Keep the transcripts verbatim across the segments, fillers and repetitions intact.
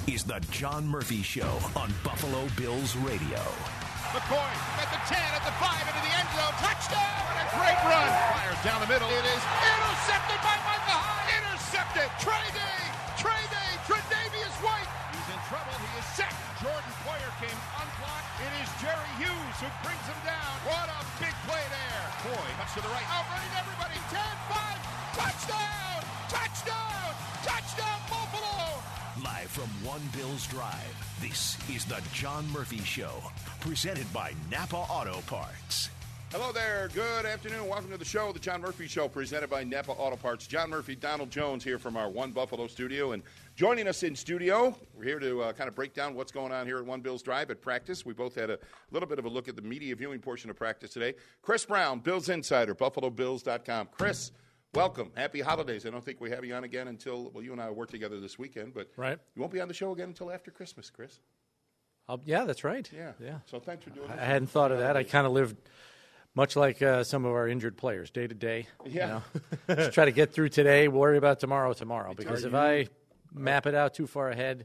is the John Murphy Show on Buffalo Bills Radio. McCoy at the ten, at the five, into the end zone. Touchdown! And a great run. Fires down the middle. It is intercepted by Micah Hyde. Intercepted. Trey Day. Trey Day. Tre'Davious White. He's in trouble. He is sacked. Jordan Poyer came unblocked. It is Jerry Hughes who brings him down. What a big play there. Boy, much to the right. Outrunning everybody. ten five. Touchdown! Touchdown! Touchdown, Buffalo! Live from One Bills Drive, this is the John Murphy Show, presented by Napa Auto Parts. Hello there. Good afternoon. Welcome to the show, the John Murphy Show, presented by Napa Auto Parts. John Murphy, Donald Jones here from our One Buffalo studio. And joining us in studio, we're here to uh, kind of break down what's going on here at One Bills Drive at practice. We both had a little bit of a look at the media viewing portion of practice today. Chris Brown, Bills Insider, Buffalo Bills dot com. Chris, welcome. Happy holidays. I don't think we have you on again until, well, you and I will work together this weekend, but right. You won't be on the show again until after Christmas, Chris. I'll, yeah, that's right. Yeah. yeah. So thanks for doing I this. hadn't thought of that. I kind of lived much like uh, some of our injured players, day to day. Yeah. You know? Just try to get through today, worry about tomorrow tomorrow. Because if I map it out too far ahead,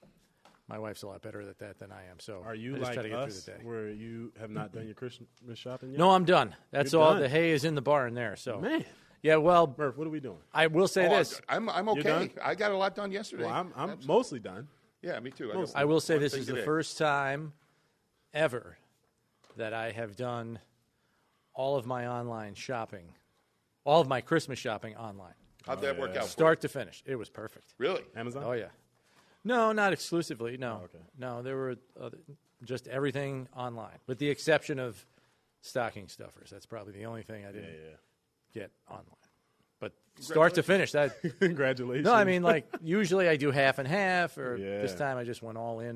my wife's a lot better at that than I am. So are you I just like try to get us, through the day. where you have not done your Christmas shopping yet? No, I'm done. That's You're all. done. The hay is in the barn there. So Man. Yeah, well, Murph, what are we doing? I will say Oh, this. I'm, I'm You're okay. done? I got a lot done yesterday. Well, I'm, I'm Absolutely. mostly done. Yeah, me too. I, Mostly. got I will say one this thing is the today. first time ever that I have done all of my online shopping, all of my Christmas shopping online. How'd that Oh, work yeah. out? for Start to finish. It was perfect. you? Really? Amazon? Oh, yeah. No, not exclusively. No. Oh, okay. No, there were other, just everything online, with the exception of stocking stuffers. That's probably the only thing I Yeah, didn't yeah. get online. But start to finish, that. Congratulations. No, I mean, like, usually I do half and half, or Yeah. this time I just went all in.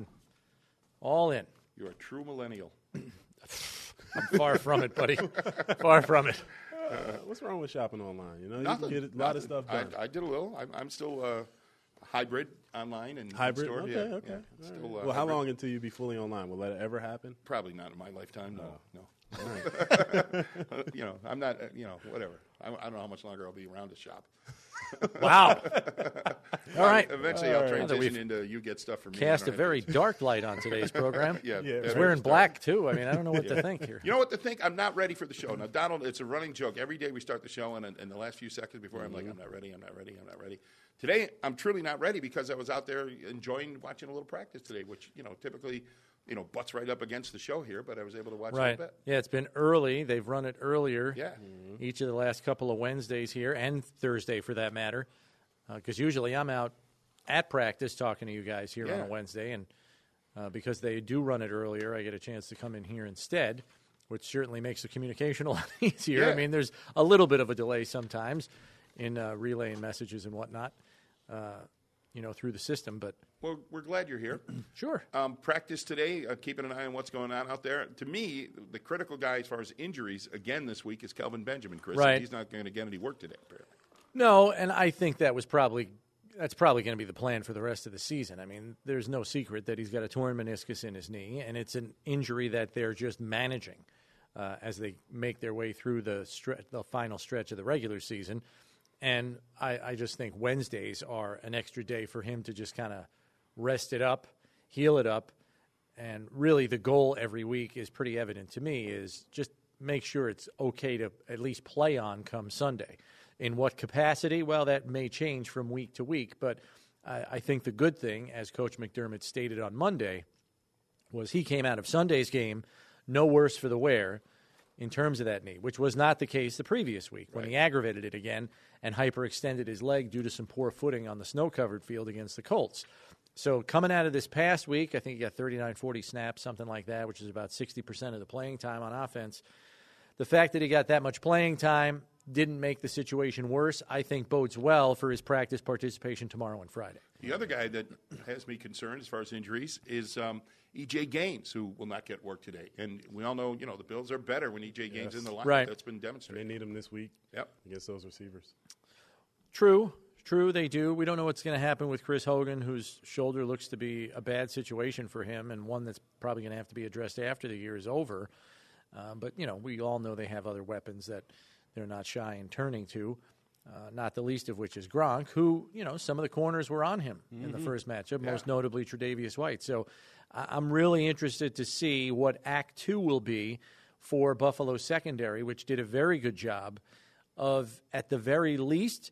All in. You're a true millennial. I'm far from it, buddy. Far from it. Uh, what's wrong with shopping online? You know, Nothing. you can get a lot of Nothing. stuff done. I, I did a little. I'm, I'm still uh, hybrid online and Hybrid? in store. Okay, yeah, okay. yeah. All Still, right. uh, well, how hybrid. long until you be fully online? Will that ever happen? Probably not in my lifetime. No, no. All right. you know, I'm not. Uh, you know, whatever. I, I don't know how much longer I'll be around to shop. Wow. All right. Eventually, All I'll right. transition We've into you get stuff from me. Cast I a don't have very to- dark light on today's program. Yeah, Yeah, He's very wearing dark. black, too. I mean, I don't know what to think here. You know what to think? I'm not ready for the show. Now, Donald, it's a running joke. Every day we start the show, and in, in the last few seconds before, I'm like, I'm not ready, I'm not ready, I'm not ready. Today, I'm truly not ready because I was out there enjoying watching a little practice today, which, you know, typically, you know, butts right up against the show here, but I was able to watch a Right. little bit. Yeah, it's been early. They've run it earlier. Yeah. Each of the last couple of Wednesdays here, and Thursday for that matter, because usually I'm out at practice talking to you guys here on Yeah. a Wednesday, and uh, because they do run it earlier, I get a chance to come in here instead, which certainly makes the communication a lot easier. Yeah. I mean, there's a little bit of a delay sometimes in uh, relaying messages and whatnot, uh, you know, through the system, but Well, we're glad you're here. sure. Um, practice today, uh, keeping an eye on what's going on out there. To me, the critical guy as far as injuries, again this week, is Kelvin Benjamin, Chris. Right. He's not going to get any work today, apparently. No, and I think that was probably that's probably going to be the plan for the rest of the season. I mean, there's no secret that he's got a torn meniscus in his knee, and it's an injury that they're just managing uh, as they make their way through the stre- the final stretch of the regular season. And I, I just think Wednesdays are an extra day for him to just kind of rest it up, heal it up, and really the goal every week is pretty evident to me is just make sure it's okay to at least play on come Sunday. In what capacity? Well, that may change from week to week, but I, I think the good thing, as Coach McDermott stated on Monday, was he came out of Sunday's game no worse for the wear in terms of that knee, which was not the case the previous week when Right. he aggravated it again and hyperextended his leg due to some poor footing on the snow-covered field against the Colts. So coming out of this past week, I think he got thirty-nine, forty snaps, something like that, which is about sixty percent of the playing time on offense. The fact that he got that much playing time didn't make the situation worse, I think bodes well for his practice participation tomorrow and Friday. The other guy that has me concerned as far as injuries is um, E J Gaines, who will not get work today. And we all know, you know, the Bills are better when E J Gaines is in the lineup. Right. That's been And they demonstrated. need him this week Yep. against those receivers. True, true, they do. We don't know what's going to happen with Chris Hogan, whose shoulder looks to be a bad situation for him and one that's probably going to have to be addressed after the year is over. Um, but, you know, we all know they have other weapons that they're not shy in turning to. uh, not the least of which is Gronk, who, you know, some of the corners were on him mm-hmm. in the first matchup, yeah. most notably Tre'Davious White. So I- I'm really interested to see what Act Two will be for Buffalo's secondary, which did a very good job of, at the very least,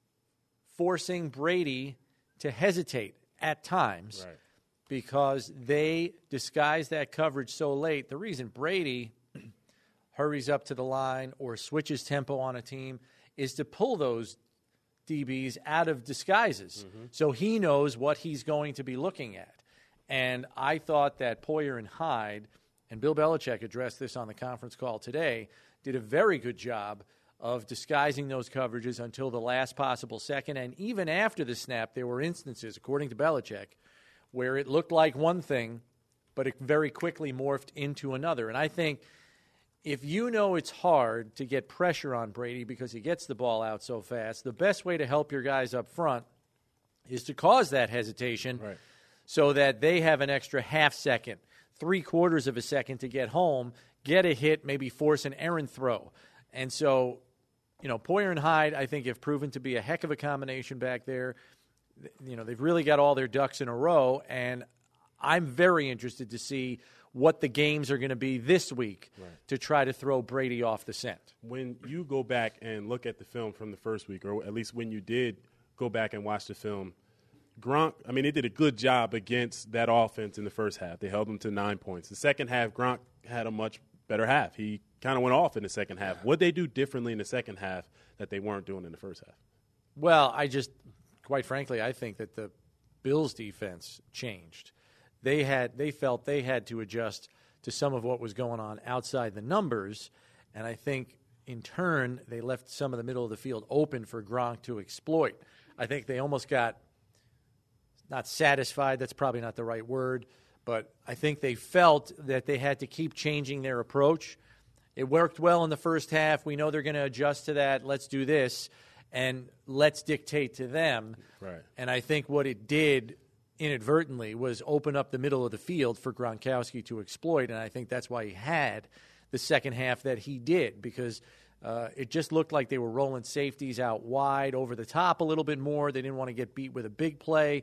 forcing Brady to hesitate at times right. because they disguise that coverage so late. The reason Brady hurries up to the line or switches tempo on a team is to pull those D Bs out of disguises mm-hmm. so he knows what he's going to be looking at. And I thought that Poyer and Hyde, and Bill Belichick addressed this on the conference call today, did a very good job of disguising those coverages until the last possible second. And even after the snap, there were instances, according to Belichick, where it looked like one thing, but it very quickly morphed into another. And I think if you know it's hard to get pressure on Brady because he gets the ball out so fast, the best way to help your guys up front is to cause that hesitation right. so that they have an extra half second, three quarters of a second to get home, get a hit, maybe force an errant throw. And so, you know, Poyer and Hyde, I think, have proven to be a heck of a combination back there. You know, they've really got all their ducks in a row, and I'm very interested to see what the games are going to be this week right. to try to throw Brady off the scent. When you go back and look at the film from the first week, or at least when you did go back and watch the film, Gronk, I mean, they did a good job against that offense in the first half. They held them to nine points. The second half, Gronk had a much better half. He kind of went off in the second half. What they do differently in the second half that they weren't doing in the first half? Well, I just, quite frankly, I think that the Bills' defense changed. They had, they felt they had to adjust to some of what was going on outside the numbers, and I think in turn they left some of the middle of the field open for Gronk to exploit. I think they almost got not satisfied. That's probably not the right word. But I think they felt that they had to keep changing their approach. It worked well in the first half. We know they're going to adjust to that. Let's do this, and let's dictate to them. Right. And I think what it did inadvertently was open up the middle of the field for Gronkowski to exploit, and I think that's why he had the second half that he did, because uh, it just looked like they were rolling safeties out wide, over the top a little bit more. They didn't want to get beat with a big play.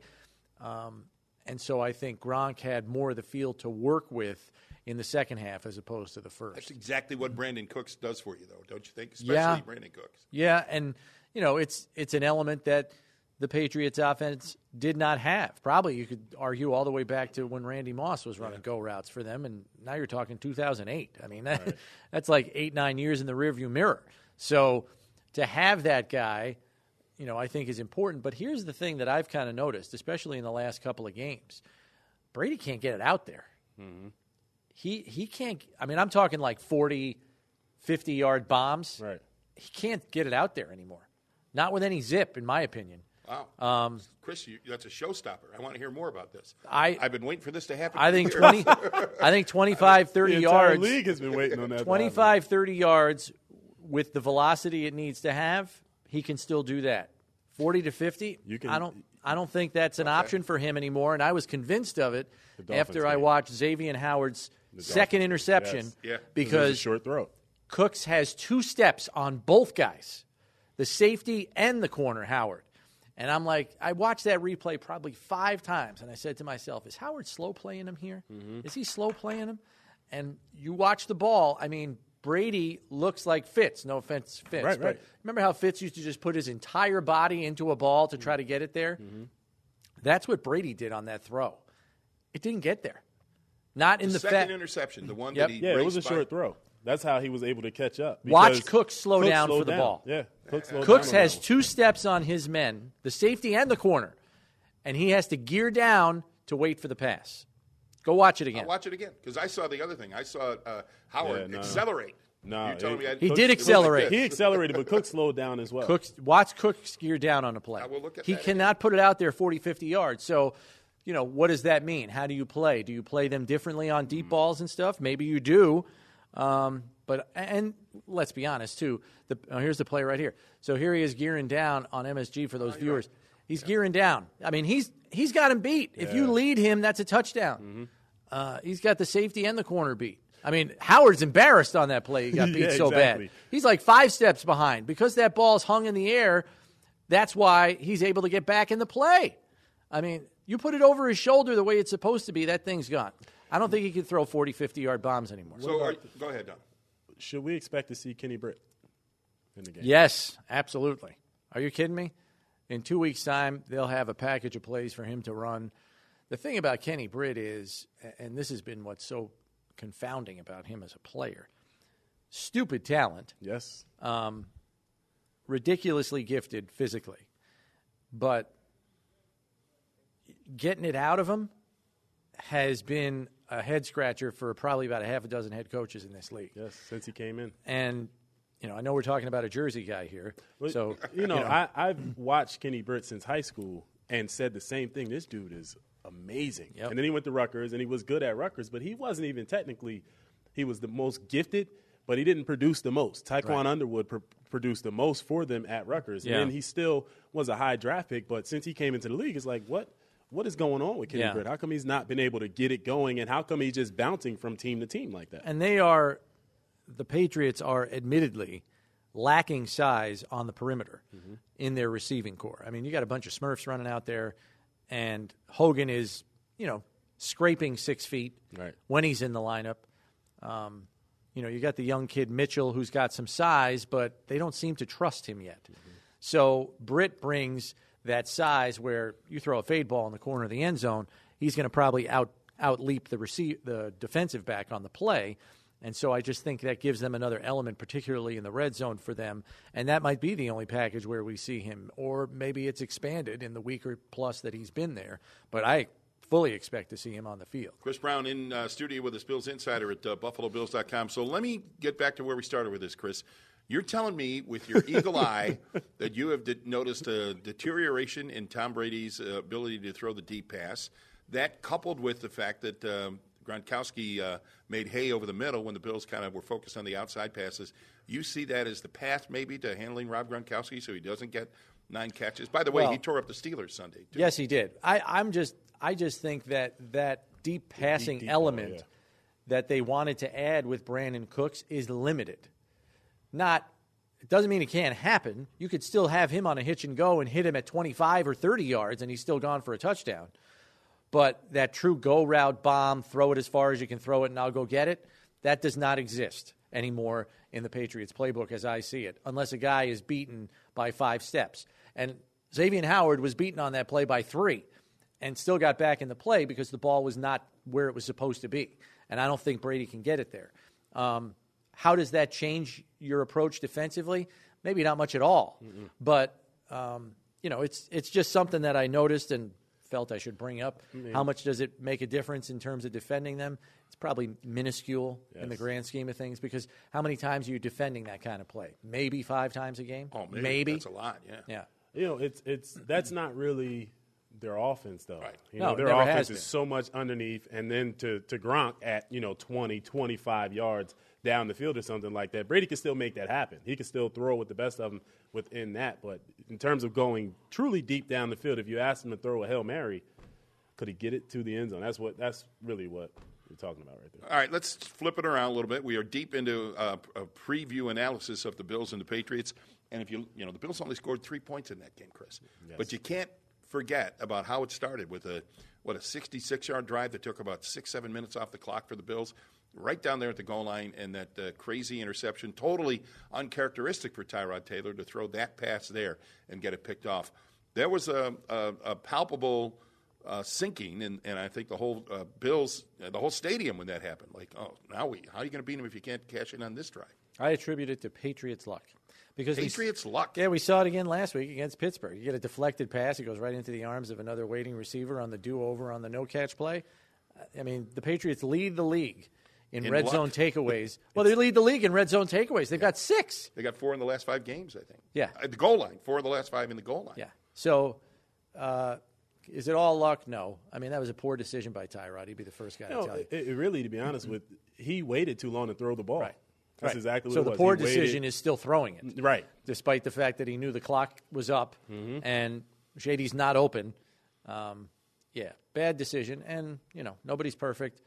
Um And so I think Gronk had more of the field to work with in the second half as opposed to the first. That's exactly what Brandon Cooks does for you, though, don't you think? Especially yeah. Brandon Cooks. Yeah, and, you know, it's it's an element that the Patriots' offense did not have. Probably you could argue all the way back to when Randy Moss was running yeah. go routes for them, and now you're talking two thousand eight. I mean, that, right. that's like eight, nine years in the rearview mirror. So to have that guy, you know, I think is important. But here's the thing that I've kind of noticed, especially in the last couple of games. Brady can't get it out there. Mm-hmm. He he can't – I mean, I'm talking like forty, fifty-yard bombs. Right. He can't get it out there anymore. Not with any zip, in my opinion. Wow. Um, Chris, you, that's a showstopper. I want to hear more about this. I, I've been waiting for this to happen. I think twenty. I think twenty-five, thirty the entire yards. league has been waiting on that. twenty-five, thirty yards with the velocity it needs to have, he can still do that. forty to fifty, you can, I don't I don't think that's an okay. option for him anymore, and I was convinced of it after I game. watched Xavier Howard's second interception yes. yeah. because a short throw. Cooks has two steps on both guys, the safety and the corner, Howard. And I'm like, I watched that replay probably five times, and I said to myself, is Howard slow playing him here? Mm-hmm. Is he slow playing him? And you watch the ball, I mean, Brady looks like Fitz. No offense, Fitz. Right, but right. remember how Fitz used to just put his entire body into a ball to try to get it there? Mm-hmm. That's what Brady did on that throw. It didn't get there. Not in the, the second fa- interception, the one yep. that he Yeah, it was a by. short throw. That's how he was able to catch up. Watch Cooks slow Cooks down slowed for the down. ball. Yeah, Cooks, slowed Cooks down has on two steps on his men, the safety and the corner, and he has to gear down to wait for the pass. Go watch it again. I'll watch it again because I saw the other thing. I saw uh, Howard Yeah, no, accelerate. No, You're telling it, me I, he Cooks, did accelerate. Like he accelerated, but Cooks slowed down as well. Cooks, watch Cooks gear down on a play. I will look at he that cannot again. put it out there forty, fifty yards. So, you know, what does that mean? How do you play? Do you play them differently on deep balls and stuff? Maybe you do. Um, but and let's be honest, too. The, oh, here's the play right here. So here he is gearing down on M S G for those oh, viewers. Right. He's yeah. gearing down. I mean, he's he's got him beat. Yeah. If you lead him, that's a touchdown. Mm-hmm. Uh, he's got the safety and the corner beat. I mean, Howard's embarrassed on that play. He got beat yeah, so exactly. bad. He's like five steps behind. Because that ball's hung in the air, that's why he's able to get back in the play. I mean, you put it over his shoulder the way it's supposed to be, that thing's gone. I don't think he can throw forty, fifty-yard bombs anymore. So are, go ahead, Don. Should we expect to see Kenny Britt in the game? Yes, absolutely. Are you kidding me? In two weeks' time, they'll have a package of plays for him to run. The thing about Kenny Britt is, and this has been what's so confounding about him as a player, stupid talent. Yes. Um, ridiculously gifted physically. But getting it out of him has been a head-scratcher for probably about a half a dozen head coaches in this league. Yes, since he came in. And, you know, I know we're talking about a Jersey guy here. So You know, you know. I, I've watched Kenny Britt since high school and said the same thing. This dude is amazing. Yep. And then he went to Rutgers, and he was good at Rutgers, but he wasn't even technically – he was the most gifted, but he didn't produce the most. Taekwon Right. Underwood pr- produced the most for them at Rutgers. Yeah. And he still was a high draft pick, but since he came into the league, it's like, what – What is going on with Kenny Yeah. Britt? How come he's not been able to get it going, and how come he's just bouncing from team to team like that? And they are – the Patriots are admittedly lacking size on the perimeter mm-hmm. in their receiving core. I mean, you got a bunch of Smurfs running out there, and Hogan is, you know, scraping six feet Right. when he's in the lineup. Um, you know, you got the young kid Mitchell who's got some size, but they don't seem to trust him yet. Mm-hmm. So Britt brings that size where you throw a fade ball in the corner of the end zone, he's going to probably out outleap the receive, the defensive back on the play. And so I just think that gives them another element, particularly in the red zone for them. And that might be the only package where we see him. Or maybe it's expanded in the week or plus that he's been there. But I fully expect to see him on the field. Chris Brown in uh, studio with us, Bills Insider at uh, Buffalo Bills dot com. So let me get back to where we started with this, Chris. You're telling me with your eagle eye that you have de- noticed a deterioration in Tom Brady's uh, ability to throw the deep pass. That coupled with the fact that um, Gronkowski uh, made hay over the middle when the Bills kind of were focused on the outside passes. You see that as the path maybe to handling Rob Gronkowski so he doesn't get nine catches. By the way, well, he tore up the Steelers Sunday, too. Yes, he did. I, I'm just I just think that that deep passing deep, deep element ball, yeah. that they wanted to add with Brandon Cooks is limited. Not it doesn't mean it can't happen. You could still have him on a hitch and go and hit him at twenty-five or thirty yards and he's still gone for a touchdown. But that true go route bomb, throw it as far as you can throw it and I'll go get it, that does not exist anymore in the Patriots playbook as I see it, unless a guy is beaten by five steps. And Xavier Howard was beaten on that play by three and still got back in the play because the ball was not where it was supposed to be. And I don't think Brady can get it there. Um, how does that change your approach defensively? Maybe not much at all. Mm-hmm. But, um, you know, it's it's just something that I noticed and felt I should bring up. Mm-hmm. How much does it make a difference in terms of defending them? It's probably minuscule yes. in the grand scheme of things because how many times are you defending that kind of play? Maybe five times a game? Oh, maybe. maybe. That's a lot, yeah. Yeah. You know, it's it's that's not really their offense, though. Right. You no, know, their never offense has is been. so much underneath, and then to, to Gronk at, you know, twenty, twenty-five yards down the field or something like that. Brady can still make that happen. He can still throw with the best of them within that. But in terms of going truly deep down the field, if you ask him to throw a Hail Mary, could he get it to the end zone? That's what. That's really what we're talking about right there. All right, let's flip it around a little bit. We are deep into uh, a preview analysis of the Bills and the Patriots. And if you, you know, the Bills only scored three points in that game, Chris. Yes. But you can't forget about how it started with a, what, a sixty-six-yard drive that took about six, seven minutes off the clock for the Bills, right down there at the goal line, and that uh, crazy interception, totally uncharacteristic for Tyrod Taylor to throw that pass there and get it picked off. There was a, a, a palpable uh, sinking, and, and I think the whole uh, Bills, uh, the whole stadium when that happened. Like, oh, now we, how are you going to beat them if you can't cash in on this drive? I attribute it to Patriots' luck. Because Patriots' we, luck. Yeah, we saw it again last week against Pittsburgh. You get a deflected pass, it goes right into the arms of another waiting receiver on the do-over on the no-catch play. I mean, the Patriots lead the league in, in red luck. zone takeaways. Well, they lead the league in red zone takeaways. They've yeah. got six. They got four in the last five games, I think. Yeah. At the goal line. Four of the last five in the goal line. Yeah. So, uh, is it all luck? No. I mean, that was a poor decision by Tyrod. He'd be the first guy you to know, tell you. It, it really, to be honest with, he waited too long to throw the ball. Right. That's right. exactly what so it was. So the poor he decision waited. is still throwing it. Right. Despite the fact that he knew the clock was up mm-hmm. and Shady's not open. Um, yeah, bad decision. And, you know, nobody's perfect.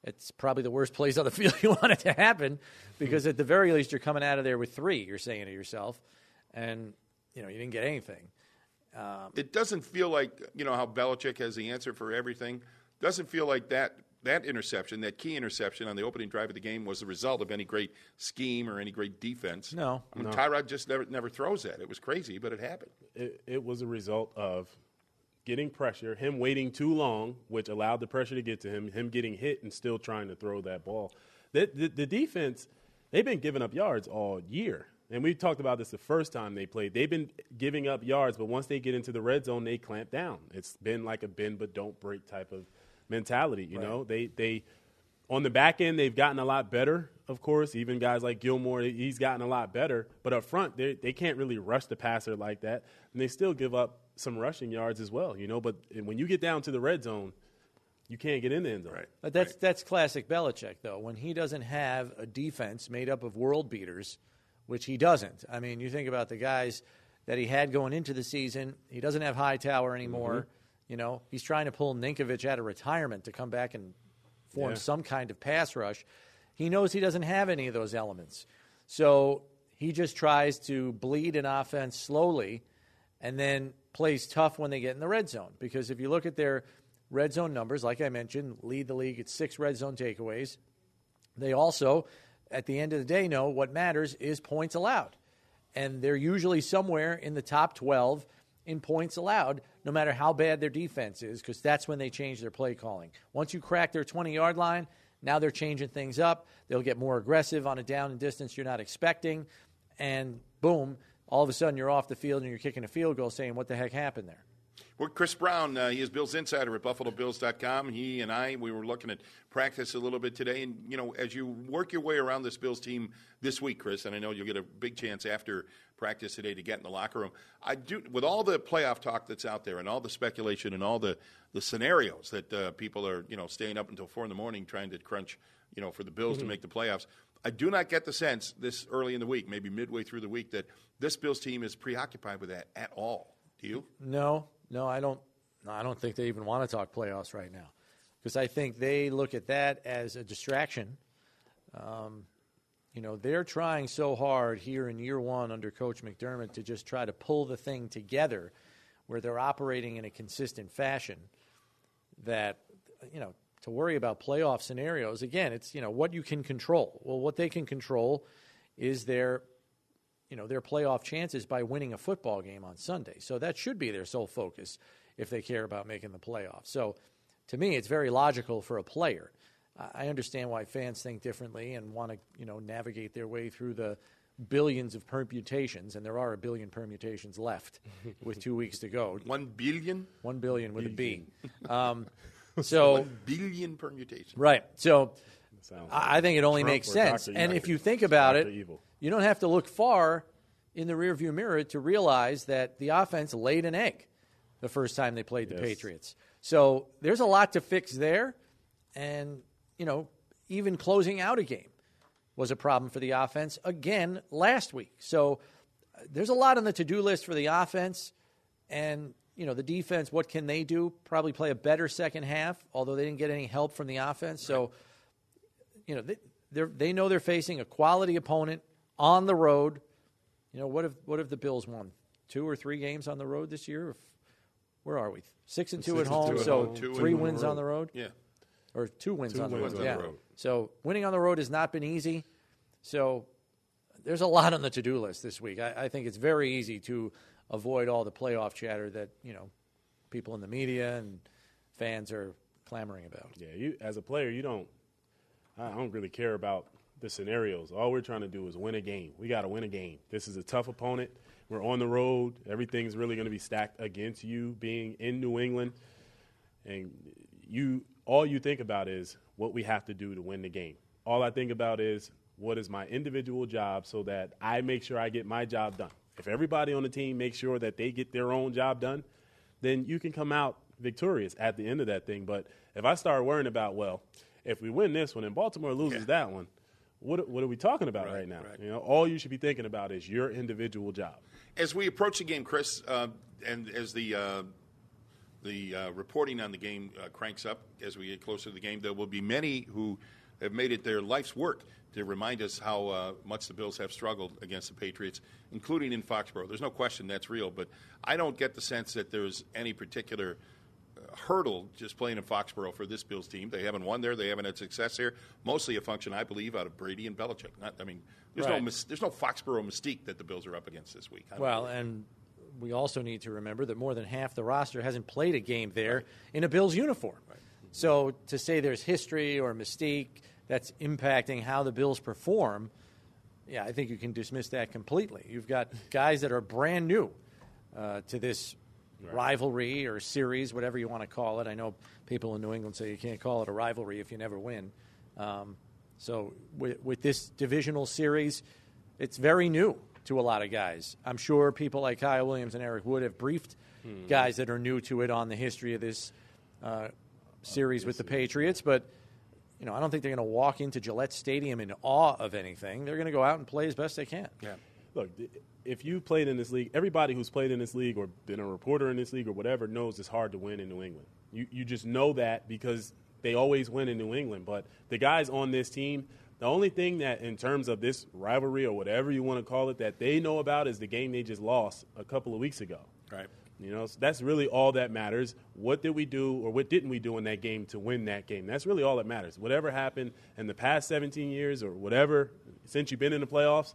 it's probably the worst place on the field you want it to happen, because at the very least you're coming out of there with three, you're saying to yourself, and you know you didn't get anything. Um, it doesn't feel like, you know, how Belichick has the answer for everything. Doesn't feel like that that interception, that key interception on the opening drive of the game, was the result of any great scheme or any great defense. No. I mean, no. Tyrod just never never throws that. It was crazy, but it happened. It, it was a result of getting pressure, him waiting too long, which allowed the pressure to get to him, him getting hit and still trying to throw that ball. The, the, the defense, they've been giving up yards all year. And we talked about this the first time they played. They've been giving up yards, but once they get into the red zone, they clamp down. It's been like a bend but don't break type of mentality, you right. know. They they on the back end, they've gotten a lot better, of course. Even guys like Gilmore, he's gotten a lot better. But up front, they they can't really rush the passer like that, and they still give up some rushing yards as well, you know. But when you get down to the red zone, you can't get in the end zone. Right. But that's right. that's classic Belichick, though. When he doesn't have a defense made up of world beaters, which he doesn't. I mean, you think about the guys that he had going into the season. He doesn't have Hightower anymore. Mm-hmm. You know, he's trying to pull Ninkovich out of retirement to come back and form yeah. some kind of pass rush. He knows he doesn't have any of those elements. So he just tries to bleed an offense slowly and then plays tough when they get in the red zone. Because if you look at their red zone numbers, like I mentioned, lead the league at six red zone takeaways. They also, at the end of the day, know what matters is points allowed. And they're usually somewhere in the top twelve in points allowed, no matter how bad their defense is, because that's when they change their play calling. Once you crack their twenty-yard line, now they're changing things up. They'll get more aggressive on a down and distance you're not expecting, and boom, all of a sudden you're off the field and you're kicking a field goal saying, what the heck happened there? Well, Chris Brown, uh, he is Bills Insider at Buffalo Bills dot com. He and I, we were looking at practice a little bit today. And, you know, as you work your way around this Bills team this week, Chris, and I know you'll get a big chance after practice today to get in the locker room. I do, with all the playoff talk that's out there and all the speculation and all the, the scenarios that uh, people are, you know, staying up until four in the morning trying to crunch, you know, for the Bills mm-hmm. to make the playoffs. I do not get the sense this early in the week, maybe midway through the week, that this Bills team is preoccupied with that at all. Do you? No, no, I don't. No, I don't think they even want to talk playoffs right now, because I think they look at that as a distraction. Um, you know, they're trying so hard here in year one under Coach McDermott to just try to pull the thing together where they're operating in a consistent fashion that, you know, to worry about playoff scenarios, again, it's, you know, what you can control. Well, what they can control is their, you know, their playoff chances by winning a football game on Sunday. So that should be their sole focus if they care about making the playoffs. So to me, it's very logical for a player. I understand why fans think differently and want to, you know, navigate their way through the billions of permutations, and there are a billion permutations left with two weeks to go. One billion? One billion with billion. a B. Um, so One billion permutations. Right. So like I think it only Trump makes or sense. Doctor And Evil. if you think about Doctor it, Evil. you don't have to look far in the rearview mirror to realize that the offense laid an egg the first time they played the Yes. Patriots. So there's a lot to fix there. And, you know, even closing out a game was a problem for the offense again last week. So uh, there's a lot on the to-do list for the offense. And, you know, the defense, what can they do? Probably play a better second half, although they didn't get any help from the offense. So, you know, they they're, they know they're facing a quality opponent on the road. You know, what if what if the Bills won two or three games on the road this year? If, where are we? Six and two Six at and home, two at so home. Two three and wins one on the road. Yeah. Or two wins Two on the wins road. on yeah. the road. So winning on the road has not been easy. So there's a lot on the to-do list this week. I, I think it's very easy to avoid all the playoff chatter that, you know, people in the media and fans are clamoring about. Yeah, you as a player, you don't. I don't really care about the scenarios. All we're trying to do is win a game. We got to win a game. This is a tough opponent. We're on the road. Everything's really going to be stacked against you being in New England. And you, all you think about is what we have to do to win the game. All I think about is what is my individual job so that I make sure I get my job done. If everybody on the team makes sure that they get their own job done, then you can come out victorious at the end of that thing. But if I start worrying about, well, if we win this one and Baltimore loses Yeah. that one, what what are we talking about right, Right, now? right. You know, all you should be thinking about is your individual job. As we approach the game, Chris, uh, and as the uh, the uh, reporting on the game uh, cranks up as we get closer to the game. There will be many who have made it their life's work to remind us how uh, much the Bills have struggled against the Patriots, including in Foxborough. There's no question that's real, but I don't get the sense that there's any particular uh, hurdle just playing in Foxborough for this Bills team. They haven't won there. They haven't had success there. Mostly a function, I believe, out of Brady and Belichick. Not, I mean, there's right. no mis- there's no Foxborough mystique that the Bills are up against this week. Well, and we also need to remember that more than half the roster hasn't played a game there right. in a Bills uniform. Right. So to say there's history or mystique that's impacting how the Bills perform, yeah, I think you can dismiss that completely. You've got guys that are brand new uh, to this right. rivalry or series, whatever you want to call it. I know people in New England say you can't call it a rivalry if you never win. Um, so with, with this divisional series, it's very new to a lot of guys. I'm sure people like Kyle Williams and Eric Wood have briefed hmm. guys that are new to it on the history of this uh, series oh, with the Patriots, but you know, I don't think they're going to walk into Gillette Stadium in awe of anything. They're going to go out and play as best they can. Yeah. Look, if you played in this league, everybody who's played in this league or been a reporter in this league or whatever knows it's hard to win in New England. You you just know that because they always win in New England. But the guys on this team, the only thing that in terms of this rivalry or whatever you want to call it that they know about is the game they just lost a couple of weeks ago. Right. You know, so that's really all that matters. What did we do or what didn't we do in that game to win that game? That's really all that matters. Whatever happened in the past seventeen years or whatever, since you've been in the playoffs,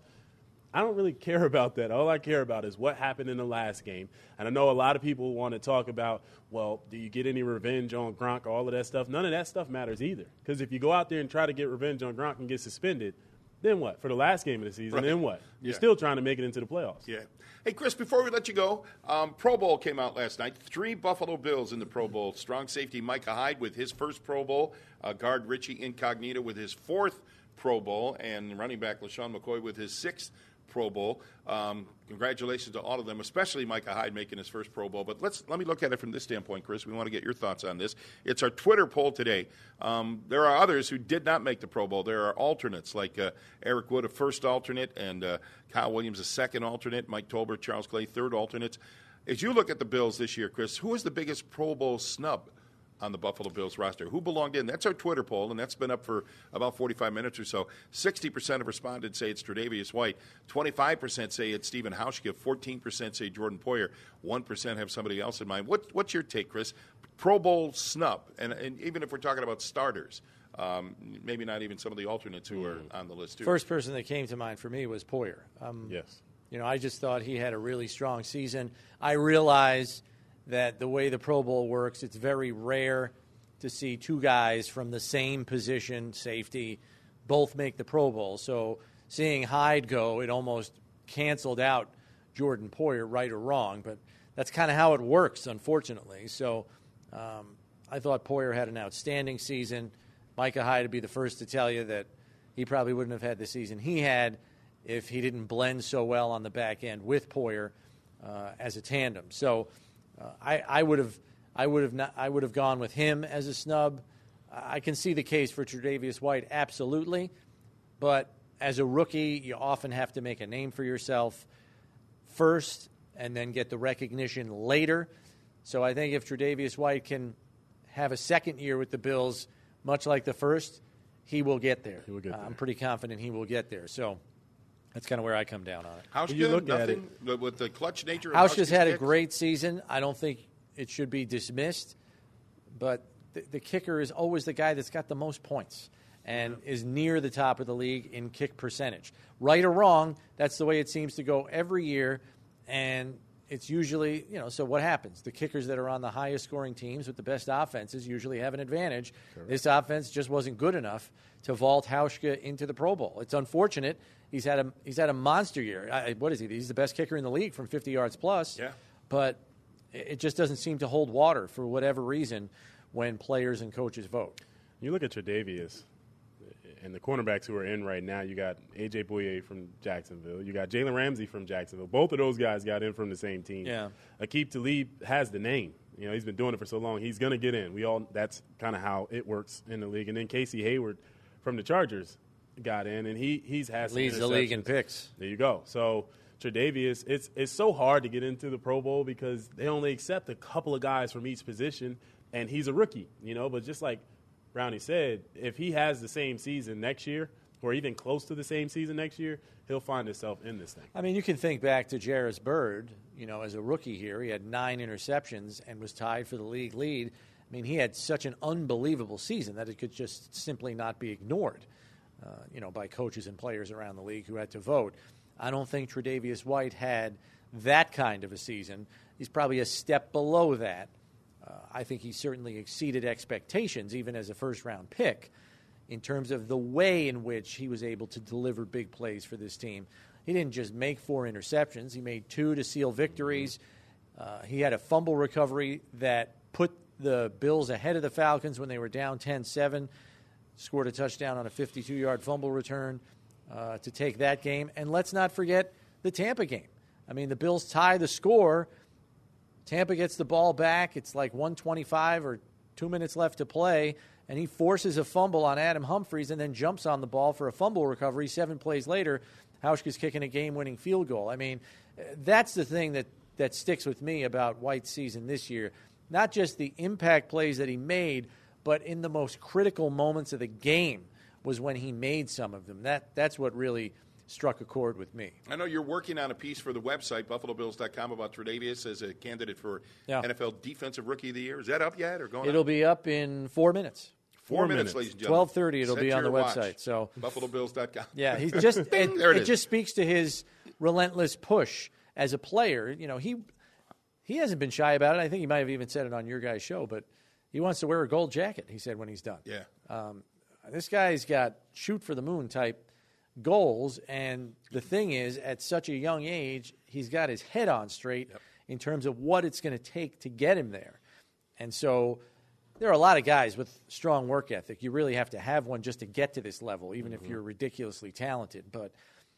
I don't really care about that. All I care about is what happened in the last game. And I know a lot of people want to talk about, well, do you get any revenge on Gronk, all of that stuff? None of that stuff matters either. Because if you go out there and try to get revenge on Gronk and get suspended, then what? For the last game of the season, right. then what? You're yeah. still trying to make it into the playoffs. Yeah. Hey, Chris, before we let you go, um, Pro Bowl came out last night. Three Buffalo Bills in the Pro Bowl. Strong safety Micah Hyde with his first Pro Bowl. Uh, guard Richie Incognito with his fourth Pro Bowl. And running back LaShawn McCoy with his sixth Pro Bowl. Um, congratulations to all of them, especially Micah Hyde making his first Pro Bowl. But let's let me look at it from this standpoint, Chris. We want to get your thoughts on this. It's our Twitter poll today. Um, there are others who did not make the Pro Bowl. There are alternates like uh, Eric Wood, a first alternate, and uh, Kyle Williams, a second alternate, Mike Tolbert, Charles Clay, third alternates. As you look at the Bills this year, Chris, who is the biggest Pro Bowl snub on the Buffalo Bills roster? Who belonged in? That's our Twitter poll, and that's been up for about forty-five minutes or so. sixty percent of respondents say it's Tre'Davious White. twenty-five percent say it's Stephen Hauschka. fourteen percent say Jordan Poyer. one percent have somebody else in mind. What, what's your take, Chris? Pro Bowl snub, and, and even if we're talking about starters, um, maybe not even some of the alternates who are on the list, too. First person that came to mind for me was Poyer. Um, yes. You know, I just thought he had a really strong season. I realize that the way the Pro Bowl works, it's very rare to see two guys from the same position, safety, both make the Pro Bowl. So seeing Hyde go, it almost canceled out Jordan Poyer, right or wrong. But that's kind of how it works, unfortunately. So um, I thought Poyer had an outstanding season. Micah Hyde would be the first to tell you that he probably wouldn't have had the season he had if he didn't blend so well on the back end with Poyer uh, as a tandem. So Uh, I, I would have, I would have not, I would have gone with him as a snub. I can see the case for Tre'Davious White, absolutely, but as a rookie, you often have to make a name for yourself first, and then get the recognition later. So I think if Tre'Davious White can have a second year with the Bills, much like the first, he will get there. He will get there. Uh, I'm pretty confident he will get there. So. That's kind of where I come down on it. Hauschka, you look nothing at it, with the clutch nature of Hauschka's had kicks. a great season. I don't think it should be dismissed, but the, the kicker is always the guy that's got the most points and yeah. is near the top of the league in kick percentage. Right or wrong, that's the way it seems to go every year, and it's usually, you know, so what happens? The kickers that are on the highest scoring teams with the best offenses usually have an advantage. Correct. This offense just wasn't good enough to vault Hauschka into the Pro Bowl. It's unfortunate. He's had a he's had a monster year. I, what is he? He's the best kicker in the league from fifty yards plus. Yeah. But it just doesn't seem to hold water for whatever reason when players and coaches vote. You look at Tre'Davious and the cornerbacks who are in right now. You got A J Bouye from Jacksonville. You got Jalen Ramsey from Jacksonville. Both of those guys got in from the same team. Yeah. Aqib Talib has the name. You know, he's been doing it for so long. He's going to get in. We all that's kind of how it works in the league. And then Casey Hayward from the Chargers got in, and he he's has leads the league in picks. There you go. So Tre'Davious, it's it's so hard to get into the Pro Bowl because they only accept a couple of guys from each position, and he's a rookie, you know. But just like Brownie said, if he has the same season next year or even close to the same season next year, he'll find himself in this thing. I mean, you can think back to Jairus Byrd, you know, as a rookie here. He had nine interceptions and was tied for the league lead. I mean, he had such an unbelievable season that it could just simply not be ignored, uh, you know, by coaches and players around the league who had to vote. I don't think Tre'Davious White had that kind of a season. He's probably a step below that. Uh, I think he certainly exceeded expectations, even as a first-round pick, in terms of the way in which he was able to deliver big plays for this team. He didn't just make four interceptions. He made two to seal victories. Uh, he had a fumble recovery that put the Bills ahead of the Falcons when they were down ten seven, scored a touchdown on a fifty-two-yard fumble return uh, to take that game. And let's not forget the Tampa game. I mean, the Bills tie the score. Tampa gets the ball back. It's like one twenty-five or two minutes left to play, and he forces a fumble on Adam Humphries and then jumps on the ball for a fumble recovery. Seven plays later, Hauschka's kicking a game-winning field goal. I mean, that's the thing that, that sticks with me about White's season this year. Not just the impact plays that he made, but in the most critical moments of the game was when he made some of them. That That's what really struck a chord with me. I know you're working on a piece for the website, buffalo bills dot com, about Tre'Davious as a candidate for yeah. N F L Defensive Rookie of the Year. Is that up yet or going It'll on? be up in four minutes. Four, four minutes, minutes, ladies and gentlemen. twelve thirty it'll Set be on the watch. website. So buffalo bills dot com. Yeah, he's just Bing, it, there it, it is. just speaks to his relentless push as a player. You know, he he hasn't been shy about it. I think he might have even said it on your guys' show, but he wants to wear a gold jacket, he said when he's done. Yeah. Um, this guy's got shoot for the moon type goals, and the thing is, at such a young age, he's got his head on straight yep. in terms of what it's going to take to get him there. And so there are a lot of guys with strong work ethic. You really have to have one just to get to this level, even mm-hmm. if you're ridiculously talented. But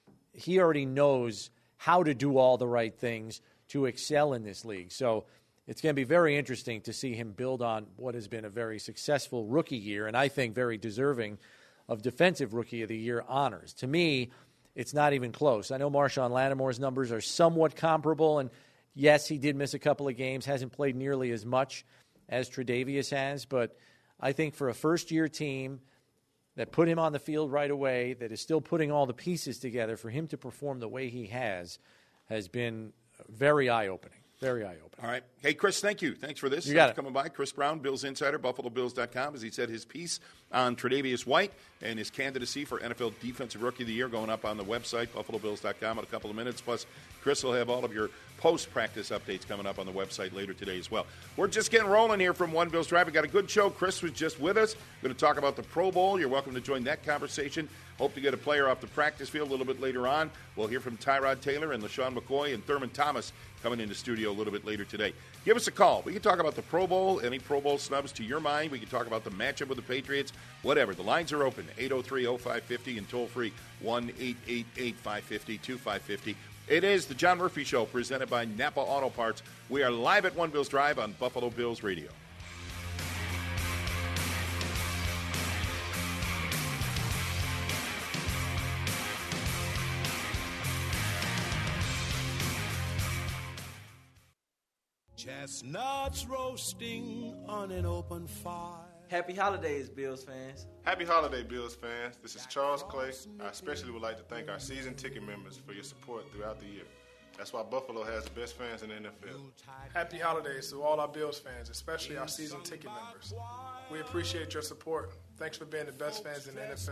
he already knows how to do all the right things to excel in this league. So it's going to be very interesting to see him build on what has been a very successful rookie year, and I think very deserving of Defensive Rookie of the Year honors. To me, it's not even close. I know Marshawn Lattimore's numbers are somewhat comparable, and yes, he did miss a couple of games, hasn't played nearly as much as Tre'Davious has, but I think for a first-year team that put him on the field right away, that is still putting all the pieces together, for him to perform the way he has, has been very eye-opening. Very eye-opening. All right. Hey, Chris, thank you. Thanks for this. You Thanks got for it. coming by. Chris Brown, Bills Insider, buffalo bills dot com, as he said his piece on Tre'Davious White and his candidacy for N F L Defensive Rookie of the Year going up on the website, buffalo bills dot com, in a couple of minutes. Plus, Chris will have all of your post-practice updates coming up on the website later today as well. We're just getting rolling here from One Bills Drive. We got a good show. Chris was just with us. We're going to talk about the Pro Bowl. You're welcome to join that conversation. Hope to get a player off the practice field a little bit later on. We'll hear from Tyrod Taylor and LaShawn McCoy and Thurman Thomas coming into studio a little bit later today. Give us a call. We can talk about the Pro Bowl, any Pro Bowl snubs to your mind. We can talk about the matchup with the Patriots, whatever. The lines are open, eight oh three oh five five oh and toll-free one eight eight eight, five five zero, two five five zero. It is the John Murphy Show presented by Napa Auto Parts. We are live at One Bills Drive on Buffalo Bills Radio. Chestnuts roasting on an open fire. Happy holidays, Bills fans. Happy holiday, Bills fans. This is Charles Clay. I especially would like to thank our season ticket members for your support throughout the year. That's why Buffalo has the best fans in the N F L. Happy holidays to all our Bills fans, especially our season ticket members. We appreciate your support. Thanks for being the best fans in the N F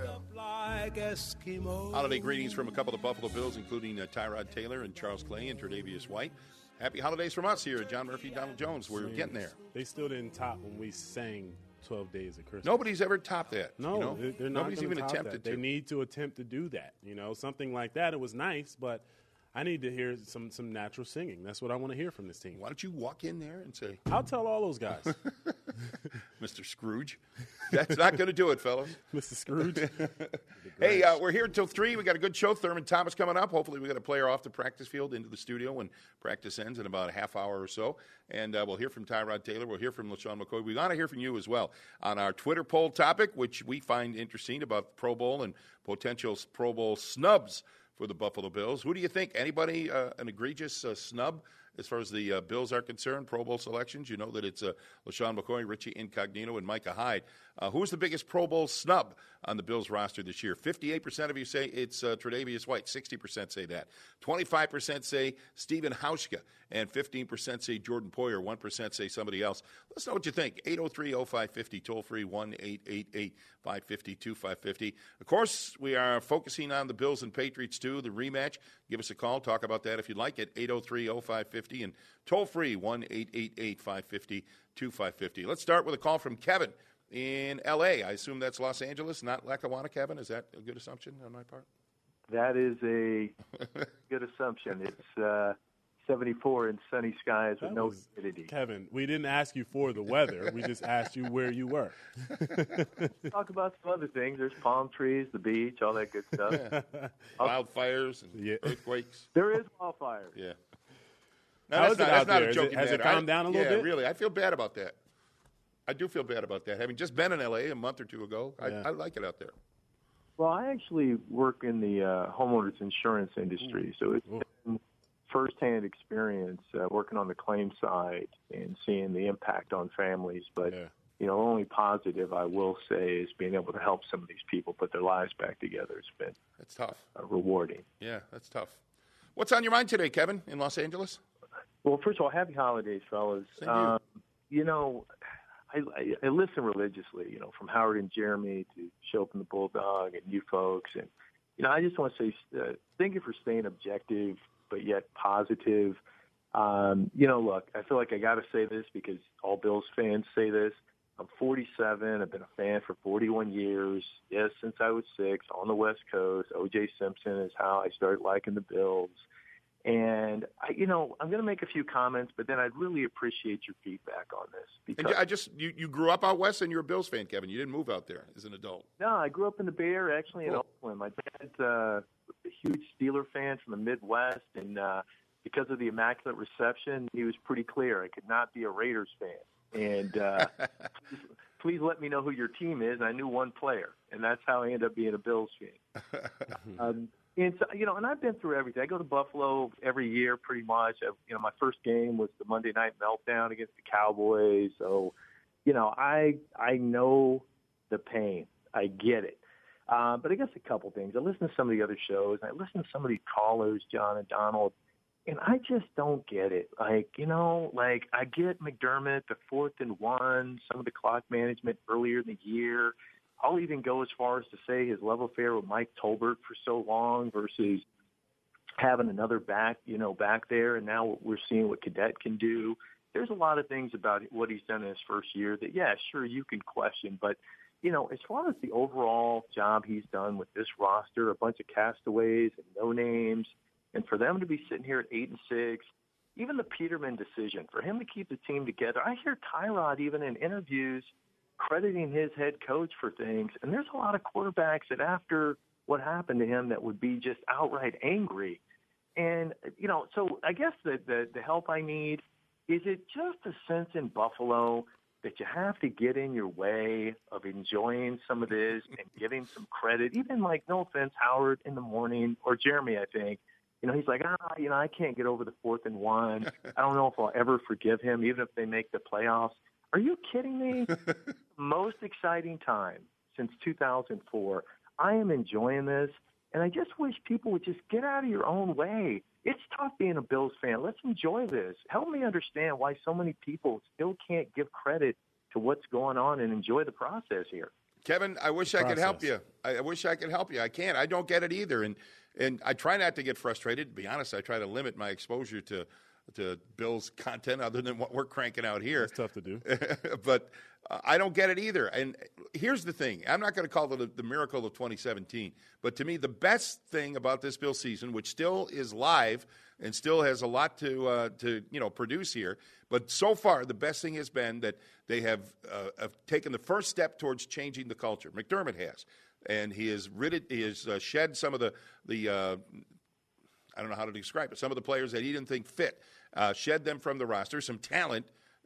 L. Holiday greetings from a couple of Buffalo Bills, including uh, Tyrod Taylor and Charles Clay and Tre'Davious White. Happy holidays from us here at John Murphy, Donald Jones. We're getting there. They still didn't top when we sang twelve Days of Christmas. Nobody's ever topped that. No, you know? they're, they're not Nobody's even top attempted that. to. They need to attempt to do that. You know, something like that. It was nice, but I need to hear some some natural singing. That's what I want to hear from this team. Why don't you walk in there and say, I'll tell all those guys. Mister Scrooge. That's not going to do it, fellas. Mister Scrooge. Hey, uh, we're here until three. We got a good show. Thurman Thomas coming up. Hopefully we got a player off the practice field into the studio when practice ends in about a half hour or so. And uh, we'll hear from Tyrod Taylor. We'll hear from LaShawn McCoy. We want to hear from you as well on our Twitter poll topic, which we find interesting about the Pro Bowl and potential Pro Bowl snubs for the Buffalo Bills. Who do you think? Anybody uh, an egregious uh, snub as far as the uh, Bills are concerned? Pro Bowl selections. You know that it's uh, LaShawn McCoy, Richie Incognito, and Micah Hyde. Uh, who's the biggest Pro Bowl snub on the Bills roster this year? fifty-eight percent of you say it's uh, Tre'Davious White. sixty percent say that. twenty-five percent say Stephen Hauschka. And fifteen percent say Jordan Poyer. one percent say somebody else. Let us know what you think. eight oh three oh five five oh, toll free, one eight eight eight five five zero two five five zero. Of course, we are focusing on the Bills and Patriots, too, the rematch. Give us a call. Talk about that if you'd like it. eight oh three oh five five oh and toll free, one eight eight eight five five zero two five five zero. Let's start with a call from Kevin in L A. I assume that's Los Angeles, not Lackawanna, Kevin. Is that a good assumption on my part? That is a good assumption. It's uh, seventy-four in sunny skies with That no was- humidity. Kevin, we didn't ask you for the weather. We just asked you where you were. Talk about some other things. There's palm trees, the beach, all that good stuff. Wildfires and Yeah. earthquakes. There is wildfire. Yeah. How that's is it not, out that's not there? a Is it- joking has it matter. calmed I- down a little yeah, bit? really. I feel bad about that. I do feel bad about that. Having just been in L A a month or two ago, I, Yeah. I like it out there. Well, I actually work in the uh, homeowners insurance industry, so it's been firsthand experience uh, working on the claim side and seeing the impact on families. But Yeah. you know, only positive I will say is being able to help some of these people put their lives back together. It's been That's tough. uh, rewarding. Yeah, that's tough. What's on your mind today, Kevin, in Los Angeles? Well, first of all, happy holidays, fellas. Same to you. Um, you know, I, I, I listen religiously, you know, from Howard and Jeremy to Show Up in the Bulldog and you folks. And, you know, I just want to say uh, thank you for staying objective but yet positive. Um, you know, look, I feel like I got to say this because all Bills fans say this. I'm forty-seven. I've been a fan for forty-one years. Yes, since I was six on the West Coast. O J Simpson is how I started liking the Bills. And, I, you know, I'm going to make a few comments, but then I'd really appreciate your feedback on this. And Because, I just you, you grew up out west and you're a Bills fan, Kevin. You didn't move out there as an adult. no, I grew up in the Bay Area, actually in Cool. Oakland. My dad's uh, a huge Steeler fan from the Midwest, and uh, because of the Immaculate Reception, he was pretty clear I could not be a Raiders fan. And uh, please, please let me know who your team is. And I knew one player, and that's how I ended up being a Bills fan. um, and so, you know, and I've been through everything. I go to Buffalo every year, pretty much. I, you know, my first game was the Monday Night Meltdown against the Cowboys. So, you know, I I know the pain. I get it. Uh, but I guess a couple things. I listen to some of the other shows. And I listen to some of these callers, John and Donald, and I just don't get it. Like, you know, like I get McDermott, the fourth and one, some of the clock management earlier in the year. I'll even go as far as to say his love affair with Mike Tolbert for so long versus having another back, you know, back there. And now we're seeing what Cadet can do. There's a lot of things about what he's done in his first year that, yeah, sure, you can question. But, you know, as far as the overall job he's done with this roster, a bunch of castaways and no names, and for them to be sitting here at eight and six, even the Peterman decision, for him to keep the team together. I hear Tyrod even in interviews crediting his head coach for things. And there's a lot of quarterbacks that after what happened to him that would be just outright angry. And, you know, so I guess the, the, the help I need, is it just a sense in Buffalo that you have to get in your way of enjoying some of this and giving some credit, even like, no offense, Howard in the morning, or Jeremy, I think, you know, he's like, ah, you know, I can't get over the fourth and one. I don't know if I'll ever forgive him, even if they make the playoffs. Are you kidding me? Most exciting time since two thousand four. I am enjoying this, and I just wish people would just get out of your own way. It's tough being a Bills fan. Let's enjoy this. Help me understand why so many people still can't give credit to what's going on and enjoy the process here. Kevin, I wish I could help you. I, I wish I could help you. I can't. I don't get it either. And and I try not to get frustrated. To be honest, I try to limit my exposure to to Bills content other than what we're cranking out here. It's tough to do. But uh, I don't get it either. And here's the thing. I'm not going to call it a, the miracle of twenty seventeen. But to me, the best thing about this Bills season, which still is live and still has a lot to uh, to you know produce here, but so far the best thing has been that they have, uh, have taken the first step towards changing the culture. McDermott has. And he has rid he has uh, shed some of the, the uh, I don't know how to describe it, some of the players that he didn't think fit, uh, shed them from the roster, some talent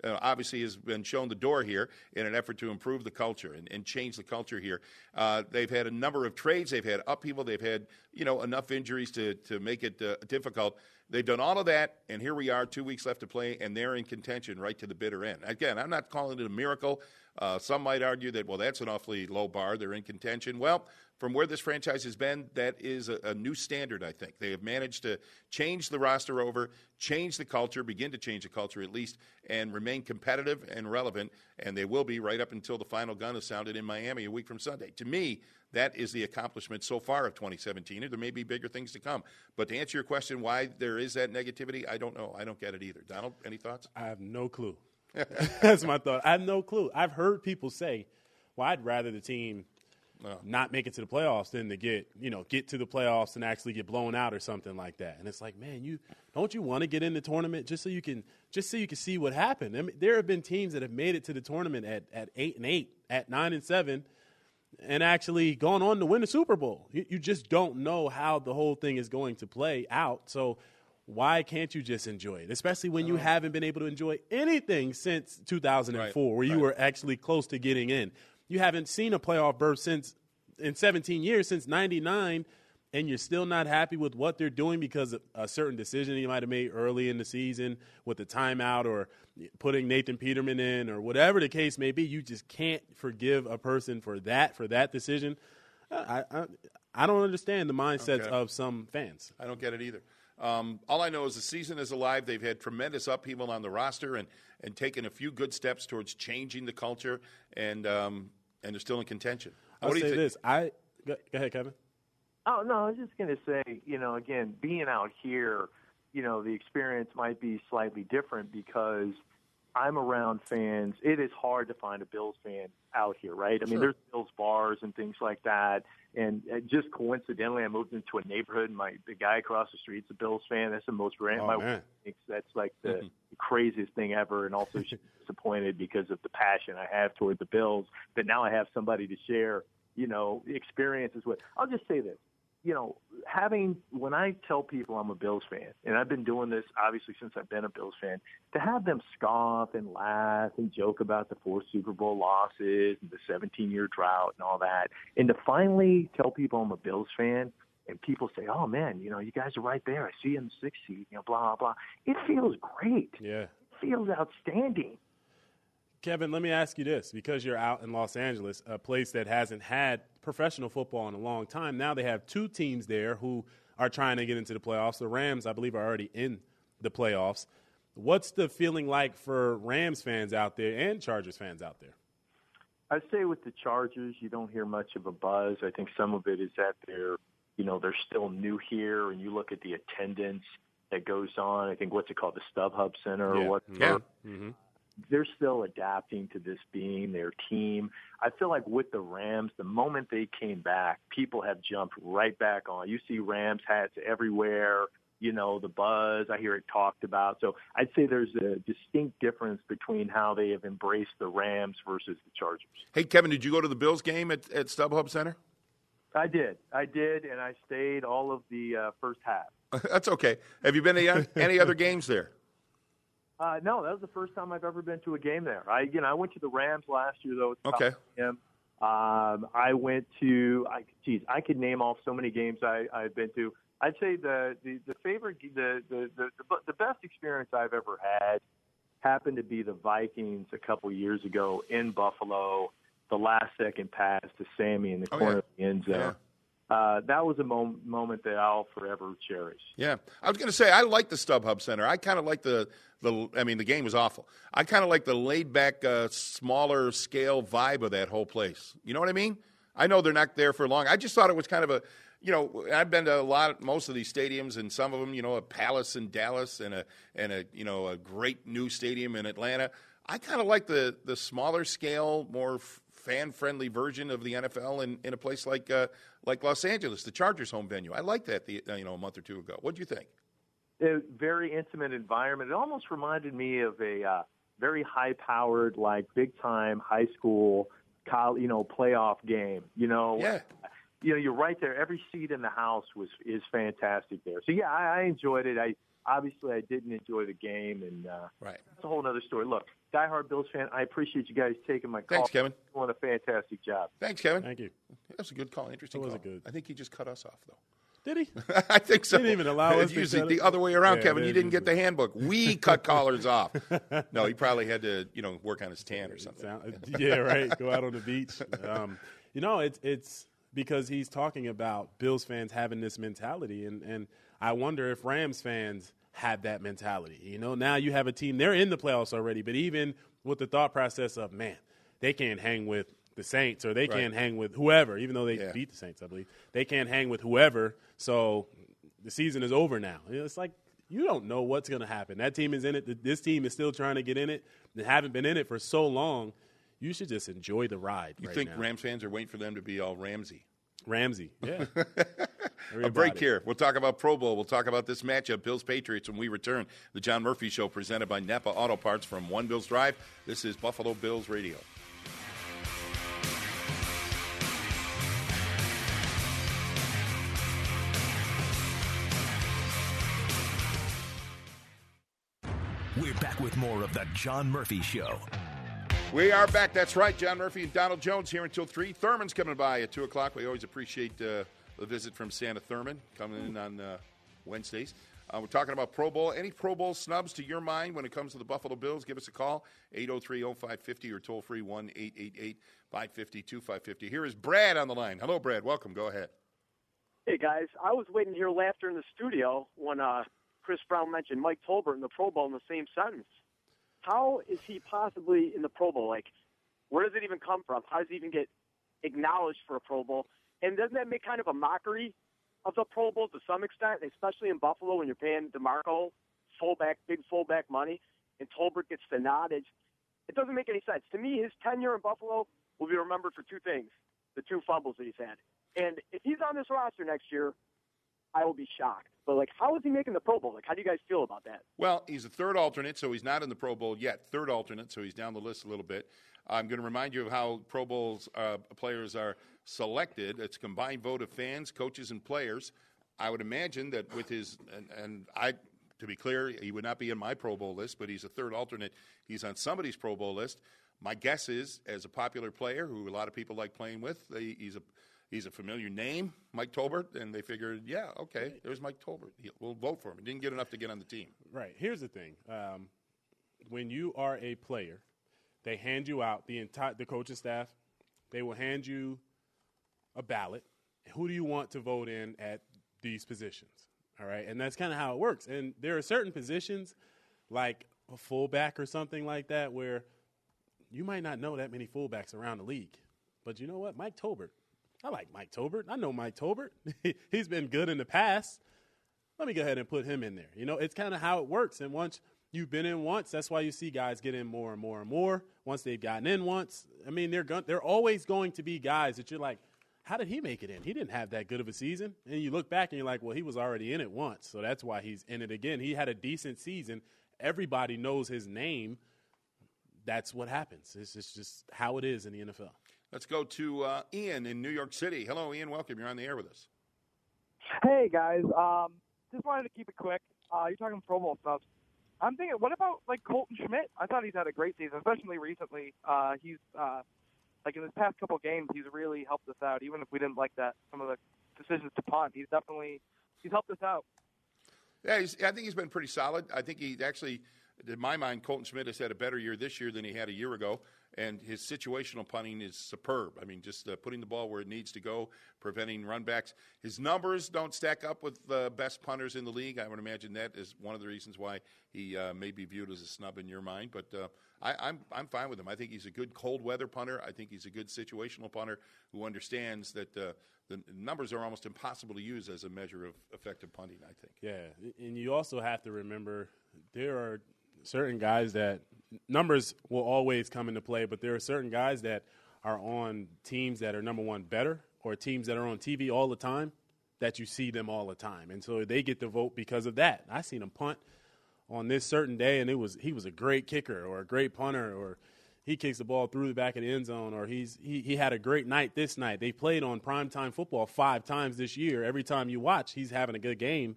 uh, obviously has been shown the door here in an effort to improve the culture and, and change the culture here. Uh, they've had a number of trades. They've had upheaval. They've had, you know, enough injuries to, to make it uh, difficult. They've done all of that, and here we are, two weeks left to play, and they're in contention right to the bitter end. Again, I'm not calling it a miracle. Uh, some might argue that, well, that's an awfully low bar. They're in contention. Well, from where this franchise has been, that is a, a new standard, I think. They have managed to change the roster over, change the culture, begin to change the culture at least, and remain competitive and relevant, and they will be right up until the final gun is sounded in Miami a week from Sunday. To me, that is the accomplishment so far of twenty seventeen, and there may be bigger things to come. But to answer your question, why there is that negativity, I don't know. I don't get it either. Donald, any thoughts? I have no clue. That's my thought. I have no clue. I've heard people say, well, I'd rather the team no. not make it to the playoffs than to get, you know, get to the playoffs and actually get blown out or something like that. And it's like, man, you don't you want to get in the tournament just so you can just so you can see what happened? I mean, there have been teams that have made it to the tournament at, at eight and eight, at nine and seven, and actually gone on to win the Super Bowl. You, you just don't know how the whole thing is going to play out. So why can't you just enjoy it, especially when you haven't been able to enjoy anything since two thousand four, right, where you right. were actually close to getting in? You haven't seen a playoff berth since in seventeen years, since ninety-nine, and you're still not happy with what they're doing because of a certain decision you might have made early in the season with the timeout or putting Nathan Peterman in or whatever the case may be. You just can't forgive a person for that, for that decision. I, I, I don't understand the mindsets Okay. of some fans. I don't get it either. Um, all I know is the season is alive. They've had tremendous upheaval on the roster and, and taken a few good steps towards changing the culture, and um, and they're still in contention. I'll what do say you think? this. I go, go ahead, Kevin. Oh, no, I was just going to say, you know, again, being out here, you know, the experience might be slightly different because I'm around fans. It is hard to find a Bills fan out here, right? I mean, Sure. there's Bills bars and things like that. And uh, just coincidentally, I moved into a neighborhood, and my the guy across the street's a Bills fan. That's the most random. Oh, my man. wife thinks that's like the, Mhm. the craziest thing ever, and also she's disappointed because of the passion I have toward the Bills. But now I have somebody to share, you know, experiences with. I'll just say this. You know, having when I tell people I'm a Bills fan, and I've been doing this obviously since I've been a Bills fan, to have them scoff and laugh and joke about the four Super Bowl losses and the seventeen-year drought and all that, and to finally tell people I'm a Bills fan, and people say, "Oh man, you know, you guys are right there. I see you in the sixth seed." You know, blah blah blah. It feels great. Yeah. It feels outstanding. Kevin, let me ask you this. Because you're out in Los Angeles, a place that hasn't had professional football in a long time, now they have two teams there who are trying to get into the playoffs. The Rams, I believe, are already in the playoffs. What's the feeling like for Rams fans out there and Chargers fans out there? I'd say with the Chargers, you don't hear much of a buzz. I think some of it is that they're, you know, they're still new here, and you look at the attendance that goes on. I think what's it called, the StubHub Center or Yeah. what? Yeah. Mm-hmm. They're still adapting to this being their team. I feel like with the Rams, the moment they came back, people have jumped right back on. You see Rams hats everywhere. You know, the buzz, I hear it talked about. So I'd say there's a distinct difference between how they have embraced the Rams versus the Chargers. Hey, Kevin, did you go to the Bills game at, at StubHub Center? I did. I did, and I stayed all of the uh, first half. That's okay. Have you been to any other games there? Uh, no, that was the first time I've ever been to a game there. I, you know, I went to the Rams last year, though. It's Okay. Him. Um, I went to, I, geez, I could name off so many games I, I've been to. I'd say the, the, the favorite, the, the, the, the, the best experience I've ever had happened to be the Vikings a couple years ago in Buffalo, the last second pass to Sammy in the Oh, corner yeah. of the end zone. Yeah. Uh, that was a mom- moment that I'll forever cherish. Yeah, I was going to say I like the StubHub Center. I kind of like the the. I mean, the game was awful. I kind of like the laid back, uh, smaller scale vibe of that whole place. You know what I mean? I know they're not there for long. I just thought it was kind of a. You know, I've been to a lot, most of these stadiums, and some of them, you know, a Palace in Dallas and a and a you know a great new stadium in Atlanta. I kind of like the the smaller scale, more fan friendly version of the N F L in, in a place like uh, like Los Angeles, the Chargers' home venue. I liked that the you know a month or two ago. What do you think? A very intimate environment. It almost reminded me of a uh, very high-powered, like big-time high school, college, you know, playoff game. You know, Yeah. you know, you're right there. Every seat in the house was is fantastic there. So yeah, I, I enjoyed it. I, obviously I didn't enjoy the game, and uh, right. that's a whole other story. Look, diehard Bills fan, I appreciate you guys taking my call. Thanks, Kevin. You're doing a fantastic job. Thanks, Kevin. Thank you. That was a good call. Interesting That was call. a good. I think he just cut us off, though. Did he? I think so. He didn't even allow us It's to usually cut the it. other way around, Yeah, Kevin. it You is didn't get the usually. handbook. We cut callers off. No, he probably had to, you know, work on his tan or something. Sound- yeah, right. Go out on the beach. Um, you know, it's it's because he's talking about Bills fans having this mentality, and, and I wonder if Rams fans have that mentality. You know, now you have a team, they're in the playoffs already, but even with the thought process of, man, they can't hang with the Saints, or they Right. can't hang with whoever, even though they Yeah. beat the Saints, I believe. They can't hang with whoever, so the season is over now. You know, it's like you don't know what's going to happen. That team is in it. This team is still trying to get in it. They haven't been in it for so long. You should just enjoy the ride You right think now. Rams fans are waiting for them to be all Ramsey? Ramsey, yeah. A break here. We'll talk about Pro Bowl. We'll talk about this matchup, Bills-Patriots, when we return. The John Murphy Show presented by Napa Auto Parts from One Bills Drive. This is Buffalo Bills Radio. We're back with more of the John Murphy Show. We are back. That's right. John Murphy and Donald Jones here until three. Thurman's coming by at two o'clock. We always appreciate uh, the visit from Santa Thurman coming in on uh, Wednesdays. Uh, we're talking about Pro Bowl. Any Pro Bowl snubs to your mind when it comes to the Buffalo Bills? Give us a call, eight oh three oh five five oh or toll free one eight eight eight five five zero two five five zero. Here is Brad on the line. Hello, Brad. Welcome. Go ahead. Hey, guys. I was waiting to hear laughter in the studio when uh, Chris Brown mentioned Mike Tolbert in the Pro Bowl in the same sentence. How is he possibly in the Pro Bowl? Like, where does it even come from? How does he even get acknowledged for a Pro Bowl? And doesn't that make kind of a mockery of the Pro Bowl to some extent, especially in Buffalo when you're paying DeMarco fullback, big fullback money, and Tolbert gets the nod? It, it doesn't make any sense. To me, his tenure in Buffalo will be remembered for two things, the two fumbles that he's had. And if he's on this roster next year, I will be shocked. But, like, how is he making the Pro Bowl? Like, how do you guys feel about that? Well, he's a third alternate, so he's not in the Pro Bowl yet. Third alternate, so he's down the list a little bit. I'm going to remind you of how Pro Bowls uh, players are selected. It's a combined vote of fans, coaches, and players. I would imagine that with his and, and I, to be clear, he would not be in my Pro Bowl list, but he's a third alternate. He's on somebody's Pro Bowl list. My guess is, as a popular player who a lot of people like playing with, they, he's a he's a familiar name, Mike Tolbert, and they figured, yeah, okay, there's Mike Tolbert. He, we'll vote for him. He didn't get enough to get on the team. Right. Here's the thing. Um, when you are a player, they hand you out, the entire the coaching staff, they will hand you a ballot. Who do you want to vote in at these positions? All right. And that's kind of how it works. And there are certain positions, like a fullback or something like that, where you might not know that many fullbacks around the league. But you know what? Mike Tolbert. I like Mike Tolbert. I know Mike Tolbert. He's been good in the past. Let me go ahead and put him in there. You know, it's kind of how it works. And once you've been in once, that's why you see guys get in more and more and more. Once they've gotten in once, I mean, they're go- they're always going to be guys that you're like, how did he make it in? He didn't have that good of a season. And you look back and you're like, well, he was already in it once, so that's why he's in it again. He had a decent season. Everybody knows his name. That's what happens. It's just, just how it is in the N F L. Let's go to uh, Ian in New York City. Hello, Ian. Welcome. You're on the air with us. Hey, guys. Um, just wanted to keep it quick. Uh, you're talking Pro Bowl stuff. I'm thinking, what about, like, Colton Schmidt? I thought he's had a great season, especially recently. Uh, he's, uh, like, in his past couple games, he's really helped us out, even if we didn't like that, some of the decisions to punt. He's definitely he's helped us out. Yeah, he's, I think he's been pretty solid. I think he actually, in my mind, Colton Schmidt has had a better year this year than he had a year ago. And his situational punting is superb. I mean, just uh, putting the ball where it needs to go, preventing runbacks. His numbers don't stack up with the best punters in the league. I would imagine that is one of the reasons why he uh, may be viewed as a snub in your mind. But uh, I, I'm I'm fine with him. I think he's a good cold weather punter. I think he's a good situational punter who understands that uh, the numbers are almost impossible to use as a measure of effective punting, I think. Yeah, and you also have to remember there are certain guys that numbers will always come into play, but there are certain guys that are on teams that are, number one, better, or teams that are on T V all the time that you see them all the time. And so they get the vote because of that. I seen him punt on this certain day, and it was he was a great kicker or a great punter, or he kicks the ball through the back of the end zone, or he's he, he had a great night this night. They played on primetime football five times this year. Every time you watch, he's having a good game.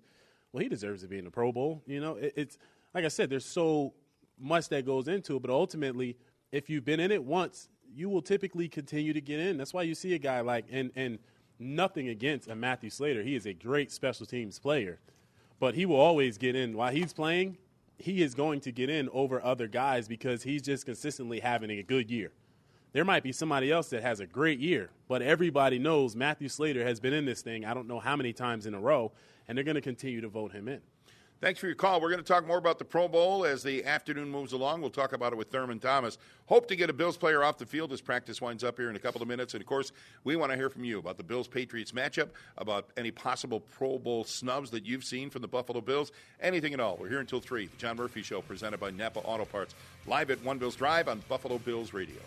well, he deserves to be in the Pro Bowl. You know, it, it's like I said, there's so much that goes into it, but ultimately, if you've been in it once, you will typically continue to get in. That's why you see a guy like, and, and nothing against a Matthew Slater. He is a great special teams player, but he will always get in. While he's playing, he is going to get in over other guys because he's just consistently having a good year. There might be somebody else that has a great year, but everybody knows Matthew Slater has been in this thing I don't know how many times in a row, and they're going to continue to vote him in. Thanks for your call. We're going to talk more about the Pro Bowl as the afternoon moves along. We'll talk about it with Thurman Thomas. Hope to get a Bills player off the field as practice winds up here in a couple of minutes. And, of course, we want to hear from you about the Bills-Patriots matchup, about any possible Pro Bowl snubs that you've seen from the Buffalo Bills, anything at all. We're here until three. The John Murphy Show presented by Napa Auto Parts, live at One Bills Drive on Buffalo Bills Radio.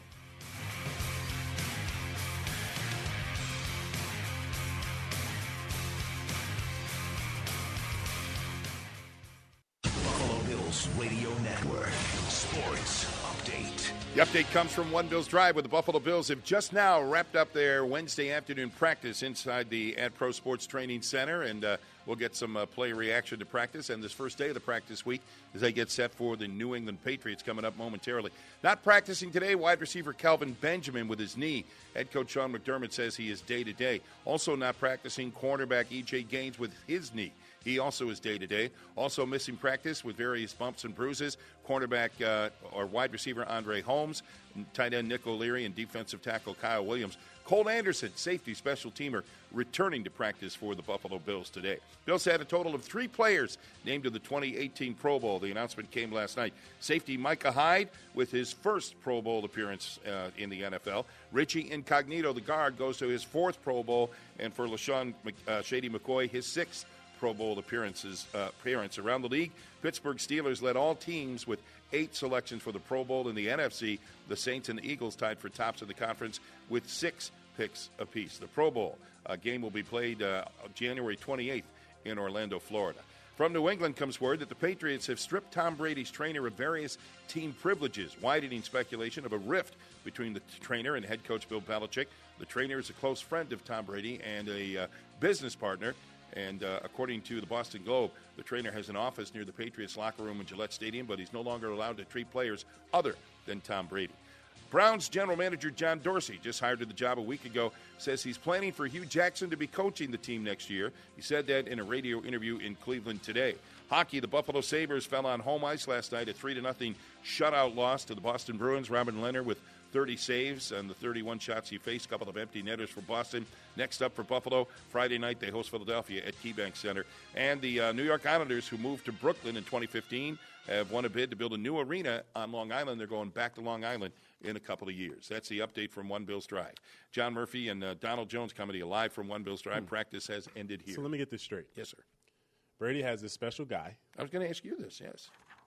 Radio Network Sports Update. The update comes from One Bills Drive, where the Buffalo Bills have just now wrapped up their Wednesday afternoon practice inside the Ad Pro Sports Training Center, and uh, we'll get some uh, player reaction to practice. And this first day of the practice week as they get set for the New England Patriots coming up momentarily. Not practicing today, wide receiver Calvin Benjamin with his knee. Head coach Sean McDermott says he is day-to-day. Also not practicing, cornerback E J Gaines with his knee. He also is day-to-day. Also missing practice with various bumps and bruises, cornerback uh, or wide receiver Andre Holmes, tight end Nick O'Leary, and defensive tackle Kyle Williams. Cole Anderson, safety special teamer, returning to practice for the Buffalo Bills today. Bills had a total of three players named to the twenty eighteen Pro Bowl. The announcement came last night. Safety Micah Hyde with his first Pro Bowl appearance uh, in the N F L. Richie Incognito, the guard, goes to his fourth Pro Bowl, and for LaShawn uh, Shady McCoy, his sixth Pro Bowl appearances uh, appearance around the league. Pittsburgh Steelers led all teams with eight selections for the Pro Bowl. In the N F C, the Saints and the Eagles tied for tops of the conference with six picks apiece. The Pro Bowl uh, game will be played uh, January twenty-eighth in Orlando, Florida. From New England comes word that the Patriots have stripped Tom Brady's trainer of various team privileges, widening speculation of a rift between the trainer and head coach Bill Belichick. The trainer is a close friend of Tom Brady and a uh, business partner. And uh, according to the Boston Globe, the trainer has an office near the Patriots locker room in Gillette Stadium, but he's no longer allowed to treat players other than Tom Brady. Browns general manager John Dorsey, just hired to the job a week ago, says he's planning for Hugh Jackson to be coaching the team next year. He said that in a radio interview in Cleveland today. Hockey, the Buffalo Sabres fell on home ice last night, a three to nothing shutout loss to the Boston Bruins. Robin Lehner with thirty saves and the thirty-one shots he faced, a couple of empty netters for Boston. Next up for Buffalo, Friday night they host Philadelphia at KeyBank Center. And the uh, New York Islanders, who moved to Brooklyn in twenty fifteen, have won a bid to build a new arena on Long Island. They're going back to Long Island in a couple of years. That's the update from One Bills Drive. John Murphy and uh, Donald Jones coming to you live from One Bills Drive. Hmm. Practice has ended here. So let me get this straight. Yes, sir. Brady has this special guy. I was going to ask you this, yes.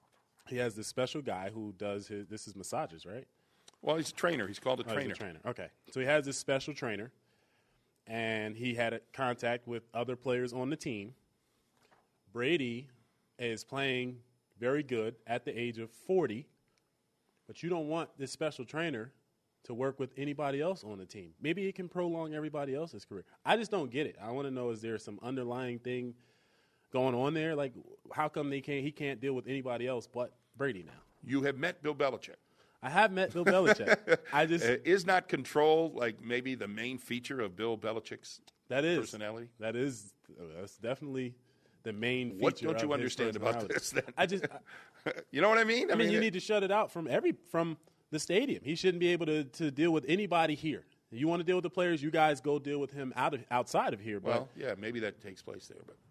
He has this special guy who does his, this is massages, right? Well, he's a trainer. He's called a oh, trainer. He's a trainer. Okay. So he has this special trainer, and he had a contact with other players on the team. Brady is playing very good at the age of forty, but you don't want this special trainer to work with anybody else on the team. Maybe it can prolong everybody else's career. I just don't get it. I want to know, is there some underlying thing going on there? Like, how come they can't? He can't deal with anybody else but Brady now? You have met Bill Belichick. I have met Bill Belichick. I just uh, is not control like maybe the main feature of Bill Belichick's that is, personality. That is that's definitely the main feature. What don't you understand about this? Then? I just, I, you know what I mean? I, I mean, mean, you it, need to shut it out from every from the stadium. He shouldn't be able to, to deal with anybody here. You want to deal with the players, you guys go deal with him out of outside of here. But well, yeah, maybe that takes place there, but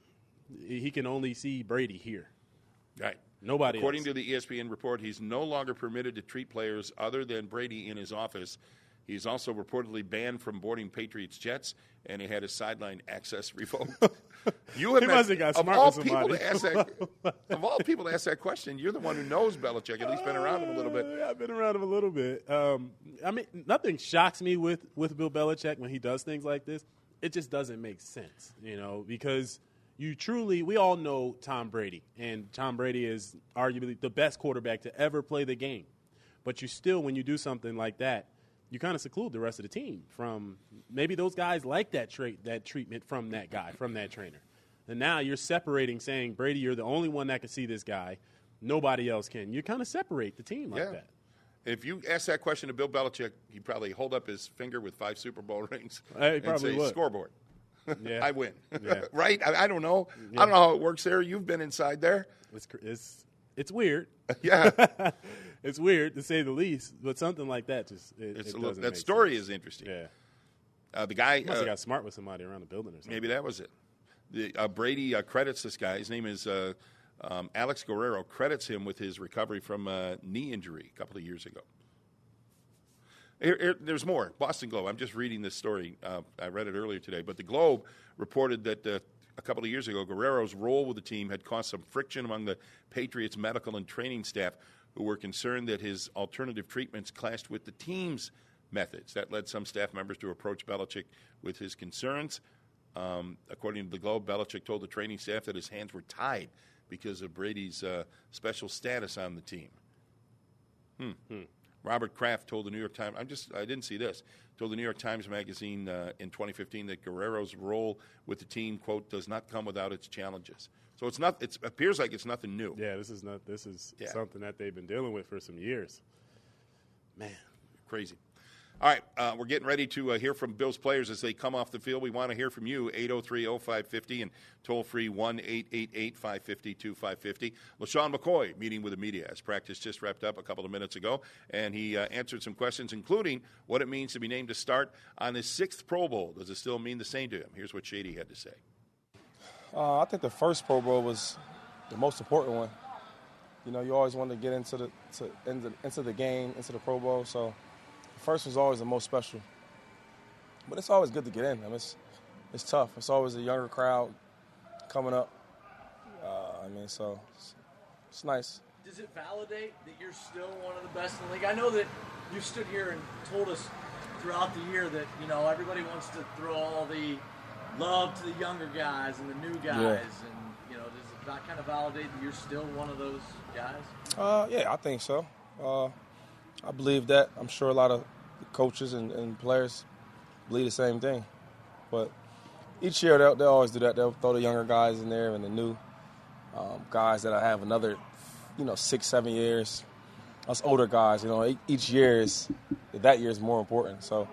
he can only see Brady here. Right. Nobody According else. to the E S P N report, he's no longer permitted to treat players other than Brady in his office. He's also reportedly banned from boarding Patriots jets, and he had his sideline access revoked. You have he met, must have got of smart all with people somebody. to ask that, of all people to ask that question, you're the one who knows Belichick. At least been around him a little bit. Uh, I've been around him a little bit. Um, I mean, nothing shocks me with, with Bill Belichick when he does things like this. It just doesn't make sense, you know, because you truly, we all know Tom Brady, and Tom Brady is arguably the best quarterback to ever play the game. But you still, when you do something like that, you kind of seclude the rest of the team from maybe those guys like that trait, that treatment from that guy, from that trainer. And now you're separating, saying, Brady, you're the only one that can see this guy. Nobody else can. You kind of separate the team like yeah. that. If you ask that question to Bill Belichick, he'd probably hold up his finger with five Super Bowl rings I and probably say, would. scoreboard. Yeah. I win. Yeah. Right? I, I don't know. Yeah. I don't know how it works there. You've been inside there. It's it's, it's weird. Yeah. It's weird, to say the least. But something like that just it, It's it a little, doesn't that make story sense. is interesting. Yeah. Uh, the guy He must uh, have got smart with somebody around the building or something. maybe that was it. The, uh, Brady uh, credits this guy. His name is uh, um, Alex Guerrero. Credits him with his recovery from a knee injury a couple of years ago. Here, here, there's more. Boston Globe. I'm just reading this story. Uh, I read it earlier today. But the Globe reported that uh, a couple of years ago, Guerrero's role with the team had caused some friction among the Patriots' medical and training staff, who were concerned that his alternative treatments clashed with the team's methods. That led some staff members to approach Belichick with his concerns. Um, according to the Globe, Belichick told the training staff that his hands were tied because of Brady's uh, special status on the team. Hmm. Hmm. Robert Kraft told the New York Times, I'm just, I didn't see this, told the New York Times Magazine uh, in twenty fifteen that Guerrero's role with the team, quote, does not come without its challenges. So it's not, it appears like it's nothing new. Yeah, this is not. This is Yeah. something that they've been dealing with for some years. Man, crazy. All right, uh, we're getting ready to uh, hear from Bills players as they come off the field. We want to hear from you, eight oh three oh five fifty and toll-free one eight eight eight five five zero two five five zero. LaShawn McCoy meeting with the media as practice just wrapped up a couple of minutes ago, and he uh, answered some questions, including what it means to be named to start on his sixth Pro Bowl. Does it still mean the same to him? Here's what Shady had to say. Uh, I think the first Pro Bowl was the most important one. You know, you always want to get into the to, into, into the game, into the Pro Bowl, so the first was always the most special. But it's always good to get in. I mean, it's, it's tough. It's always a younger crowd coming up. Uh, I mean, so it's, it's nice. Does it validate that you're still one of the best in the league? I know that you stood here and told us throughout the year that, you know, everybody wants to throw all the love to the younger guys and the new guys. Yeah. And, you know, does that kind of validate that you're still one of those guys? Uh, yeah, I think so. Uh, I believe that. I'm sure a lot of coaches and, and players believe the same thing. But each year they'll, they'll always do that. They'll throw the younger guys in there and the new um, guys that I have another, you know, six, seven years. Us older guys, you know, each year is, that year is more important. So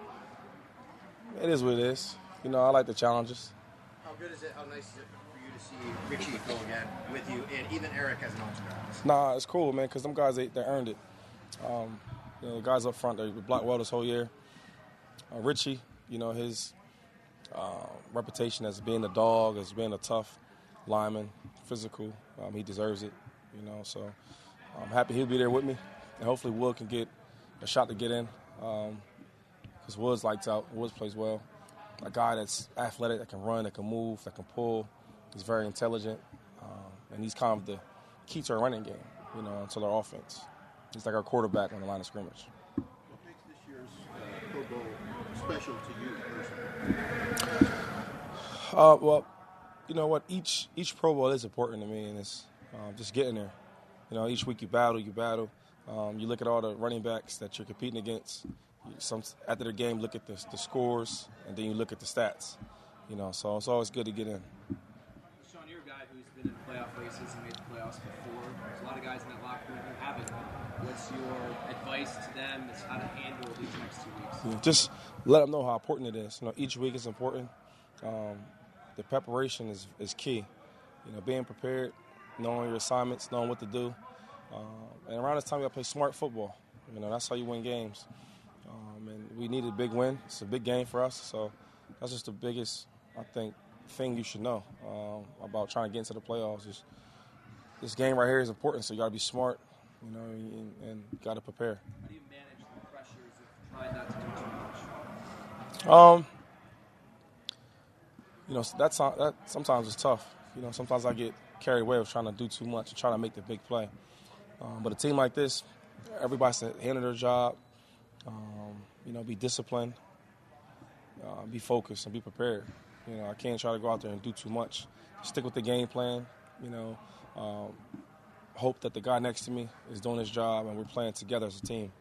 it is what it is. You know, I like the challenges. How good is it, how nice is it for you to see Richie go again with you, and even Eric as an All-Star? Nah, it's cool, man, because them guys, they, they earned it. Um, you know, the guys up front, they blocked well this whole year. Uh, Richie, you know, his uh, reputation as being a dog, as being a tough lineman, physical, um, he deserves it, you know. So I'm happy he'll be there with me, and hopefully Wood can get a shot to get in because um, Woods lights out. Woods plays well. A guy that's athletic, that can run, that can move, that can pull. He's very intelligent, um, and he's kind of the key to our running game, you know, to our offense. He's like our quarterback on the line of scrimmage. What makes this year's uh, Pro Bowl special to you personally? Uh, well, you know what? Each each Pro Bowl is important to me, and it's uh, just getting there. You know, each week you battle, you battle. Um, you look at all the running backs that you're competing against. You, some after the game, look at the, the scores, and then you look at the stats. You know, so it's always good to get in. Sean, you're a guy who's been in playoff races and made the playoffs before. There's a lot of guys in that locker room who haven't. What's your advice to them as how to handle these next two weeks? Yeah, just let them know how important it is. You know, each week is important. Um, the preparation is, is key. You know, being prepared, knowing your assignments, knowing what to do. Um, and around this time, you got to play smart football. You know, that's how you win games. Um, and we need a big win. It's a big game for us. So that's just the biggest, I think, thing you should know um, about trying to get into the playoffs. Is this game right here is important, so you got to be smart, you know, and, and got to prepare. How do you manage the pressures of trying not to do too much? Um, you know, that's that sometimes it's tough. You know, sometimes I get carried away with trying to do too much and trying to make the big play. Um, but a team like this, everybody's to handle their job. Um, you know, be disciplined, uh, be focused, and be prepared. You know, I can't try to go out there and do too much. Stick with the game plan. You know, um, hope that the guy next to me is doing his job and we're playing together as a team.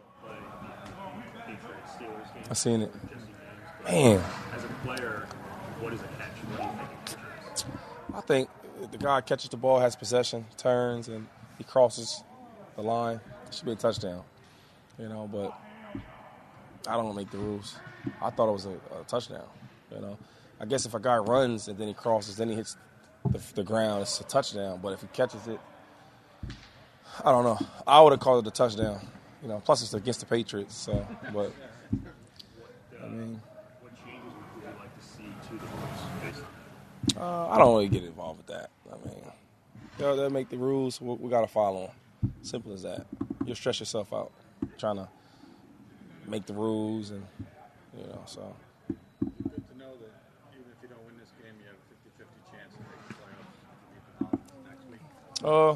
I seen it. Man. As a player, what is a catch? What do you think? I think if the guy catches the ball, has possession, turns, and he crosses the line, it should be a touchdown. You know, but I don't make the rules. I thought it was a, a touchdown. You know, I guess if a guy runs and then he crosses, then he hits the, the ground, it's a touchdown. But if he catches it, I don't know. I would have called it a touchdown. You know, plus it's against the Patriots. So, but I mean, what changes would you like to see to the rules? uh, I don't really get involved with that. I mean, they'll, they'll make the rules. We, we got to follow them. Simple as that. You'll stress yourself out trying to make the rules, and you know, so. Good to know that even if you don't win this game, you have a fifty-fifty chance to make the playoffs if you beat the Dolphins next week. Uh,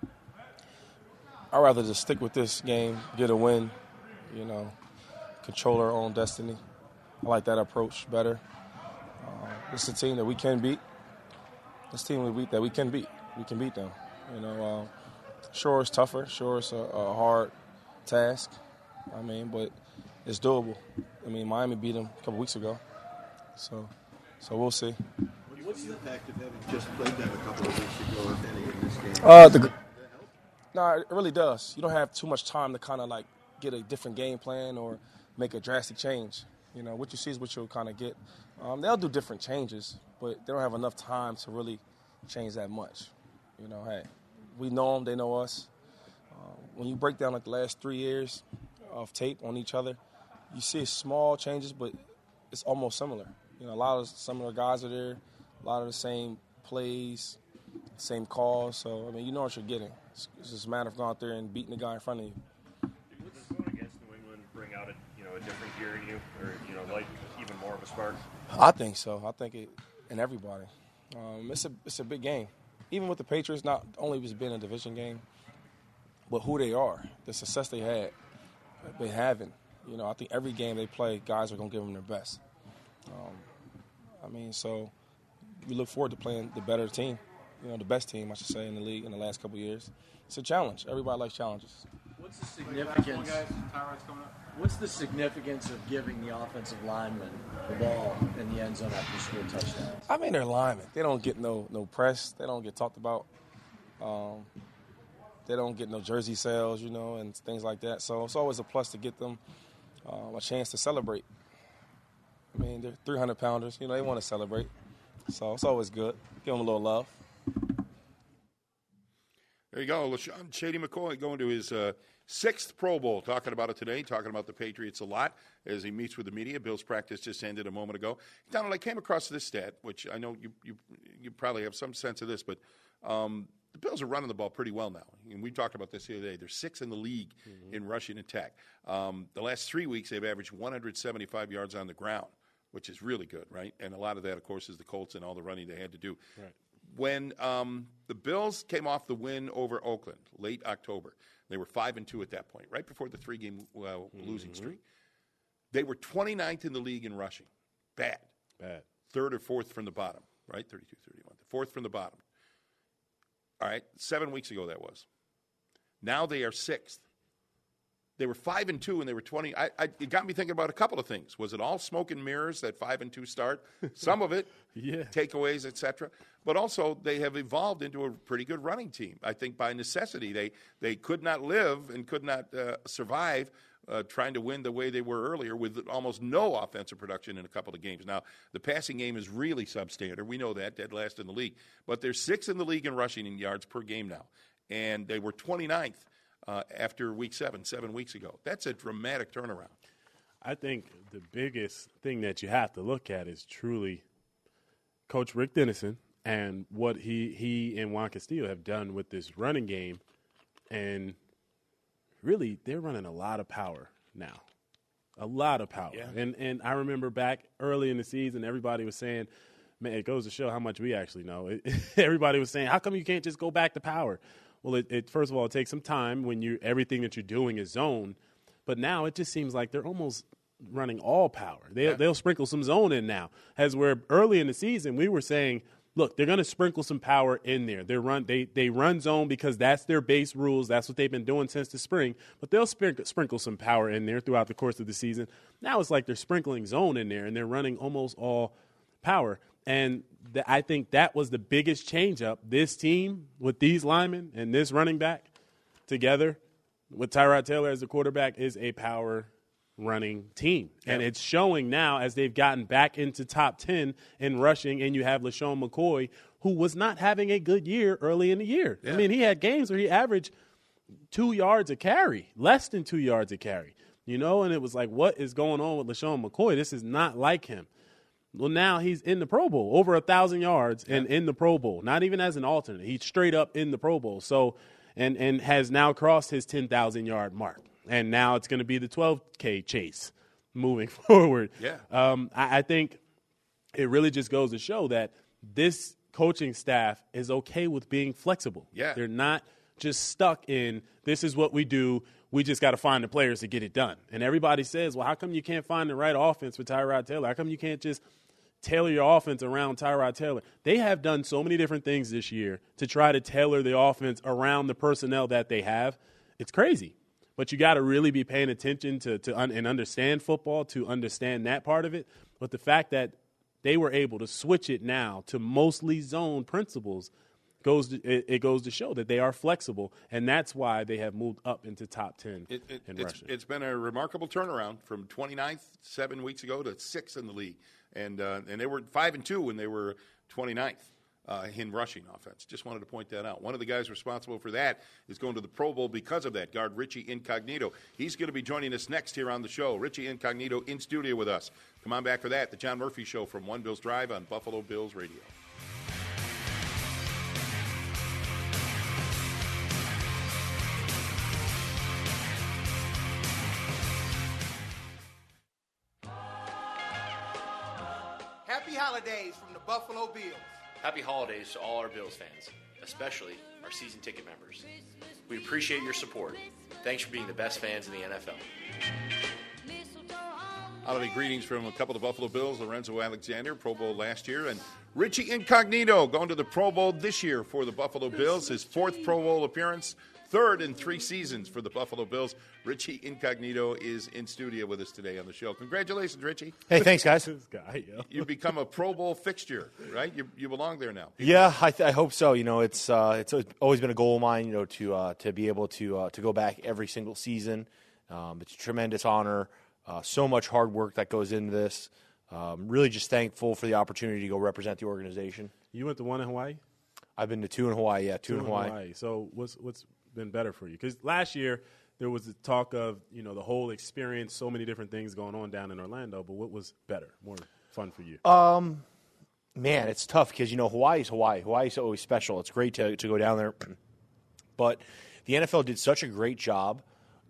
I'd rather just stick with this game, get a win, you know, control our own destiny. I like that approach better. Uh, it's a team that we can beat. This team we beat that we can beat. We can beat them. You know, uh, sure it's tougher. Sure it's a, a hard task. I mean, but it's doable. I mean, Miami beat them a couple weeks ago, so so we'll see. What's the impact of having just played them a couple of weeks ago, if any, in this game? Uh, the, no, it really does. You don't have too much time to kind of like get a different game plan or make a drastic change. You know, what you see is what you'll kind of get. Um, they'll do different changes, but they don't have enough time to really change that much. You know, hey, we know them, they know us. Uh, when you break down like the last three years of tape on each other, you see small changes, but it's almost similar. You know, a lot of similar guys are there, a lot of the same plays, same calls. So, I mean, you know what you're getting. It's, it's just a matter of going out there and beating the guy in front of you. Would this going against New England bring out a, you know, a different gear in you, or, you know, like even more of a spark? I think so. I think it in everybody. Um, it's a it's a big game. Even with the Patriots, not only has it been a division game, but who they are, the success they had, they haven't. You know, I think every game they play, guys are going to give them their best. Um, I mean, so we look forward to playing the better team, you know, the best team, I should say, in the league in the last couple of years. It's a challenge. Everybody likes challenges. What's the significance? What's the significance of giving the offensive lineman the ball in the end zone after you score touchdowns? I mean, they're linemen. They don't get no no press. They don't get talked about. Um, they don't get no jersey sales, you know, and things like that. So it's always a plus to get them um, a chance to celebrate. I mean, they're three hundred pounders. You know, they want to celebrate. So it's always good. Give them a little love. There you go. LaShawn Shady McCoy going to his uh, sixth Pro Bowl, talking about it today, talking about the Patriots a lot as he meets with the media. Bill's practice just ended a moment ago. Donald, I came across this stat, which I know you you, you probably have some sense of this, but um, the Bills are running the ball pretty well now. And we talked about this the other day. They're sixth in the league mm-hmm. in rushing attack. Um, the last three weeks, they've averaged one hundred seventy-five yards on the ground, which is really good, right? And a lot of that, of course, is the Colts and all the running they had to do. Right. When um, the Bills came off the win over Oakland late October, they were five and two at that point, right before the three-game uh, mm-hmm. losing streak. They were twenty-ninth in the league in rushing. Bad. Bad. Third or fourth from the bottom, right? thirty-two thirty-one. Fourth from the bottom. All right, seven weeks ago that was. Now they are sixth. They were five and two, and they were twenty. I, I, it got me thinking about a couple of things. Was it all smoke and mirrors, that five and two start? Some of it, yeah, takeaways, et cetera. But also, they have evolved into a pretty good running team. I think by necessity, they they could not live and could not uh, survive uh, trying to win the way they were earlier with almost no offensive production in a couple of games. Now, the passing game is really substandard. We know that, dead last in the league. But they're sixth in the league in rushing in yards per game now, and they were twenty-ninth. Uh, after week seven, seven weeks ago. That's a dramatic turnaround. I think the biggest thing that you have to look at is truly Coach Rick Dennison and what he, he and Juan Castillo have done with this running game. And really, they're running a lot of power now. A lot of power. Yeah. And and I remember back early in the season, everybody was saying, man, it goes to show how much we actually know. It, everybody was saying, how come you can't just go back to power? Well, it, it first of all, it takes some time when you everything that you're doing is zone. But now it just seems like they're almost running all power. They, yeah. They'll sprinkle some zone in now. As we're early in the season, we were saying, look, they're going to sprinkle some power in there. They run they they run zone because that's their base rules. That's what they've been doing since the spring. But they'll sprinkle, sprinkle some power in there throughout the course of the season. Now it's like they're sprinkling zone in there, and they're running almost all power. And th- I think that was the biggest change-up. This team with these linemen and this running back together with Tyrod Taylor as the quarterback is a power running team. Yep. And it's showing now as they've gotten back into top ten in rushing, and you have LaShawn McCoy, who was not having a good year early in the year. Yeah. I mean, he had games where he averaged two yards a carry, less than two yards a carry, you know, and it was like, what is going on with LaShawn McCoy? This is not like him. Well, now he's in the Pro Bowl, over a thousand yards and in the Pro Bowl, not even as an alternate. He's straight up in the Pro Bowl. So, and, and has now crossed his ten thousand yard mark. And now it's going to be the twelve K chase moving forward. Yeah. Um, I, I think it really just goes to show that this coaching staff is okay with being flexible. Yeah. They're not just stuck in, this is what we do, we just got to find the players to get it done. And everybody says, well, how come you can't find the right offense for Tyrod Taylor? How come you can't just tailor your offense around Tyrod Taylor? They have done so many different things this year to try to tailor the offense around the personnel that they have. It's crazy. But you got to really be paying attention to, to un- and understand football to understand that part of it. But the fact that they were able to switch it now to mostly zone principles goes to, it, it goes to show that they are flexible, and that's why they have moved up into top ten it, it, in it's, rushing. It's been a remarkable turnaround from twenty-ninth seven weeks ago to sixth in the league, and uh, and they were five and two when they were twenty-ninth. Uh, in rushing offense. Just wanted to point that out. One of the guys responsible for that is going to the Pro Bowl because of that, guard Richie Incognito. He's going to be joining us next here on the show. Richie Incognito in studio with us. Come on back for that. The John Murphy Show from One Bills Drive on Buffalo Bills Radio. Happy holidays from the Buffalo Bills. Happy holidays to all our Bills fans, especially our season ticket members. We appreciate your support. Thanks for being the best fans in the N F L. Holiday greetings from a couple of Buffalo Bills, Lorenzo Alexander, Pro Bowl last year, and Richie Incognito going to the Pro Bowl this year for the Buffalo Bills, his fourth Pro Bowl appearance, third in three seasons for the Buffalo Bills. Richie Incognito is in studio with us today on the show. Congratulations, Richie. Hey, thanks, guys. This guy, yo. You've become a Pro Bowl fixture, right? You, you belong there now. Yeah, I, th- I hope so. You know, it's uh, it's always been a goal of mine, you know, to uh, to be able to uh, to go back every single season. Um, it's a tremendous honor. Uh, so much hard work that goes into this. Um, really just thankful for the opportunity to go represent the organization. You went to one in Hawaii? I've been to two in Hawaii, yeah, two, two in Hawaii. Hawaii. So what's what's been better for you? Because last year there was the talk of, you know, the whole experience, so many different things going on down in Orlando, but what was better, more fun for you? Um, man, it's tough because, you know, Hawaii's Hawaii. Hawaii's always special. It's great to, to go down there. But the N F L did such a great job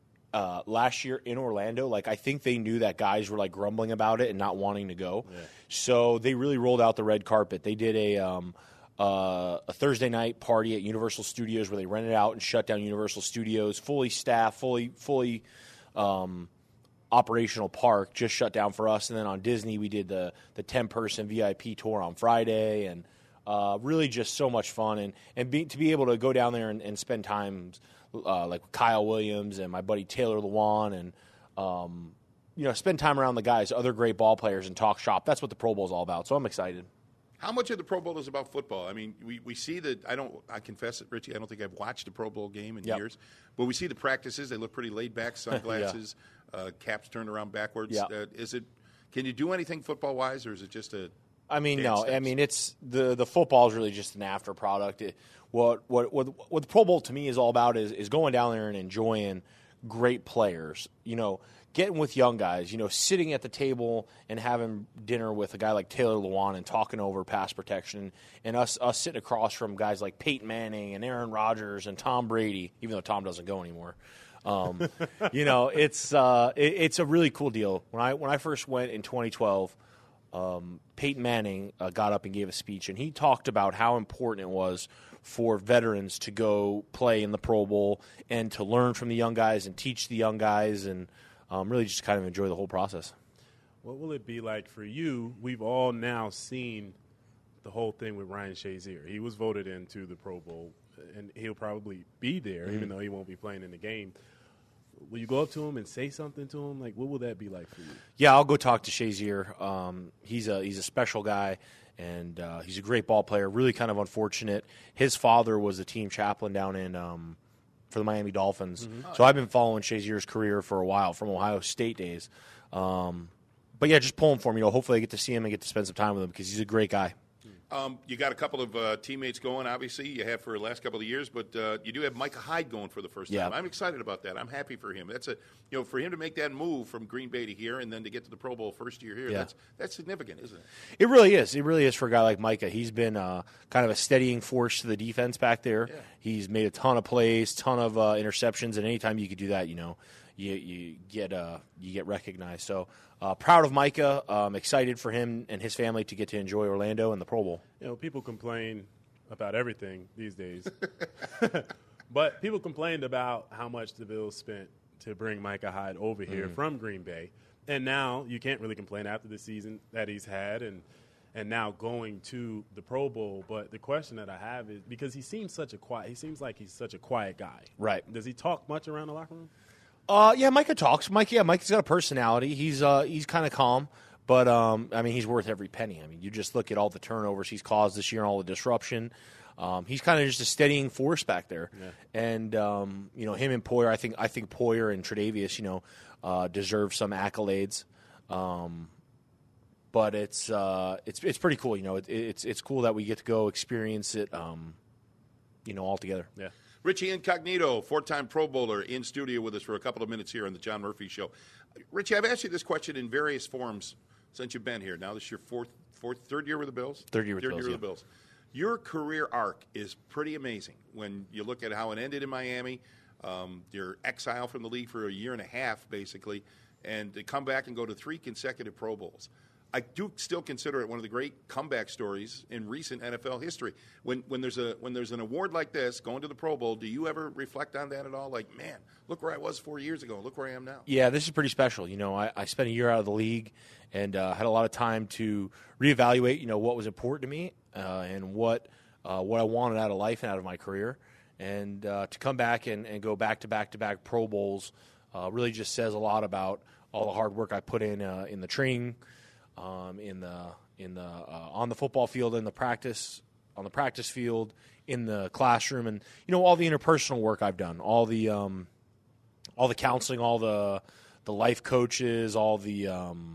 uh, last year in Orlando. Like, I think they knew that guys were, like, grumbling about it and not wanting to go. Yeah. So they really rolled out the red carpet. They did a um, – Uh, a Thursday night party at Universal Studios where they rented out and shut down Universal Studios, fully staffed, fully fully um, operational park, just shut down for us. And then on Disney, we did the the ten-person V I P tour on Friday, and uh, really just so much fun. And and be, to be able to go down there and, and spend time uh, like with Kyle Williams and my buddy Taylor Lewan, and um, you know, spend time around the guys, other great ball players, and talk shop. That's what the Pro Bowl is all about. So I'm excited. How much of the Pro Bowl is about football? I mean, we, we see that, I don't, I confess it, Richie, I don't think I've watched a Pro Bowl game in yep. years, but we see the practices, they look pretty laid back, sunglasses, yeah. uh, caps turned around backwards. Yeah. Uh, is it, can you do anything football-wise, or is it just a I mean, no, steps? I mean, it's, the, the football is really just an after product. It, what, what, what, what the Pro Bowl to me is all about is, is going down there and enjoying great players, you know, getting with young guys, you know, sitting at the table and having dinner with a guy like Taylor Lewan and talking over pass protection, and us us sitting across from guys like Peyton Manning and Aaron Rodgers and Tom Brady, even though Tom doesn't go anymore. Um, you know, it's uh, it, it's a really cool deal. When I when I first went in twenty twelve, um, Peyton Manning uh, got up and gave a speech, and he talked about how important it was for veterans to go play in the Pro Bowl and to learn from the young guys and teach the young guys, and Um, really just kind of enjoy the whole process. What will it be like for you? We've all now seen the whole thing with Ryan Shazier. He was voted into the Pro Bowl, and he'll probably be there, mm-hmm. even though he won't be playing in the game. Will you go up to him and say something to him? Like, what will that be like for you? Yeah, I'll go talk to Shazier. Um, he's a he's a special guy, and uh, he's a great ball player. Really kind of unfortunate. His father was a team chaplain down in um, for the Miami Dolphins. Mm-hmm. So I've been following Shazier's career for a while from Ohio State days. Um, but, yeah, just pulling for him. You know, hopefully I get to see him and get to spend some time with him because he's a great guy. Um, you got a couple of uh, teammates going, obviously. You have for the last couple of years, but uh, you do have Micah Hyde going for the first time. Yeah. I'm excited about that. I'm happy for him. That's a you know for him to make that move from Green Bay to here and then to get to the Pro Bowl first year here. Yeah. That's that's significant, isn't it? It really is. It really is for a guy like Micah. He's been uh, kind of a steadying force to the defense back there. Yeah. He's made a ton of plays, ton of uh, interceptions, and anytime you could do that, you know, you you get uh, you get recognized. So uh, proud of Micah. Um, excited for him and his family to get to enjoy Orlando and the Pro Bowl. You know, people complain about everything these days, but people complained about how much the Bills spent to bring Micah Hyde over here Mhm. from Green Bay, and now you can't really complain after the season that he's had, and and now going to the Pro Bowl. But the question that I have is because he seems such a quiet, he seems like he's such a quiet guy. Right. Does he talk much around the locker room? Uh, yeah, Micah talks. Mike, yeah, Micah's got a personality. He's uh, he's kind of calm, but um, I mean, he's worth every penny. I mean, you just look at all the turnovers he's caused this year and all the disruption. Um, he's kind of just a steadying force back there, Yeah. and um, you know, him and Poyer. I think I think Poyer and Tre'Davious, you know, uh, deserve some accolades. Um, but it's uh, it's it's pretty cool. You know, it, it's it's cool that we get to go experience it. Um, you know, all together. Yeah. Richie Incognito, four-time Pro Bowler, in studio with us for a couple of minutes here on the John Murphy Show. Richie, I've asked you this question in various forms since you've been here. Now this is your fourth, fourth, third year with the Bills. Third year with the third Bills, year yeah. with the Bills. Your career arc is pretty amazing when you look at how it ended in Miami. Um, your exile from the league for a year and a half, basically, and to come back and go to three consecutive Pro Bowls. I do still consider it one of the great comeback stories in recent N F L history. When when there's a when there's an award like this, going to the Pro Bowl, do you ever reflect on that at all? Like, man, look where I was four years ago. Look where I am now. Yeah, this is pretty special. You know, I, I spent a year out of the league and uh, had a lot of time to reevaluate, you know, what was important to me uh, and what uh, what I wanted out of life and out of my career. And uh, to come back and, and go back to back to back Pro Bowls uh, really just says a lot about all the hard work I put in uh, in the training, um, in the in the uh, on the football field, in the practice on the practice field, in the classroom, and you know all the interpersonal work I've done, all the um, all the counseling, all the the life coaches, all the um,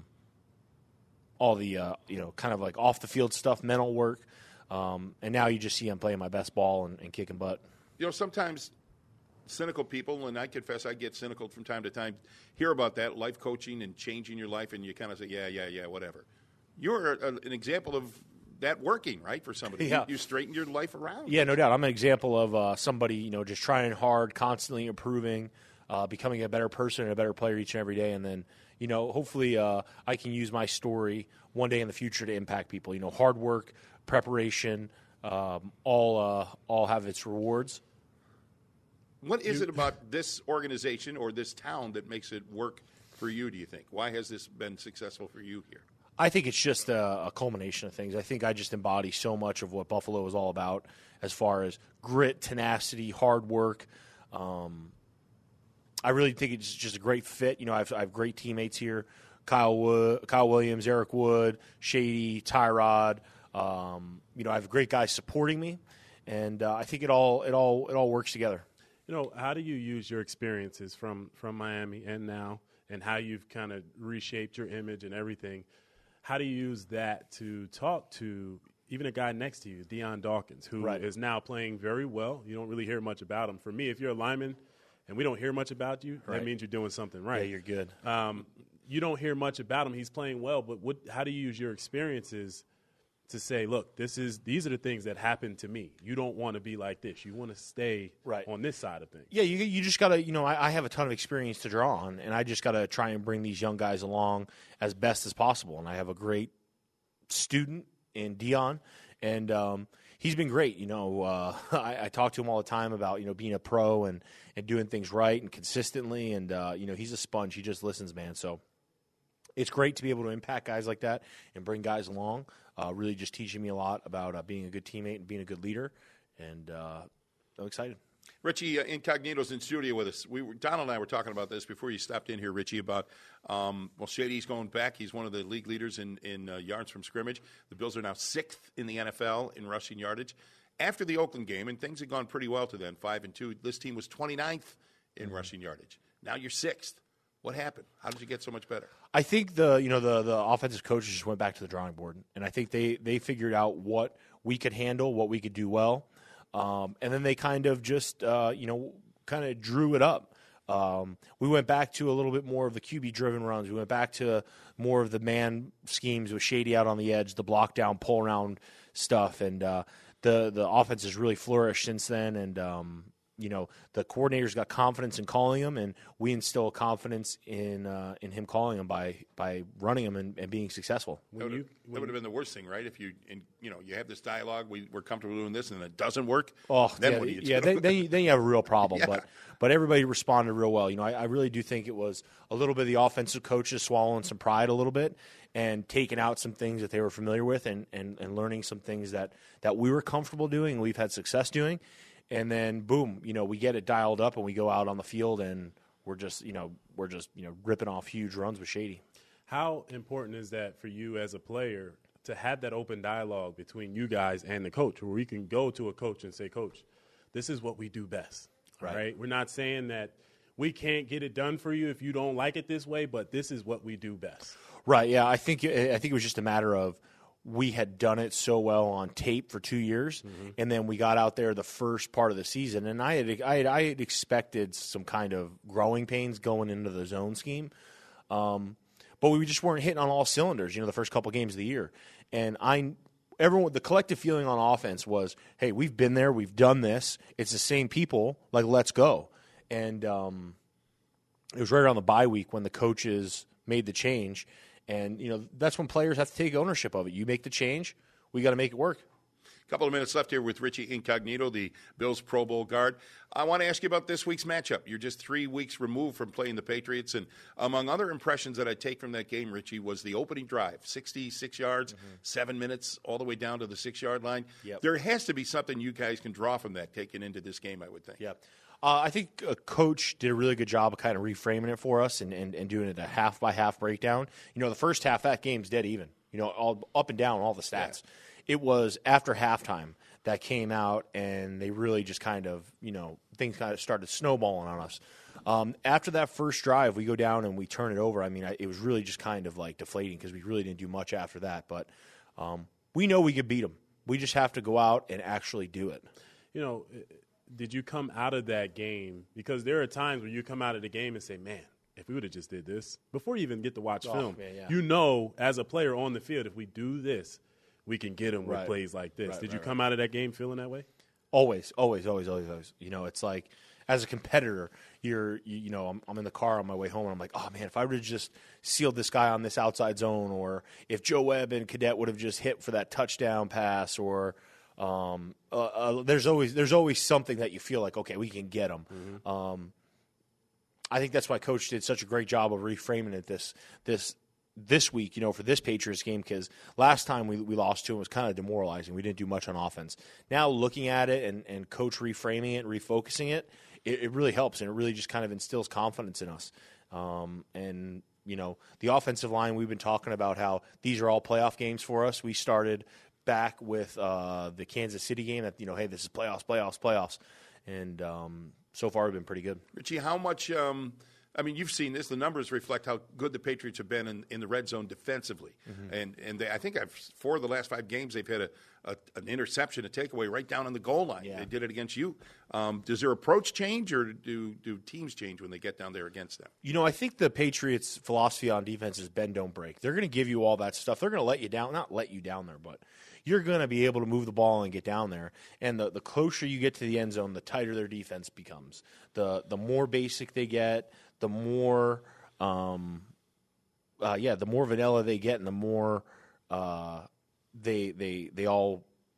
all the uh, you know kind of like off the field stuff, mental work, um, and now you just see I'm playing my best ball and, and kicking butt. You know, sometimes cynical people, and I confess I get cynical from time to time, hear about that, life coaching and changing your life, and you kind of say, yeah, yeah, yeah, whatever. You're a, an example of that working, right, for somebody. Yeah. You, you straightened your life around. Yeah, no doubt. I'm an example of uh, somebody, you know, just trying hard, constantly improving, uh, becoming a better person and a better player each and every day. And then, you know, hopefully uh, I can use my story one day in the future to impact people. You know, hard work, preparation, um, all uh, all have its rewards. What is it about this organization or this town that makes it work for you, do you think? Why has this been successful for you here? I think it's just a, a culmination of things. I think I just embody so much of what Buffalo is all about as far as grit, tenacity, hard work. Um, I really think it's just a great fit. You know, I have, I have great teammates here. Kyle Wood, Kyle Williams, Eric Wood, Shady, Tyrod. Um, you know, I have great guys supporting me, and uh, I think it all it all it all works together. You know, how do you use your experiences from, from Miami and now, and how you've kind of reshaped your image and everything? How do you use that to talk to even a guy next to you, Deion Dawkins, who Right. is now playing very well? You don't really hear much about him. For me, if you're a lineman and we don't hear much about you, Right. that means you're doing something right. Yeah, you're good. Um, you don't hear much about him. He's playing well, but what, how do you use your experiences to say, look, this is these are the things that happened to me. You don't want to be like this. You want to stay Right. on this side of things. Yeah, you you just gotta you know I, I have a ton of experience to draw on, and I just gotta try and bring these young guys along as best as possible. And I have a great student in Dion, and um, he's been great. You know, uh, I, I talk to him all the time about you know being a pro and, and doing things right and consistently, and uh, you know he's a sponge. He just listens, man. So it's great to be able to impact guys like that and bring guys along. Uh, really, just teaching me a lot about uh, being a good teammate and being a good leader, and uh, I'm excited. Richie uh, Incognito's in studio with us. We were, Donald and I were talking about this before you stopped in here, Richie, about, um, well, Shady's going back. He's one of the league leaders in, in uh, yards from scrimmage. The Bills are now sixth in the N F L in rushing yardage. After the Oakland game, and things had gone pretty well to then, five and two, this team was twenty-ninth in mm-hmm. rushing yardage. Now you're sixth. What happened? How did you get so much better? I think the you know the the offensive coaches just went back to the drawing board, and I think they they figured out what we could handle, what we could do well, um, and then they kind of just uh, you know kind of drew it up. Um, we went back to a little bit more of the Q B-driven runs. We went back to more of the man schemes with Shady out on the edge, the block down, pull around stuff, and uh, the the offense has really flourished since then. And um, you know the coordinators got confidence in calling him, and we instill confidence in uh, in him calling him by by running him and, and being successful. That would, have, that would have been the worst thing, right? If you and, you know you have this dialogue, we, we're comfortable doing this, and it doesn't work. Oh, then yeah, what do you do? yeah. Then, then, you, then you have a real problem. Yeah. But but everybody responded real well. You know, I, I really do think it was a little bit of the offensive coaches swallowing some pride a little bit and taking out some things that they were familiar with and, and, and learning some things that, that we were comfortable doing and we've had success doing. And then, boom, you know, we get it dialed up and we go out on the field and we're just, you know, we're just, you know, ripping off huge runs with Shady. How important is that for you as a player to have that open dialogue between you guys and the coach where we can go to a coach and say, Coach, this is what we do best, right? right? We're not saying that we can't get it done for you if you don't like it this way, but this is what we do best. Right, yeah. I think I think it was just a matter of we had done it so well on tape for two years, mm-hmm. and then we got out there the first part of the season, and I had I had, I had expected some kind of growing pains going into the zone scheme, um, but we just weren't hitting on all cylinders. You know, the first couple games of the year, and I everyone the collective feeling on offense was, hey, we've been there, we've done this. It's the same people. Like, let's go. And um, it was right around the bye week when the coaches made the change. And, you know, that's when players have to take ownership of it. You make the change, we got to make it work. A couple of minutes left here with Richie Incognito, the Bills Pro Bowl guard. I want to ask you about this week's matchup. You're just three weeks removed from playing the Patriots, and among other impressions that I take from that game, Richie, was the opening drive, sixty-six yards, mm-hmm. seven minutes, all the way down to the six-yard line. Yep. There has to be something you guys can draw from that taking into this game, I would think. Yeah. Uh, I think a coach did a really good job of kind of reframing it for us and, and, and doing it a half-by-half breakdown. You know, the first half, that game's dead even, you know, all up and down, all the stats. Yeah. It was after halftime that came out, and they really just kind of, you know, things kind of started snowballing on us. Um, after that first drive, we go down and we turn it over. I mean, I, it was really just kind of like deflating because we really didn't do much after that. But um, we know we could beat them. We just have to go out and actually do it. You know, did you come out of that game? Because there are times where you come out of the game and say, man, if we would have just did this, before you even get to watch oh, film, man, yeah. you know as a player on the field, if we do this, we can get them with Right. plays like this. Right, Did right, you come out of that game feeling that way? Always, always, always, always, always. You know, it's like as a competitor, you're, you, you know, I'm, I'm in the car on my way home, and I'm like, oh man, if I would have just sealed this guy on this outside zone, or if Joe Webb and Cadet would have just hit for that touchdown pass, or um, uh, uh, there's always there's always something that you feel like, okay, we can get them. Mm-hmm. Um, I think that's why Coach did such a great job of reframing it this this. this week, you know, for this Patriots game, because last time we, we lost to him was kind of demoralizing. We didn't do much on offense. Now looking at it and, and Coach reframing it, refocusing it, it, it really helps, and it really just kind of instills confidence in us. Um, and, you know, the offensive line, we've been talking about how these are all playoff games for us. We started back with uh, the Kansas City game that, you know, hey, this is playoffs, playoffs, playoffs. And um, so far we've been pretty good. Richie, how much um – I mean, you've seen this. The numbers reflect how good the Patriots have been in, in the red zone defensively. Mm-hmm. And and they, I think I've, four of the last five games they've had a, a, an interception, a takeaway right down on the goal line. Yeah. They did it against you. Um, does their approach change, or do, do teams change when they get down there against them? You know, I think the Patriots' philosophy on defense is bend, don't break. They're going to give you all that stuff. They're going to let you down, not let you down there, but you're going to be able to move the ball and get down there. And the, the closer you get to the end zone, the tighter their defense becomes. The the more basic they get, the more, um, uh, yeah, the more vanilla they get, and the more uh, they they they all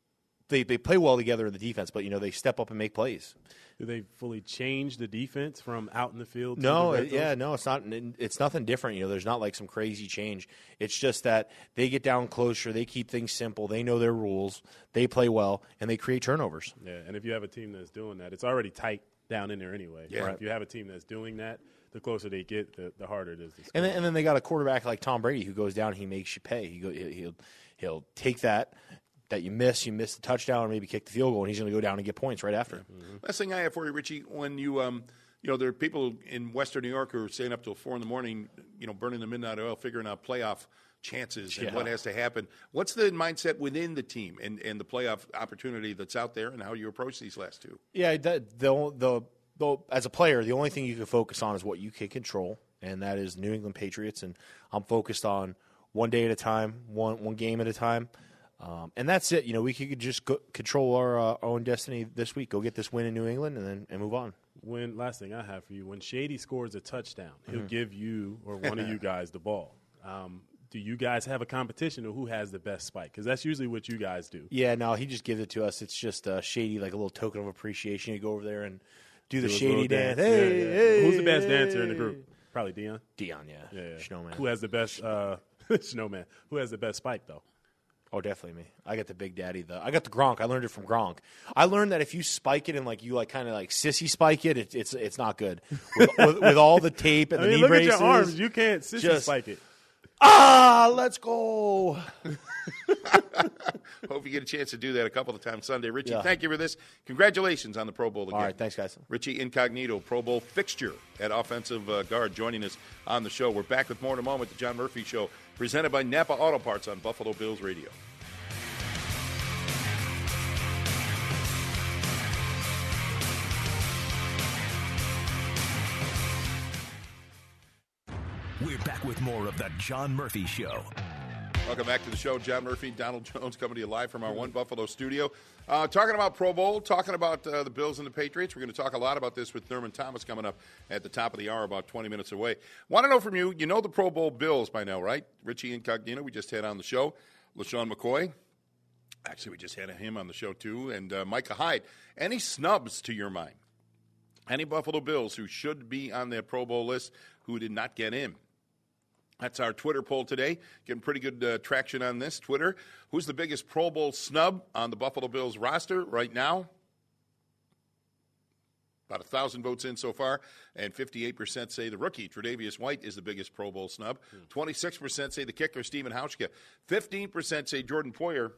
they, they play well together in the defense, but, you know, they step up and make plays. Do they fully change the defense from out in the field? To No, the red it- zone? yeah, no, it's not. It's nothing different. You know, there's not like some crazy change. It's just that they get down closer, they keep things simple, they know their rules, they play well, and they create turnovers. Yeah, and if you have a team that's doing that, it's already tight down in there anyway. Yeah. Right? If you have a team that's doing that, the closer they get, the, the harder it is to score. And then, and then they got a quarterback like Tom Brady who goes down, he makes you pay. He go, he'll he'll take that that you miss, you miss the touchdown, or maybe kick the field goal, and he's going to go down and get points right after. Mm-hmm. Last thing I have for you, Richie, when you um, you know, there are people in Western New York who are staying up till four in the morning, you know, burning the midnight oil, figuring out playoff chances and Yeah. what has to happen. What's the mindset within the team and, and the playoff opportunity that's out there, and how you approach these last two? Yeah, the, the, the, the, as a player, the only thing you can focus on is what you can control, and that is New England Patriots. And I'm focused on one day at a time, one one game at a time. Um, and that's it. You know, we could just go, control our, uh, our own destiny this week. Go get this win in New England, and then and move on. When last thing I have for you, when Shady scores a touchdown, he'll Mhm. give you or one of you guys the ball. Um, do you guys have a competition of who has the best spike? Because that's usually what you guys do. Yeah, no, he just gives it to us. It's just uh, Shady, like a little token of appreciation. You go over there and do the Do his Shady little dance. dance. Hey, Yeah, yeah. hey, Who's the best hey. dancer in the group? Probably Dion. Dion, yeah. Yeah, yeah. Snowman. Who has the best uh, snowman? Who has the best spike though? Oh, definitely me. I got the Big Daddy. The I got the Gronk. I learned it from Gronk. I learned that if you spike it and like you like kind of like sissy spike it, it, it's it's not good. With, with, with all the tape and I the mean, knee look braces, at your arms. You can't sissy just- spike it. Ah, let's go. Hope you get a chance to do that a couple of times Sunday. Richie, Yeah. thank you for this. Congratulations on the Pro Bowl again. All right, thanks, guys. Richie Incognito, Pro Bowl fixture at offensive uh, guard, joining us on the show. We're back with more in a moment. The John Murphy Show, presented by Napa Auto Parts on Buffalo Bills Radio. We're back with more of the John Murphy Show. Welcome back to the show. John Murphy, Donald Jones coming to you live from our One Buffalo studio. Uh, talking about Pro Bowl, talking about uh, the Bills and the Patriots. We're going to talk a lot about this with Thurman Thomas coming up at the top of the hour, about twenty minutes away. Want to know from you, you know the Pro Bowl Bills by now, right? Richie Incognito, we just had on the show. LaShawn McCoy. Actually, we just had him on the show, too. And uh, Micah Hyde. Any snubs to your mind? Any Buffalo Bills who should be on that Pro Bowl list who did not get in? That's our Twitter poll today. Getting pretty good uh, traction on this. Twitter, who's the biggest Pro Bowl snub on the Buffalo Bills roster right now? About one thousand votes in so far, and fifty-eight percent say the rookie, Tre'Davious White, is the biggest Pro Bowl snub. twenty-six percent say the kicker, Stephen Hauschka. fifteen percent say Jordan Poyer.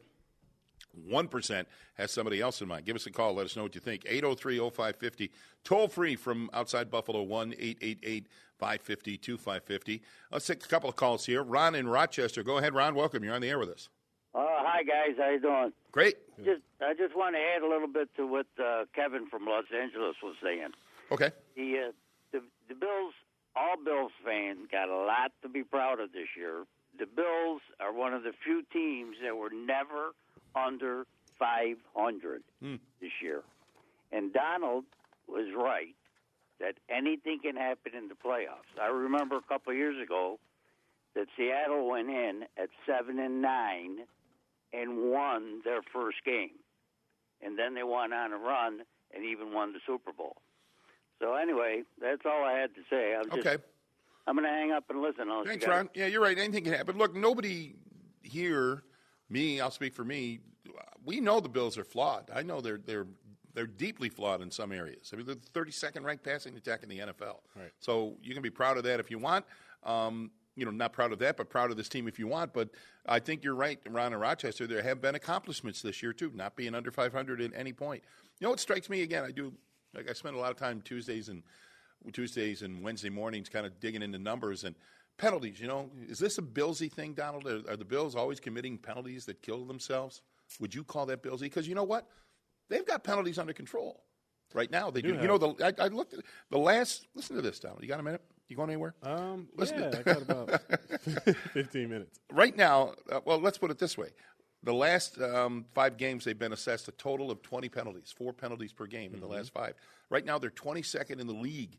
one percent has somebody else in mind. Give us a call. Let us know what you think. eight oh three oh five five oh. Toll free from outside Buffalo, one eight eight eight five five zero two five five zero. Let's take a couple of calls here. Ron in Rochester. Go ahead, Ron. Welcome. You're on the air with us. Uh, hi guys, how you doing? Great. Just I just want to add a little bit to what uh, Kevin from Los Angeles was saying. Okay. The, uh, the the Bills, all Bills fans got a lot to be proud of this year. The Bills are one of the few teams that were never under five hundred Hmm. this year, and Donald was right that anything can happen in the playoffs. I remember a couple of years ago that Seattle went in at seven and nine and won their first game, and then they went on a run and even won the Super Bowl. So anyway, that's all I had to say. I'm just, Okay. I'm going to hang up and listen. unless Thanks, you guys- Ron. Yeah, you're right. Anything can happen. Look, nobody here, me, I'll speak for me, we know the Bills are flawed. I know they're they're they're deeply flawed in some areas. I mean, they're the thirty-second ranked passing attack in the N F L. Right. So you can be proud of that if you want. Um, you know, not proud of that, but proud of this team if you want. But I think you're right, Ron, in Rochester. There have been accomplishments this year, too, not being under five hundred at any point. You know what strikes me, again, I do, like I spend a lot of time Tuesdays and Tuesdays and Wednesday mornings kind of digging into numbers and penalties. You know, is this a Billsy thing, Donald? Are, are the Bills always committing penalties that kill themselves? Would you call that Billsy? Because you know what? They've got penalties under control right now. They do. Do You know, the I, I looked at the last. Listen to this, Donald. You got a minute? You going anywhere? Um, Listen yeah, to- I got about fifteen minutes. Right now, uh, well, let's put it this way. The last um, five games, they've been assessed a total of twenty penalties, four penalties per game in Mm-hmm. the last five. Right now, they're twenty-second in the league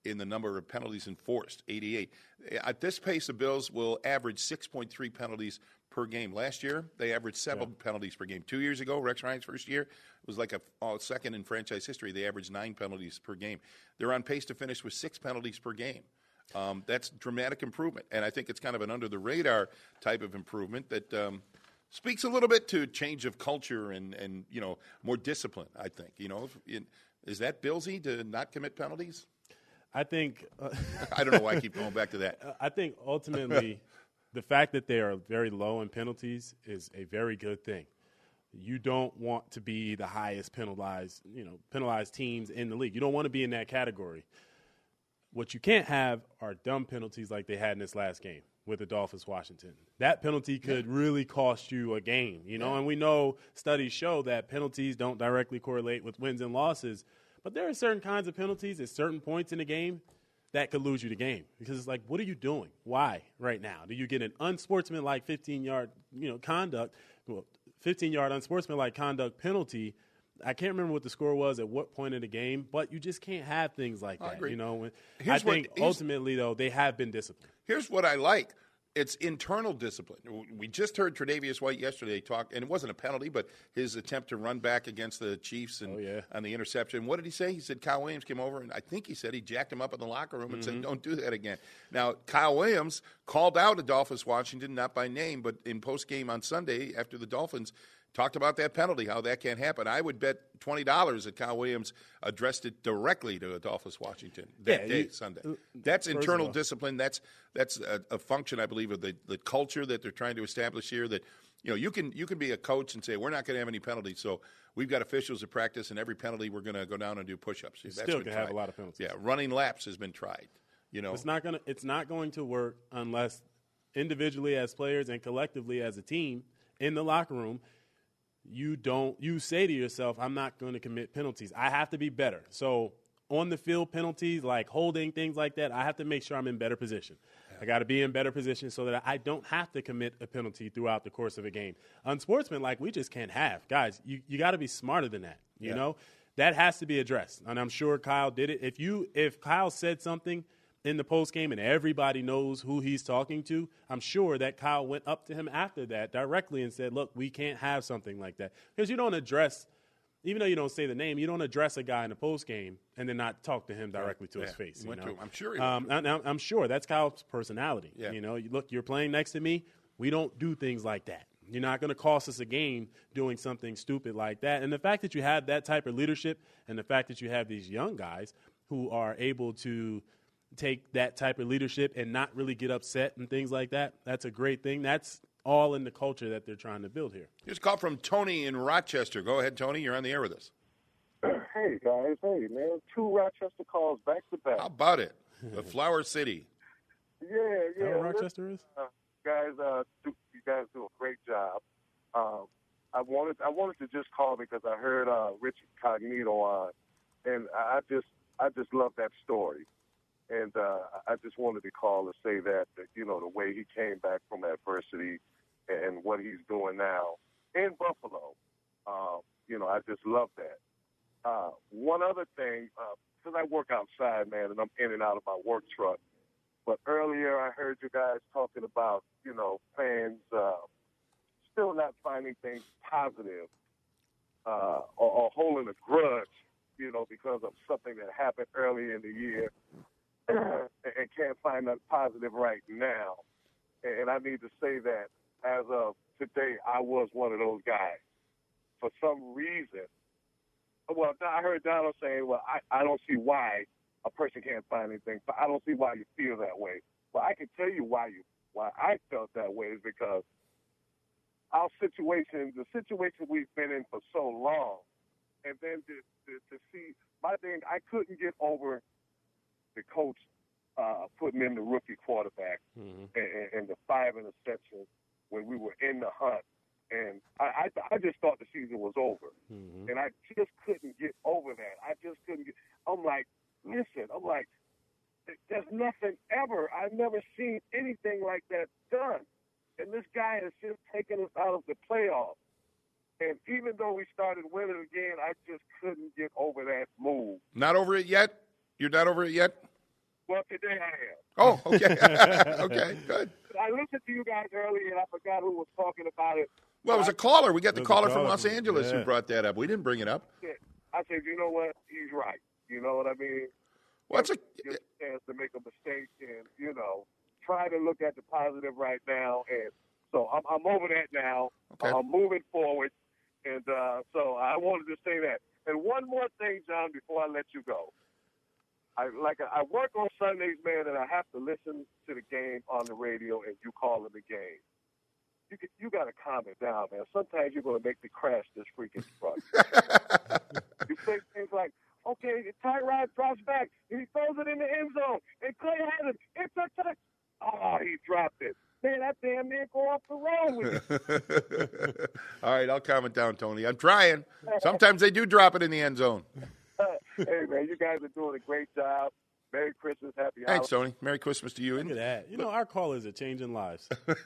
in the number of penalties enforced, eighty-eight. At this pace, the Bills will average six point three penalties per game. Last year, they averaged seven yeah. penalties per game. Two years ago, Rex Ryan's first year, it was like a oh, second in franchise history. They averaged nine penalties per game. They're on pace to finish with six penalties per game. Um, that's dramatic improvement, and I think it's kind of an under-the-radar type of improvement that um, speaks a little bit to change of culture and, and you know, more discipline, I think. You know, if, in, is that Billsy to not commit penalties? I think uh, I don't know why I keep going back to that. I think ultimately the fact that they are very low in penalties is a very good thing. You don't want to be the highest penalized, you know, penalized teams in the league. You don't want to be in that category. What you can't have are dumb penalties like they had in this last game with the Dolphins Washington. That penalty could yeah. really cost you a game, you know, yeah. and we know studies show that penalties don't directly correlate with wins and losses. But there are certain kinds of penalties at certain points in the game that could lose you the game because it's like, what are you doing? Why right now? Do you get an unsportsmanlike fifteen-yard, you know, conduct, well, fifteen-yard unsportsmanlike conduct penalty? I can't remember what the score was at what point in the game, but you just can't have things like that. I agree. You know, when, I think what, ultimately though they have been disciplined. Here's what I like. It's internal discipline. We just heard Tre'Davious White yesterday talk, and it wasn't a penalty, but his attempt to run back against the Chiefs and oh, yeah. on the interception. What did he say? He said Kyle Williams came over, and I think he said he jacked him up in the locker room and mm-hmm. said, don't do that again. Now, Kyle Williams called out Adolphus Washington, not by name, but in postgame on Sunday after the Dolphins talked about that penalty, how that can't happen. I would bet twenty dollars that Kyle Williams addressed it directly to Adolphus Washington that yeah, day, you, Sunday. That's internal discipline. That's that's a, a function, I believe, of the, the culture that they're trying to establish here. That you know, you can you can be a coach and say we're not going to have any penalties, so we've got officials at practice, and every penalty we're going to go down and do push-ups. You That's still can have a lot of penalties. Yeah, running laps has been tried. You know, it's not going to it's not going to work unless individually as players and collectively as a team in the locker room. You don't. You say to yourself, "I'm not going to commit penalties. I have to be better." So on the field penalties, like holding, things like that, I have to make sure I'm in better position. Yeah. I got to be in better position so that I don't have to commit a penalty throughout the course of a game. Unsportsmanlike, we just can't have. Guys, you, you got to be smarter than that. You yeah. know, that has to be addressed, and I'm sure Kyle did it. If you, if Kyle said something in the post game and everybody knows who he's talking to, I'm sure that Kyle went up to him after that directly and said, look, we can't have something like that. Because you don't address, even though you don't say the name, you don't address a guy in the post game and then not talk to him directly to yeah. his face. You went know? to him. I'm sure he um, went I'm, I'm sure that's Kyle's personality. Yeah. You know, look, you're playing next to me. We don't do things like that. You're not going to cost us a game doing something stupid like that. And the fact that you have that type of leadership and the fact that you have these young guys who are able to take that type of leadership and not really get upset and things like that, that's a great thing. That's all in the culture that they're trying to build here. Here's a call from Tony in Rochester. Go ahead, Tony. You're on the air with us. Hey, guys. Hey, man. Two Rochester calls back to back. How about it? The Flower City. Yeah, yeah. How Rochester is? Uh, guys, uh, do, you guys do a great job. Um, I wanted I wanted to just call because I heard uh, Richie Cognito on, and I just I just love that story. And uh, I just wanted to call to say that, that, you know, the way he came back from adversity and what he's doing now in Buffalo, uh, you know, I just love that. Uh, one other thing, because uh, I work outside, man, and I'm in and out of my work truck. But earlier I heard you guys talking about, you know, fans uh, still not finding things positive uh, or, or holding a grudge, you know, because of something that happened early in the year. And can't find that positive right now. And I need to say that as of today, I was one of those guys. For some reason, well, I heard Donald saying, well, I, I don't see why a person can't find anything. But I don't see why you feel that way. Well, I can tell you why you why I felt that way is because our situation, the situation we've been in for so long, and then to, to, to see, my thing, I couldn't get over the coach uh, putting in the rookie quarterback mm-hmm. and, and the five interceptions when we were in the hunt. And I, I, I just thought the season was over. Mm-hmm. And I just couldn't get over that. I just couldn't get – I'm like, listen, I'm like, there's nothing ever. I've never seen anything like that done. And this guy has just taken us out of the playoffs. And even though we started winning again, I just couldn't get over that move. Not over it yet? You're not over it yet? Well, today I am. Oh, okay. Okay, good. I listened to you guys earlier, and I forgot who was talking about it. Well, it was a caller. We got the It was a caller from caller. Los Angeles Yeah. who brought that up. We didn't bring it up. I said, you know what? He's right. You know what I mean? What's a Give a chance to make a mistake, and you know, try to look at the positive right now. And so I'm, I'm over that now. Okay. I'm moving forward, and uh, so I wanted to say that. And one more thing, John, before I let you go. I like I work on Sundays, man, and I have to listen to the game on the radio, and you calling the game. You get, you got to calm it down, man. Sometimes you're going to make me crash this freaking truck. You say things like, okay, Tyrod drops back, and he throws it in the end zone, and Clay has it. It's a touch. Oh, he dropped it. Man, that damn man go off the road with it. All right, I'll calm it down, Tony. I'm trying. Sometimes they do drop it in the end zone. Hey, man, you guys are doing a great job. Merry Christmas, happy Thanks, holidays. Tony. Merry Christmas to you. Look at that. You know, our callers are changing lives.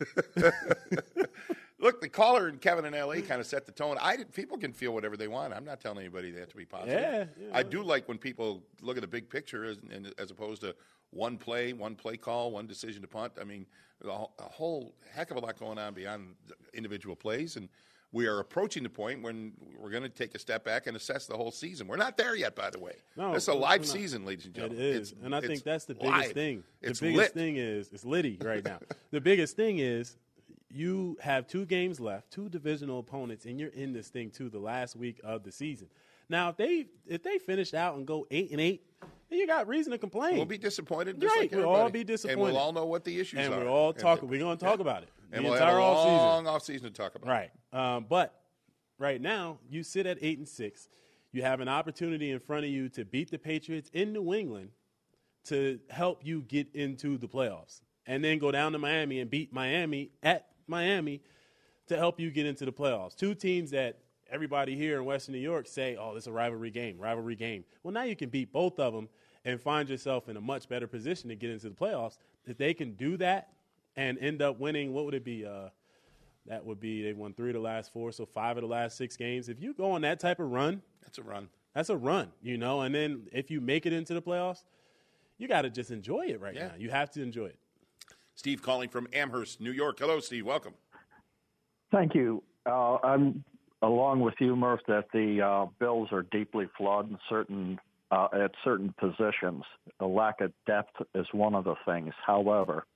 Look, the caller and Kevin in L A kind of set the tone. I did, people can feel whatever they want. I'm not telling anybody they have to be positive. Yeah, yeah. I do like when people look at the big picture as, and, as opposed to one play, one play call, one decision to punt. I mean, a, a whole heck of a lot going on beyond individual plays, and we are approaching the point when we're going to take a step back and assess the whole season. We're not there yet, by the way. No, it's a we're live not. season, ladies and gentlemen. It is, It's- and I it's think that's the biggest live. thing. The It's biggest lit. thing is it's litty right now. The biggest thing is you have two games left, two divisional opponents, and you're in this thing too the last week of the season. Now, if they if they finish out and go eight and eight, then you got reason to complain. We'll be disappointed. Just Right, like we'll all everybody. be disappointed, and we'll all know what the issues and are. we're all And talking. the- We're going to talk about it And the we'll entire have a off season. long off season to talk about. Right. Um, but right now, you sit at eight and six. You have an opportunity in front of you to beat the Patriots in New England to help you get into the playoffs, and then go down to Miami and beat Miami at Miami to help you get into the playoffs. Two teams that everybody here in Western New York say, oh, this is a rivalry game, rivalry game. Well, now you can beat both of them and find yourself in a much better position to get into the playoffs. If they can do that and end up winning, what would it be? Uh, that would be they won three of the last four, so five of the last six games. If you go on that type of run, that's a run. That's a run, you know. And then if you make it into the playoffs, you got to just enjoy it right Yeah. now. You have to enjoy it. Steve calling from Amherst, New York. Hello, Steve. Welcome. Thank you. Uh, I'm along with you, Murph, that the uh, Bills are deeply flawed in certain uh, at certain positions. A lack of depth is one of the things. However,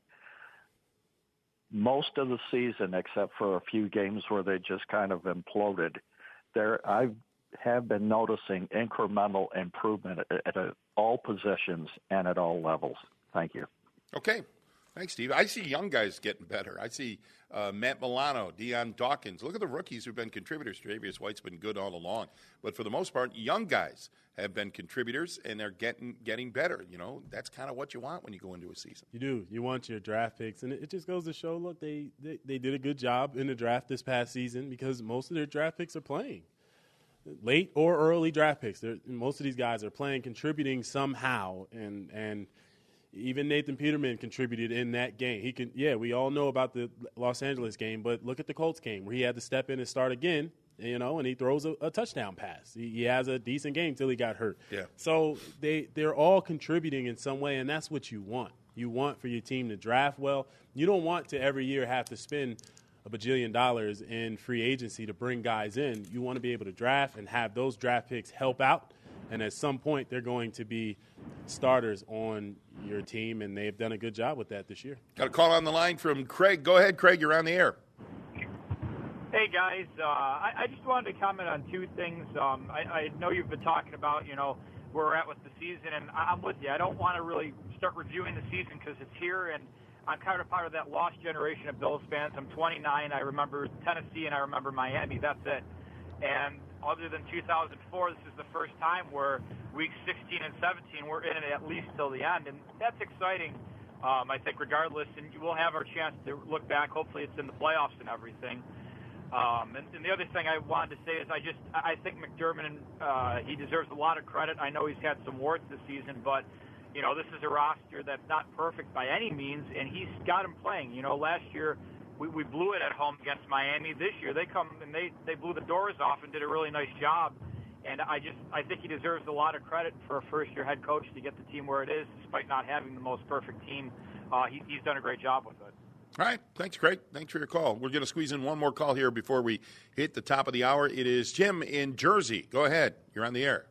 most of the season, except for a few games where they just kind of imploded, there I have been noticing incremental improvement at, at all positions and at all levels. Thank you. Okay. Thanks, Steve. I see young guys getting better. I see uh, Matt Milano, Deion Dawkins. Look at the rookies who've been contributors. Travius White's been good all along. But for the most part, young guys have been contributors, and they're getting getting better. You know, that's kind of what you want when you go into a season. You do. You want your draft picks. And it, it just goes to show, look, they, they, they did a good job in the draft this past season because most of their draft picks are playing. Late or early draft picks. They're, most of these guys are playing, contributing somehow, and and even Nathan Peterman contributed in that game. He can, yeah, we all know about the Los Angeles game, but look at the Colts game where he had to step in and start again, you know, and he throws a, a touchdown pass. He, he has a decent game till he got hurt. Yeah. So they they're all contributing in some way, and that's what you want. You want for your team to draft well. You don't want to every year have to spend a bajillion dollars in free agency to bring guys in. You want to be able to draft and have those draft picks help out. And at some point, they're going to be starters on your team, and they've done a good job with that this year. Got a call on the line from Craig. Go ahead, Craig. You're on the air. Hey, guys. Uh, I, I just wanted to comment on two things. Um, I, I know you've been talking about, you know, where we're at with the season, and I'm with you. I don't want to really start reviewing the season because it's here, and I'm kind of part of that lost generation of Bills fans. I'm twenty-nine. I remember Tennessee, and I remember Miami. That's it. And other than two thousand four, this is the first time where weeks sixteen and seventeen, we're in it at least till the end. And that's exciting, um, I think, regardless. And we'll have our chance to look back. Hopefully it's in the playoffs and everything. Um, and, and the other thing I wanted to say is I just I think McDermott, uh, he deserves a lot of credit. I know he's had some warts this season, but, you know, this is a roster that's not perfect by any means, and he's got him playing. You know, last year we, we blew it at home against Miami. This year they come and they, they blew the doors off and did a really nice job. And I just I think he deserves a lot of credit for a first-year head coach to get the team where it is, despite not having the most perfect team. Uh, he, he's done a great job with it. All right. Thanks, Craig. Thanks for your call. We're going to squeeze in one more call here before we hit the top of the hour. It is Jim in Jersey. Go ahead. You're on the air.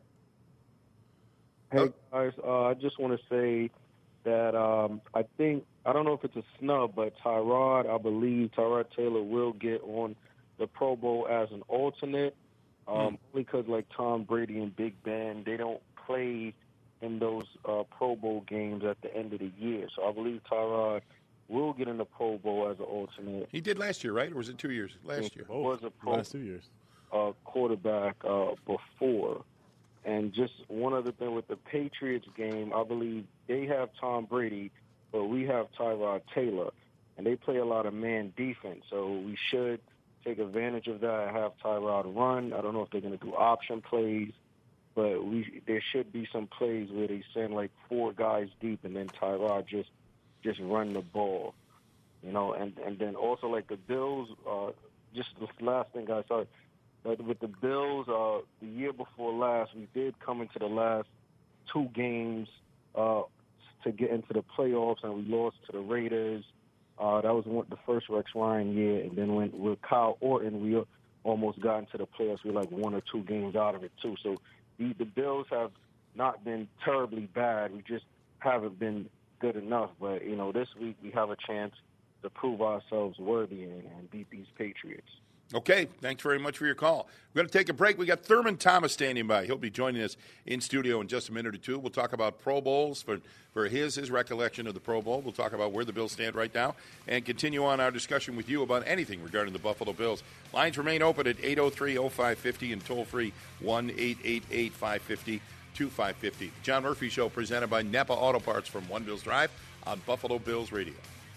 Hey, guys. Uh, I just want to say that um, I think, I don't know if it's a snub, but Tyrod, I believe Tyrod Taylor will get on the Pro Bowl as an alternate, um, mm. only because, like, Tom Brady and Big Ben, they don't play in those uh, Pro Bowl games at the end of the year. So I believe Tyrod will get in the Pro Bowl as an alternate. He did last year, right? Or was it two years? Last year. He was a Pro last two years. Uh, quarterback uh, before. And just one other thing with the Patriots game, I believe they have Tom Brady, but we have Tyrod Taylor. And they play a lot of man defense. So we should take advantage of that and have Tyrod run. I don't know if they're going to do option plays, but we there should be some plays where they send like four guys deep and then Tyrod just just run the ball, you know. And, and then also like the Bills, uh, just the last thing, guys, sorry. But with the Bills, uh, the year before last, we did come into the last two games uh, to get into the playoffs, and we lost to the Raiders. Uh, that was one, the first Rex Ryan year, and then when with Kyle Orton, we almost got into the playoffs. We were like one or two games out of it too. So the, the Bills have not been terribly bad. We just haven't been good enough. But you know, this week we have a chance to prove ourselves worthy and, and beat these Patriots. Okay, thanks very much for your call. We're going to take a break. We got Thurman Thomas standing by. He'll be joining us in studio in just a minute or two. We'll talk about Pro Bowls for, for his his recollection of the Pro Bowl. We'll talk about where the Bills stand right now and continue on our discussion with you about anything regarding the Buffalo Bills. Lines remain open at eight oh three oh five five oh and toll-free one eight eight eight five five zero two five five zero. The John Murphy Show presented by Napa Auto Parts from One Bills Drive on Buffalo Bills Radio.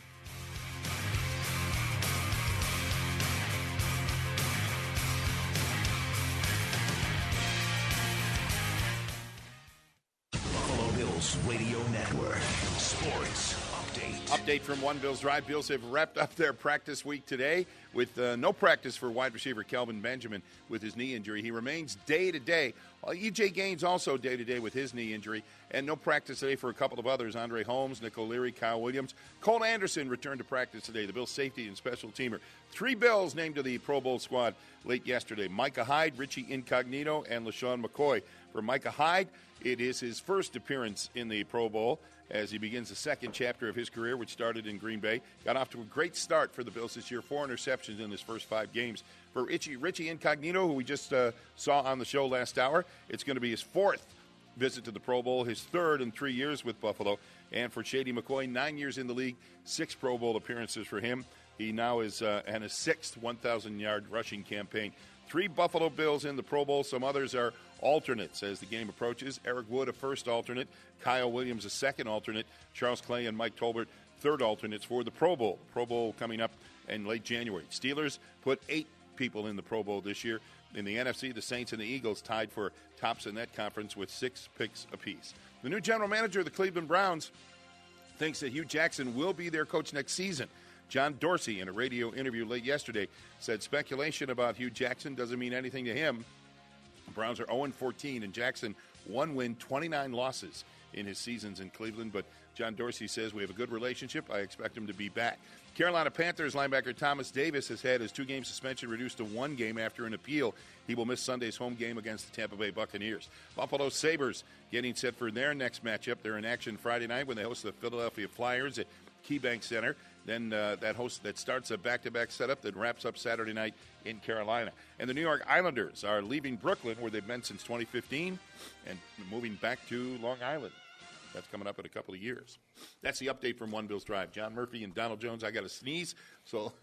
Radio Network. Sports Update. Update from One Bills Drive. Bills have wrapped up their practice week today with uh, no practice for wide receiver Kelvin Benjamin with his knee injury. He remains day-to-day. Well, E J Gaines also day-to-day with his knee injury. And no practice today for a couple of others. Andre Holmes, Nick O'Leary, Kyle Williams. Cole Anderson returned to practice today, the Bills safety and special teamer. Three Bills named to the Pro Bowl squad late yesterday. Micah Hyde, Richie Incognito, and LaShawn McCoy. For Micah Hyde, it is his first appearance in the Pro Bowl as he begins the second chapter of his career, which started in Green Bay. Got off to a great start for the Bills this year, four interceptions in his first five games. For Richie, Richie Incognito, who we just uh, saw on the show last hour, it's going to be his fourth visit to the Pro Bowl, his third in three years with Buffalo. And for Shady McCoy, nine years in the league, six Pro Bowl appearances for him. He now is uh, in his sixth one thousand-yard rushing campaign. Three Buffalo Bills in the Pro Bowl. Some others are alternates as the game approaches. Eric Wood, a first alternate. Kyle Williams, a second alternate. Charles Clay and Mike Tolbert, third alternates for the Pro Bowl. Pro Bowl coming up in late January. Steelers put eight people in the Pro Bowl this year. In the N F C, the Saints and the Eagles tied for tops in that conference with six picks apiece. The new general manager of the Cleveland Browns thinks that Hugh Jackson will be their coach next season. John Dorsey, in a radio interview late yesterday, said speculation about Hugh Jackson doesn't mean anything to him. The Browns are oh and fourteen, and Jackson one win, twenty-nine losses in his seasons in Cleveland. But John Dorsey says, we have a good relationship. I expect him to be back. Carolina Panthers linebacker Thomas Davis has had his two-game suspension reduced to one game after an appeal. He will miss Sunday's home game against the Tampa Bay Buccaneers. Buffalo Sabres getting set for their next matchup. They're in action Friday night when they host the Philadelphia Flyers at KeyBank Center. Then uh, that host that starts a back-to-back setup that wraps up Saturday night in Carolina. And the New York Islanders are leaving Brooklyn, where they've been since twenty fifteen, and moving back to Long Island. That's coming up in a couple of years. That's the update from One Bills Drive. John Murphy and Donald Jones. I got to sneeze, so.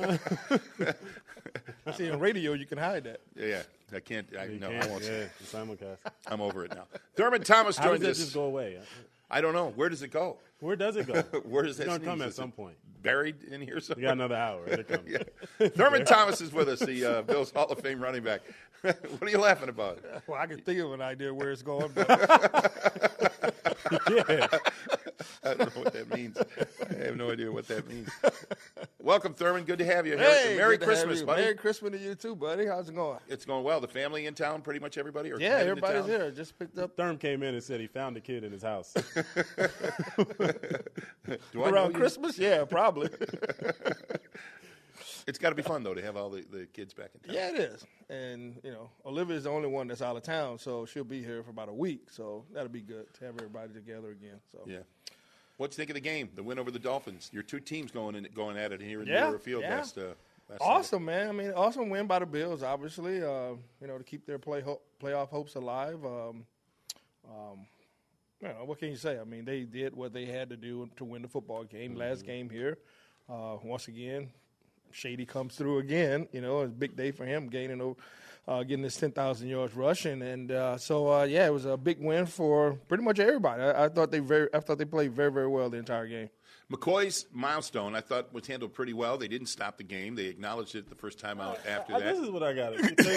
See, on radio, you can hide that. Yeah, I can't. I, no, can't, I won't. Yeah, the simulcast. I'm over it now. Thurman Thomas How joins does that us. just go away? I don't know. Where does it go? Where does it go? Where does that It's going to come sneeze? at Is some it point. Buried in here somewhere? You got another hour. Here it comes. Yeah. Thurman Thomas is with us, the uh, Bills Hall of Fame running back. What are you laughing about? Well, I can think of an idea where it's going. But Yeah. I don't know what that means. I have no idea what that means. Welcome, Thurman. Good to have you. Hey, Merry good to have Christmas, you. buddy. Merry Christmas to you too, buddy. How's it going? It's going well. The family in town, pretty much everybody? Or Yeah, headed to everybody's town? here. Just picked up. Thurm came in and said he found a kid in his house. Do I know Around you? Christmas? Yeah, probably. It's got to be fun, though, to have all the, the kids back in town. Yeah, it is. And, you know, Olivia's the only one that's out of town, so she'll be here for about a week. So that'll be good to have everybody together again. So Yeah. What you think of the game, the win over the Dolphins? Your two teams going in, going at it here in Yeah, the Field yeah. last, uh, last Awesome, man. I mean, awesome win by the Bills, obviously, uh, you know, to keep their play ho- playoff hopes alive. Um, um, you know, what can you say? I mean, they did what they had to do to win the football game. Mm-hmm. Last game here, uh, once again, Shady comes through again. You know, it's a big day for him, gaining over, uh, getting his ten thousand yards rushing, and uh, so uh, yeah, it was a big win for pretty much everybody. I, I thought they very, I thought they played very, very well the entire game. McCoy's milestone, I thought, was handled pretty well. They didn't stop the game. They acknowledged it the first time out after I, that. This is what I got.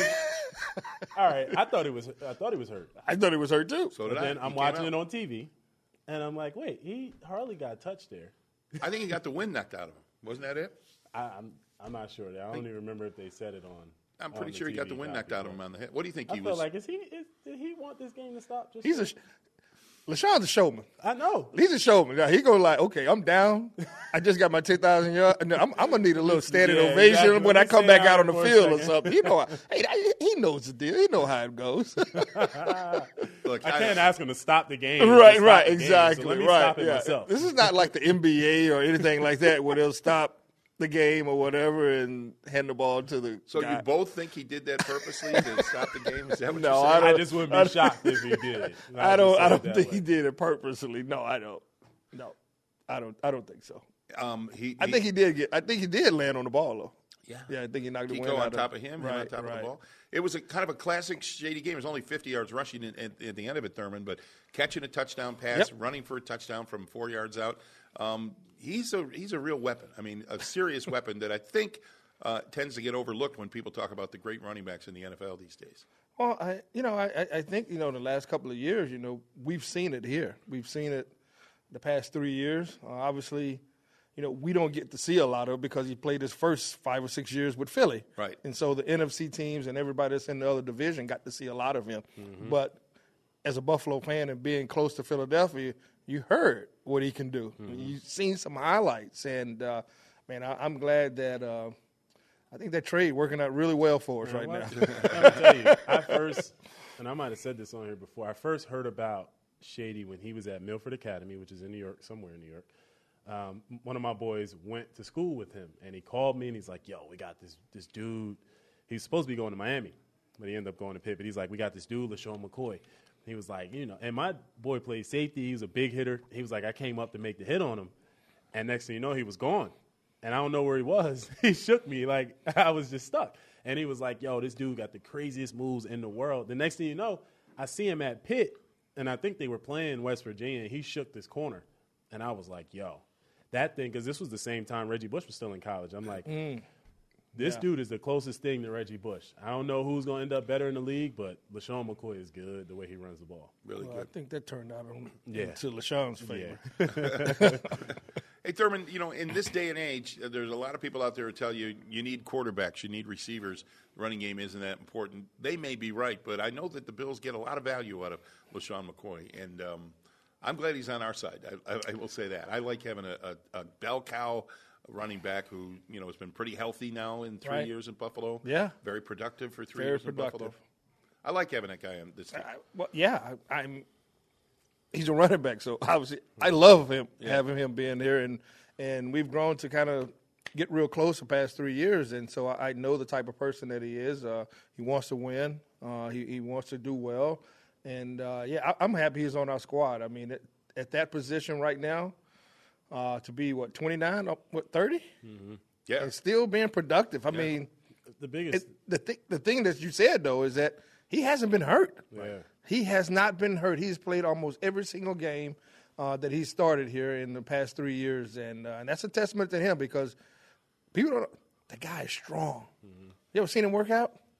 All right, I thought it was. I thought he was hurt. I thought he was hurt too. So but did then I. I'm He watching came it out. on T V, and I'm like, wait, he hardly got touched there. I think he got the wind knocked out of him. Wasn't that it? I, I'm I'm not sure. I don't even remember if they said it on. I'm on pretty the sure he T got V the wind copy, knocked out of but him on the head. What do you think I he feel was? like is he is, did he want this game to stop? Just He's a LaShawn's a showman. I know. He's a showman. Now, he go like, okay, I'm down. I just got my ten thousand yards. I'm, I'm going to need a little standing Yeah, ovation exactly. when Let I me come stay back out out on the for a field or second. something. You know, hey, he knows the deal. He know how it goes. Look, I can't ask him to stop the game. right, Just stop right, the game. exactly, So let me right. stop it yeah. myself. This is not like the N B A or anything like that where they'll stop the game or whatever and hand the ball to the So guy. you both think he did that purposely to stop the game? Is that what No, you're I saying? don't- I just wouldn't be I don't- shocked if he did. I'll I don't. just say I it don't that think way. he did it purposely. No, I don't. No, I don't. I don't think so. Um, he, I think he did get. I think he did land on the ball though. Yeah, yeah. I think he knocked the wind Kiko on out top of him, him Right, on top right. of the ball. It was a kind of a classic Shady game. It was only fifty yards rushing at, at, at the end of it, Thurman, but catching a touchdown pass, Yep. running for a touchdown from four yards out. Um, he's a he's a real weapon. I mean, a serious weapon that I think uh, tends to get overlooked when people talk about the great running backs in the N F L these days. Well, I, you know, I, I think you know the last couple of years, you know, we've seen it here. We've seen it the past three years. Uh, obviously, you know, we don't get to see a lot of it because he played his first five or six years with Philly. Right. And so the N F C teams and everybody that's in the other division got to see a lot of him. Mm-hmm. But as a Buffalo fan and being close to Philadelphia, you heard what he can do. Mm-hmm. You've seen some highlights. And, uh, man, I, I'm glad that uh, I think that trade working out really well for us Man, right what- now. Let me tell you, I first, and I might have said this on here before, I first heard about Shady when he was at Milford Academy, which is in New York, somewhere in New York. Um, one of my boys went to school with him, and he called me, and he's like, yo, we got this this dude. He's supposed to be going to Miami, but he ended up going to Pitt. But he's like, we got this dude, LaShawn McCoy. He was like, you know, and my boy played safety. He was a big hitter. He was like, I came up to make the hit on him, and next thing you know, he was gone. And I don't know where he was. He shook me like I was just stuck. And he was like, yo, this dude got the craziest moves in the world. The next thing you know, I see him at Pitt, and I think they were playing West Virginia, and he shook this corner. And I was like, yo, that thing, because this was the same time Reggie Bush was still in college. I'm like, Mm. this Yeah. dude is the closest thing to Reggie Bush. I don't know who's going to end up better in the league, but LaShawn McCoy is good the way he runs the ball. Really Well, I think that turned out on, Yeah. to LaShawn's favor. Hey, Thurman, you know, in this day and age, uh, there's a lot of people out there who tell you you need quarterbacks, you need receivers. The running game isn't that important. They may be right, but I know that the Bills get a lot of value out of LaShawn McCoy, and um, I'm glad he's on our side. I, I, I will say that. I like having a, a, a bell cow running back who, you know, has been pretty healthy now in three Right. years in Buffalo. Yeah. Very productive for three Very years in productive. Buffalo. I like having that guy on this team. I, well, yeah, I, I'm. He's a running back, so obviously I love him Yeah. having him being here, and and we've grown to kind of get real close the past three years, and so I, I know the type of person that he is. Uh, he wants to win. Uh, he he wants to do well, and uh, yeah, I, I'm happy he's on our squad. I mean, at, at that position right now, uh, to be what twenty-nine, uh, what thirty, Mm-hmm. Yeah, and still being productive. I Yeah. mean, The biggest, it, the thing the thing that you said though is that he hasn't been hurt. yeah. He has not been hurt. He's played almost every single game uh, that he started here in the past three years, and uh, and that's a testament to him because people don't. The guy is strong. Mm-hmm. You ever seen him work out?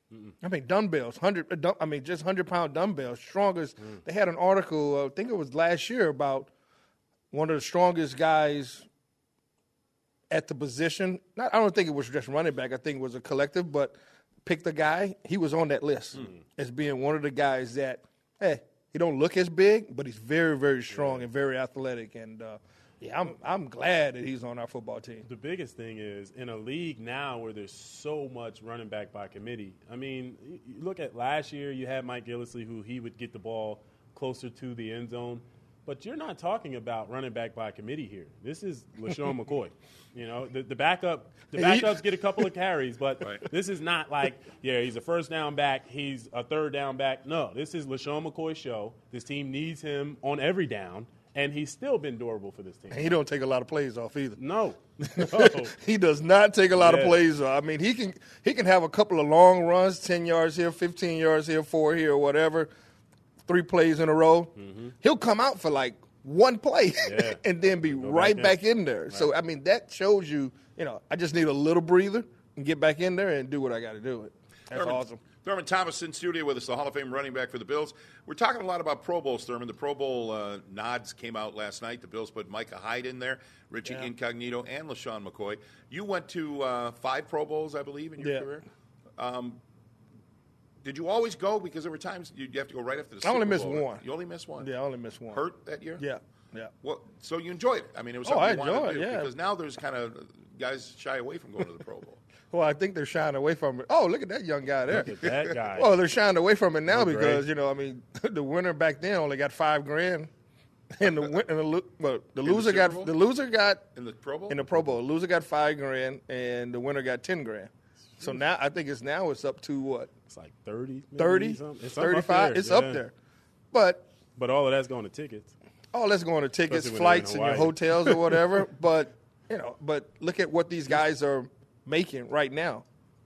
Mm-mm. I mean, dumbbells, hundred. I mean, just hundred pound dumbbells, strongest. Mm. They had an article, uh, I think it was last year, about one of the strongest guys at the position. Not, I don't think it was just running back. I think it was a collective, but picked a guy. He was on that list mm. as being one of the guys that, hey, he don't look as big, but he's very, very strong yeah. and very athletic. And uh, yeah, I'm I'm glad that he's on our football team. The biggest thing is in a league now where there's so much running back by committee. I mean, you look at last year, you had Mike Gillislee, who he would get the ball closer to the end zone. But you're not talking about running back by committee here. This is LaShawn McCoy. You know, the, the backup, the backups get a couple of carries, but right. this is not like, yeah, he's a first down back, he's a third down back. No, this is LaShawn McCoy's show. This team needs him on every down, and he's still been durable for this team. And he don't take a lot of plays off either. No, no. He does not take a lot yeah. of plays off. I mean, he can he can have a couple of long runs, ten yards here, fifteen yards here, four here, or whatever. Three plays in a row, mm-hmm. he'll come out for like one play yeah. and then be Go right back in, back in there. Right. So, I mean, that shows you, you know, I just need a little breather and get back in there and do what I got to do. That's Thurman, awesome. Thurman Thomas in studio with us, the Hall of Fame running back for the Bills. We're talking a lot about Pro Bowls, Thurman. The Pro Bowl uh, nods came out last night. The Bills put Micah Hyde in there, Richie yeah. Incognito, and LaShawn McCoy. You went to uh, five Pro Bowls, I believe, in your yeah. career. Um, Did you always go? Because there were times you have to go right after the Super I only Bowl. missed one. You only missed one? Yeah, I only missed one. Hurt that year? Yeah, yeah. Well, so you enjoyed it. I mean, it was oh, something I you wanted enjoyed to do. it, yeah. Because now there's kind of guys shy away from going to the Pro Bowl. Well, I think they're shying away from it. Oh, look at that young guy there. Look at that guy. Well, they're shying away from it now oh, because, great. you know, I mean, the winner back then only got five grand. And the win- and the, well, the loser the got Bowl? the loser got in the Pro Bowl? In the Pro Bowl. The loser got five grand and the winner got ten grand. So now I think it's now it's up to what? It's like thirty, thirty, it's thirty-five. It's yeah. up there. But but all of that's going to tickets. All that's going to tickets, Especially flights, in and your hotels or whatever. But you know, but look at what these guys are making right now.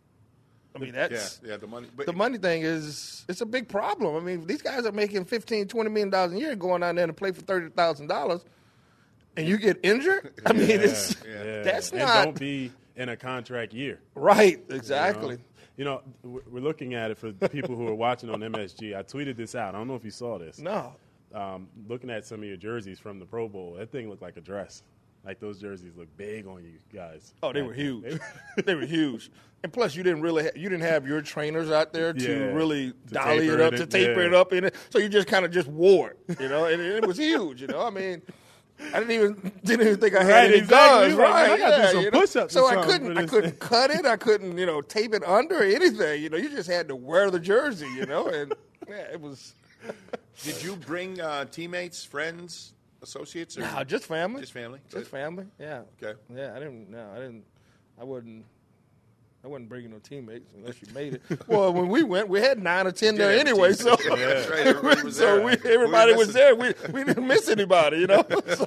I mean, that's yeah, yeah the money. But the money thing is it's a big problem. I mean, these guys are making fifteen, twenty million dollars a year, going out there to play for thirty thousand dollars, and you get injured. I mean, yeah, it's yeah. that's and not don't be in a contract year. Right, exactly. You know, you know, we're looking at it for the people who are watching on M S G. I tweeted this out. I don't know if you saw this. No. Um, looking at some of your jerseys from the Pro Bowl, that thing looked like a dress. Like those jerseys look big on you guys. Oh, they were huge. they were huge. And plus, you didn't really ha- you didn't have your trainers out there to yeah, really to dolly it up, to taper yeah. it up in it. So you just kind of just wore it, you know. And it was huge, you know. I mean, I didn't even didn't even think I had right, any exactly. guns, Like, right? I gotta do Yeah, some you know? push-ups So or I something couldn't for I this couldn't thing. cut it. I couldn't you know tape it under or anything. You know, you just had to wear the jersey, you know. And yeah, it was. Did you bring uh, teammates, friends, associates? Or No, just family. Just family. Just family. Yeah. Okay. Yeah, I didn't. No, I didn't. I wouldn't. I wasn't bringing no teammates unless you made it. Well, when we went, we had nine or ten You did there have a anyway. team. So, Yeah, that's right. Everybody was so there. we, Who we everybody was missing? there. We we didn't miss anybody, you know. So.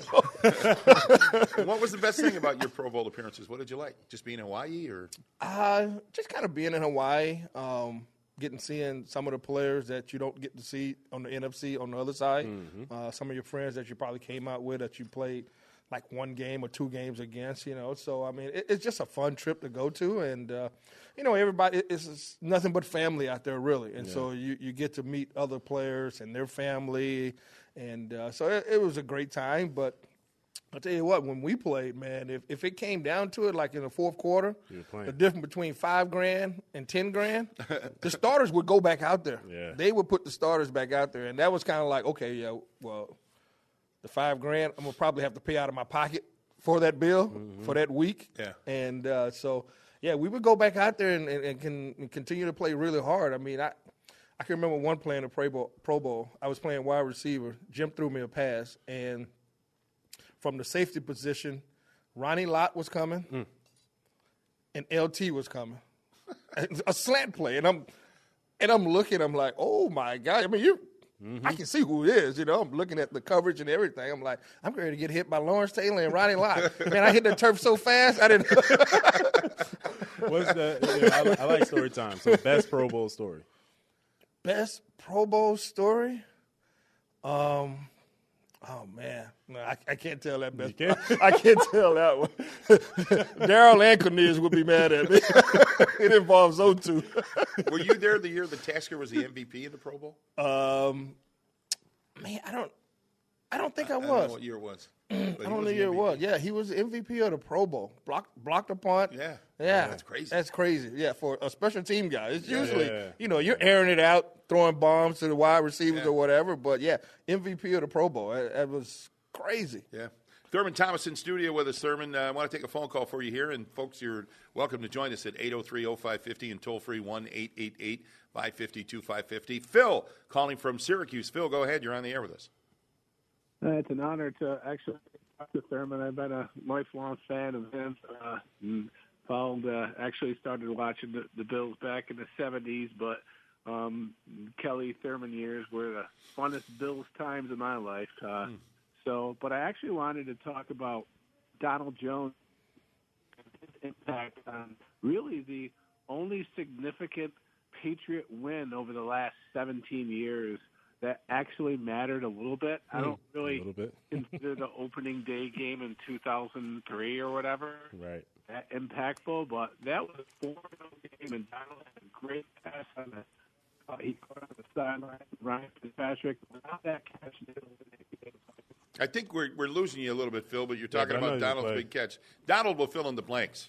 What was the best thing about your Pro Bowl appearances? What did you like? Just being in Hawaii, or Uh, just kind of being in Hawaii, um, getting seeing some of the players that you don't get to see on the N F C on the other side. Mm-hmm. Uh, some of your friends that you probably came out with that you played like one game or two games against, you know. So I mean, it, it's just a fun trip to go to, and uh, you know, everybody it, it's, it's nothing but family out there, really. And Yeah. so you you get to meet other players and their family, and uh, so it, it was a great time, but. I'll tell you what, when we played, man, if, if it came down to it, like in the fourth quarter, You were playing. the difference between five grand and ten grand, the starters would go back out there. Yeah. They would put the starters back out there, and that was kind of like, okay, yeah, well, the five grand, I'm gonna probably have to pay out of my pocket for that bill for that week. Yeah. And uh, so, yeah, we would go back out there and, and, and, can, and continue to play really hard. I mean, I I can remember one play in the Pro Bowl. Pro Bowl. I was playing wide receiver. Jim threw me a pass, and from the safety position, Ronnie Lott was coming, Mm. and L T was coming. A slant play, and I'm and I'm looking. I'm like, oh my God! I mean, you, Mm-hmm. I can see who it is. You know, I'm looking at the coverage and everything. I'm like, I'm ready to get hit by Lawrence Taylor and Ronnie Lott. Man, I hit the turf so fast, I didn't. What's the? Yeah, I, I like story time. So best Pro Bowl story. Best Pro Bowl story. Um. Oh man, no, I, I can't tell that best. can't? I can't tell that one. Daryl and Cornelius would be mad at me. It involves those two. Were you there the year the Tasker was the M V P in the Pro Bowl? Um, man, I don't, I don't think I, I was. don't know what year it was. I But he don't know was the the year it M V P. was. Yeah, he was the M V P of the Pro Bowl. Blocked, blocked a punt. Yeah. yeah, That's crazy. That's crazy. Yeah, for a special team guy, it's Yeah. usually Yeah. you know you're airing it out, throwing bombs to the wide receivers Yeah. or whatever. But yeah, M V P of the Pro Bowl. That, that was crazy. Yeah. Thurman Thomas in studio with us. Thurman, uh, I want to take a phone call for you here. And, folks, you're welcome to join us at eight oh three oh five five oh and toll-free one eight eight eight five five zero two five five zero. Phil calling from Syracuse. Phil, go ahead. You're on the air with us. Uh, it's an honor to actually talk to Thurman. I've been a lifelong fan of him. Uh, and followed, uh, actually started watching the, the Bills back in the seventies, but um, Kelly Thurman years were the funnest Bills times of my life. Uh, mm. So, but I actually wanted to talk about Donald Jones' impact on really the only significant Patriot win over the last seventeen years that actually mattered a little bit. I don't really consider the opening day game in two thousand three or whatever right. that impactful, but that was a four oh game, and Donald had a great pass on the uh, he caught on the sideline. Ryan Fitzpatrick, without that catch, they don't win that game. I think we're we're losing you a little bit, Phil, but you're talking Yeah, but I know about you Donald's play. big catch. Donald will fill in the blanks.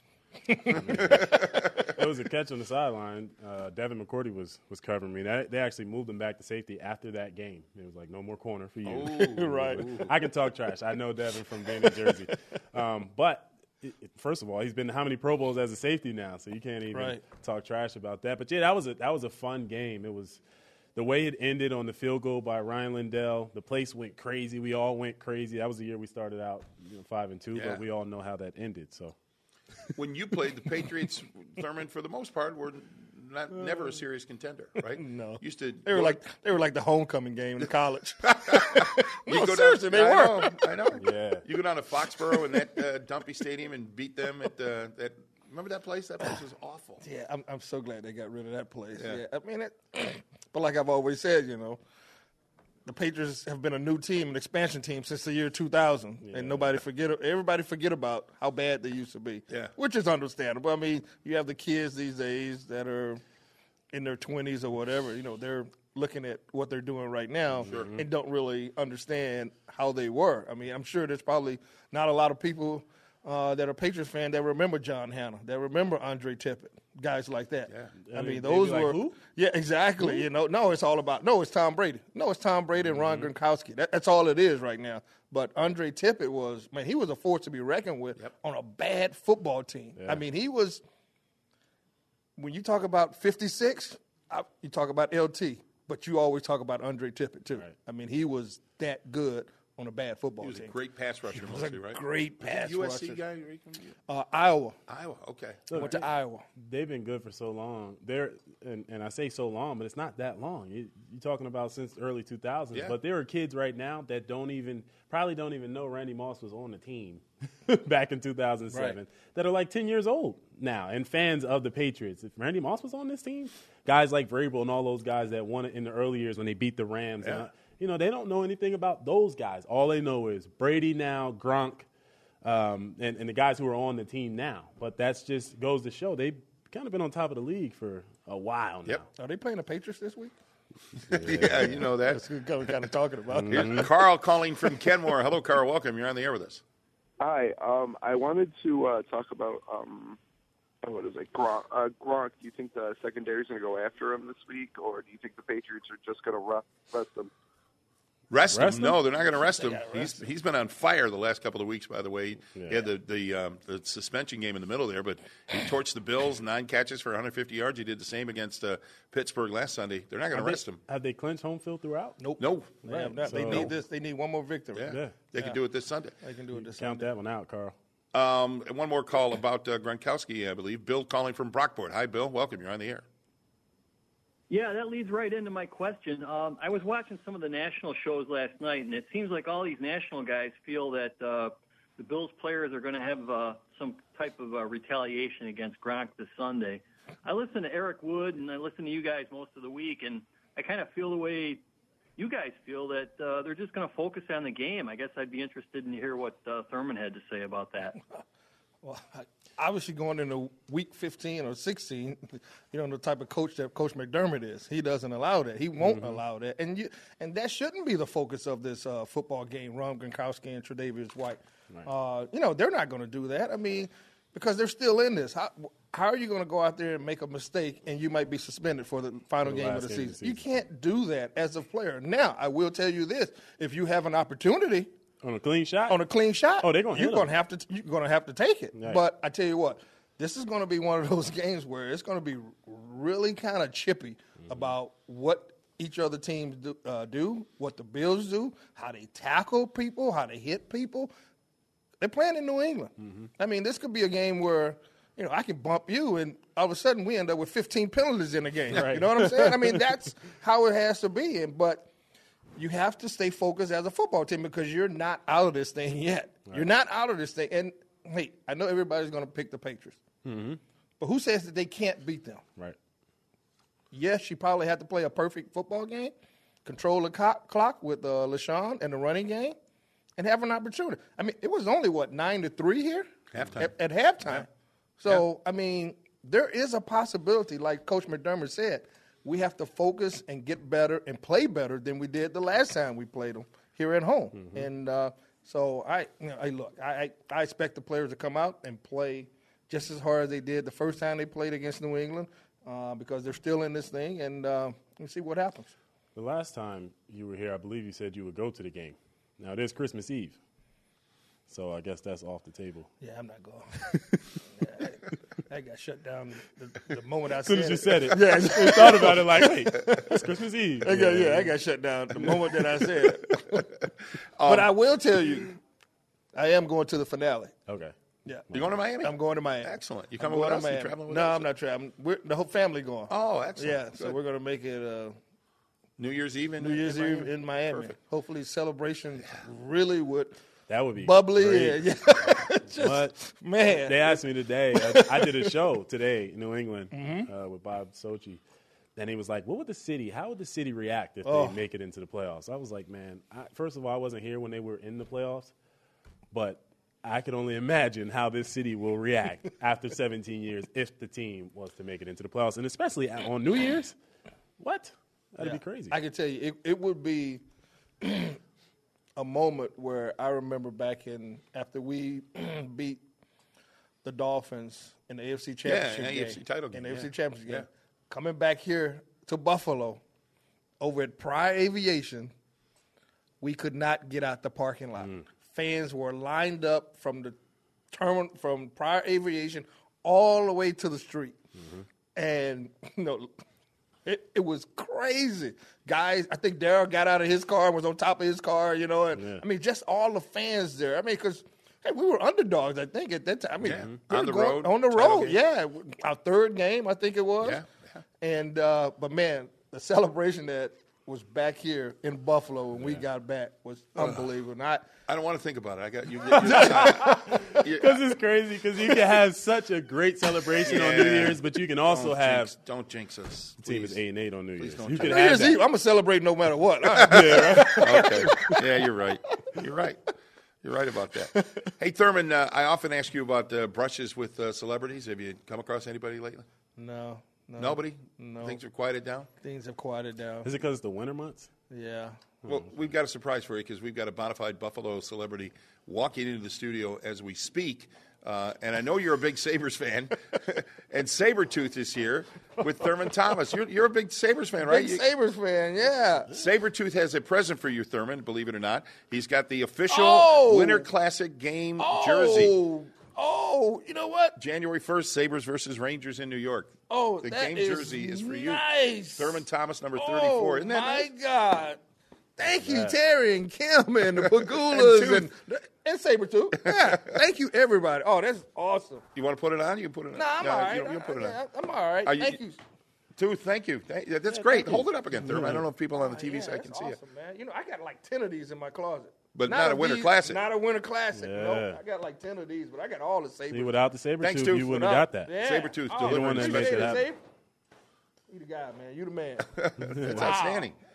It was a catch on the sideline. Uh, Devin McCourty was was covering me. That, they actually moved him back to safety after that game. It was like, no more corner for you. Ooh, right. I can talk trash. I know Devin from being in Jersey. Um, but, it, it, first of all, he's been to how many Pro Bowls as a safety now, so you can't even Right. talk trash about that. But, yeah, that was a, that was a fun game. It was the way it ended on the field goal by Ryan Lindell. The place went crazy. We all went crazy. That was the year we started out you know, five and two, Yeah. but we all know how that ended. So. When you played, the Patriots, Thurman, for the most part, were not never a serious contender, right? No. Used to They were go- like they were like the homecoming game in college. You no, go seriously, down, they I were. Know, I know. Yeah. You go down to Foxborough and that uh, dumpy stadium and beat them at uh, that. Remember that place? That place was awful. Yeah, I'm I'm so glad they got rid of that place. Yeah. Yeah, I mean it. But like I've always said, you know, the Patriots have been a new team, an expansion team since the year two thousand, Yeah. and nobody forget. Everybody forget about how bad they used to be. Yeah. which is understandable. I mean, you have the kids these days that are in their twenties or whatever. You know, they're looking at what they're doing right now Sure. and don't really understand how they were. I mean, I'm sure there's probably not a lot of people uh, that are Patriots fans that remember John Hanna, that remember Andre Tippett, guys like that. Yeah. I They- mean, they'd those be like, were who? yeah, exactly. You know, no, it's all about no, it's Tom Brady. No, it's Tom Brady and Ron Gronkowski. That, that's all it is right now. But Andre Tippett was man, he was a force to be reckoned with Yep. on a bad football team. Yeah. I mean, he was. When you talk about fifty-six, I, you talk about L T, but you always talk about Andre Tippett too. Right. I mean, he was that good on a bad football He was a team. great pass rusher, He was mostly, a right? great Was he pass U S C rusher. guy? Right from you? Uh, Iowa. Iowa. Okay. Look, Went to Iowa. They've been good for so long. They're and, and I say so long, but it's not that long. You, you're talking about since the early two thousands. Yeah. But there are kids right now that don't even probably don't even know Randy Moss was on the team back in two thousand seven Right. that are like ten years old now and fans of the Patriots. If Randy Moss was on this team, guys like Vrabel and all those guys that won it in the early years when they beat the Rams. Yeah. And, uh, you know, they don't know anything about those guys. All they know is Brady now, Gronk, um, and, and the guys who are on the team now. But that's just goes to show they've kind of been on top of the league for a while now. Yep. Are they playing the Patriots this week? Yeah, you know that. That's what we're kind of talking about. Here's Carl calling from Kenmore. Hello, Carl. Welcome. You're on the air with us. Hi. Um, I wanted to uh, talk about um, what is it, Gronk. Uh, Gronk. Do you think the secondary is going to go after him this week, or do you think the Patriots are just going to rest him? Rest, Rest him? him? No, they're not going to rest They him. gotta He's rest him. he's been on fire the last couple of weeks. By the way, Yeah. he had the the, um, the suspension game in the middle there, but he torched the Bills, nine catches for one hundred fifty yards. He did the same against uh, Pittsburgh last Sunday. They're not going to Have rest they, him. have they clinched home field throughout? Nope. No, They, have not. they So- need this. They need one more victory. yeah, Yeah. they can Yeah. do it this Sunday. They can do it this Count Sunday. that one out, Carl. Um, and one more call about uh, Gronkowski, I believe. Bill calling from Brockport. Hi, Bill. Welcome. You're on the air. Yeah, that leads right into my question. Um, I was watching some of the national shows last night, and it seems like all these national guys feel that uh, the Bills players are going to have uh, some type of uh, retaliation against Gronk this Sunday. I listen to Eric Wood, and I listen to you guys most of the week, and I kind of feel the way you guys feel that uh, they're just going to focus on the game. I guess I'd be interested in to hear what uh, Thurman had to say about that. Well, obviously going into week fifteen or sixteen, you know, the type of coach that Coach McDermott is. He doesn't allow that. He won't mm-hmm. allow that. And you, and that shouldn't be the focus of this uh, football game, Ron Gronkowski and Tre'Davious White. Right. Uh, you know, they're not going to do that. I mean, because they're still in this. How, how are you going to go out there and make a mistake and you might be suspended for the final the game, of the, game of the season? You can't do that as a player. Now, I will tell you this. If you have an opportunity – On a clean shot? On a clean shot. Oh, they're going to You're going to have to you're going to have to take it. Right. But I tell you what, this is going to be one of those games where it's going to be really kind of chippy mm-hmm. about what each other teams do, uh, do, what the Bills do, how they tackle people, how they hit people. They're playing in New England. Mm-hmm. I mean, this could be a game where, you know, I can bump you and all of a sudden we end up with fifteen penalties in the game. Right. You know what I'm saying? I mean, that's how it has to be. And but you have to stay focused as a football team because you're not out of this thing yet. Right. You're not out of this thing. And, hey, I know everybody's going to pick the Patriots. Mm-hmm. But who says that they can't beat them? Right. Yes, you probably have to play a perfect football game, control the co- clock with uh, LaShawn and the running game, and have an opportunity. I mean, it was only, what, nine to three here? Halftime. At, at halftime. Yeah. So, yeah. I mean, there is a possibility, like Coach McDermott said, we have to focus and get better and play better than we did the last time we played them here at home. Mm-hmm. And uh, so, I, you know, I look, I, I expect the players to come out and play just as hard as they did the first time they played against New England uh, because they're still in this thing, and uh, we'll see what happens. The last time you were here, I believe you said you would go to the game. Now, it is Christmas Eve, so I guess that's off the table. Yeah, I'm not going. yeah, I, I got shut down the, the moment I as soon said as you it. said it. Yeah, we thought about it like, wait, it's Christmas Eve. I got, yeah, I got shut down the moment that I said it. um, but I will tell you, I am going to the finale. Okay. Yeah. You going to Miami? I'm going to Miami. Excellent. You I'm coming with going us? to You Miami. traveling with no, us? I'm not traveling. We're, the whole family going. Oh, excellent. Yeah, Good. so we're going to make it uh, New Year's Eve in New Year's in Eve Miami? in Miami. Perfect. Hopefully, celebration really would. That would be bubbly. great. Yeah. Just, but man, they asked me today. I, I did a show today in New England mm-hmm. uh, with Bob Sochi, and he was like, "What would the city? How would the city react if oh. they make it into the playoffs?" I was like, "Man, I, first of all, I wasn't here when they were in the playoffs, but I could only imagine how this city will react after seventeen years if the team was to make it into the playoffs, and especially on New Year's. What? That'd yeah. be crazy. I can tell you, it, it would be." A moment where I remember back in after we beat the Dolphins in the A F C Championship yeah, game, A F C title game, in the yeah. A F C Championship yeah. game, coming back here to Buffalo over at Pryor Aviation, we could not get out the parking lot. Mm. Fans were lined up from the terminal from Pryor Aviation all the way to the street, mm-hmm. and you know. It, it was crazy. Guys, I think Darryl got out of his car and was on top of his car, you know. And yeah. I mean, just all the fans there. I mean, because, hey, we were underdogs, I think, at that time. I mean, yeah. we on the going, road. On the road, game. yeah. Our third game, I think it was. Yeah. yeah. And, uh, but, man, the celebration that was back here in Buffalo when yeah. we got back was unbelievable. And I, I don't want to think about it. I got you. Because it's crazy. Because you can have such a great celebration yeah. on New Year's, but you can also don't have jinx, don't jinx us. The team is eight and eight on New Please Year's. Don't you can New Year's Eve, I'm gonna celebrate no matter what. yeah, right? Okay. Yeah, you're right. You're right. You're right about that. Hey, Thurman, uh, I often ask you about uh, brushes with uh, celebrities. Have you come across anybody lately? No. no Nobody? No. Things have quieted down? Things have quieted down. Is it because it's the winter months? Yeah. Well, we've got a surprise for you because we've got a bona fide Buffalo celebrity walking into the studio as we speak. Uh, and I know you're a big Sabres fan. And Sabretooth is here with Thurman Thomas. You're, you're a big Sabres fan, right? Big you, Sabres fan, yeah. Sabretooth has a present for you, Thurman, believe it or not. He's got the official oh. Winter Classic game oh. jersey. Oh, you know what? January first, Sabres versus Rangers in New York. Oh, the that game is jersey is for you. Nice. Thurman Thomas, number thirty-four. Oh, Isn't that my nice? God. Thank you, Yeah. Terry and Kim and the Pagulas and, and, and Sabretooth. Yeah, thank you, everybody. Oh, that's awesome. You want to put it on? You can put it on. Nah, I'm no, all right. You, you'll put it on. I, I'm all right. Are you- Thank you. Tooth, thank you. Thank, yeah, that's Yeah, great. thank you. Hold it up again, Thurman. I don't know if people on the Oh, T V yeah, side can that's see it. awesome, man. You know, I got like ten of these in my closet. But not a Winter these- Classic. Not a Winter Classic. Yeah. No, I got like ten of these, but I got all the Sabres. See, without the saber Thanks, tooth, Tooth. you wouldn't have got that. Yeah. Sabretooth Oh, delivering one that you makes made it it, happen. Sabre? You the guy, man. You the man. That's Wow. outstanding.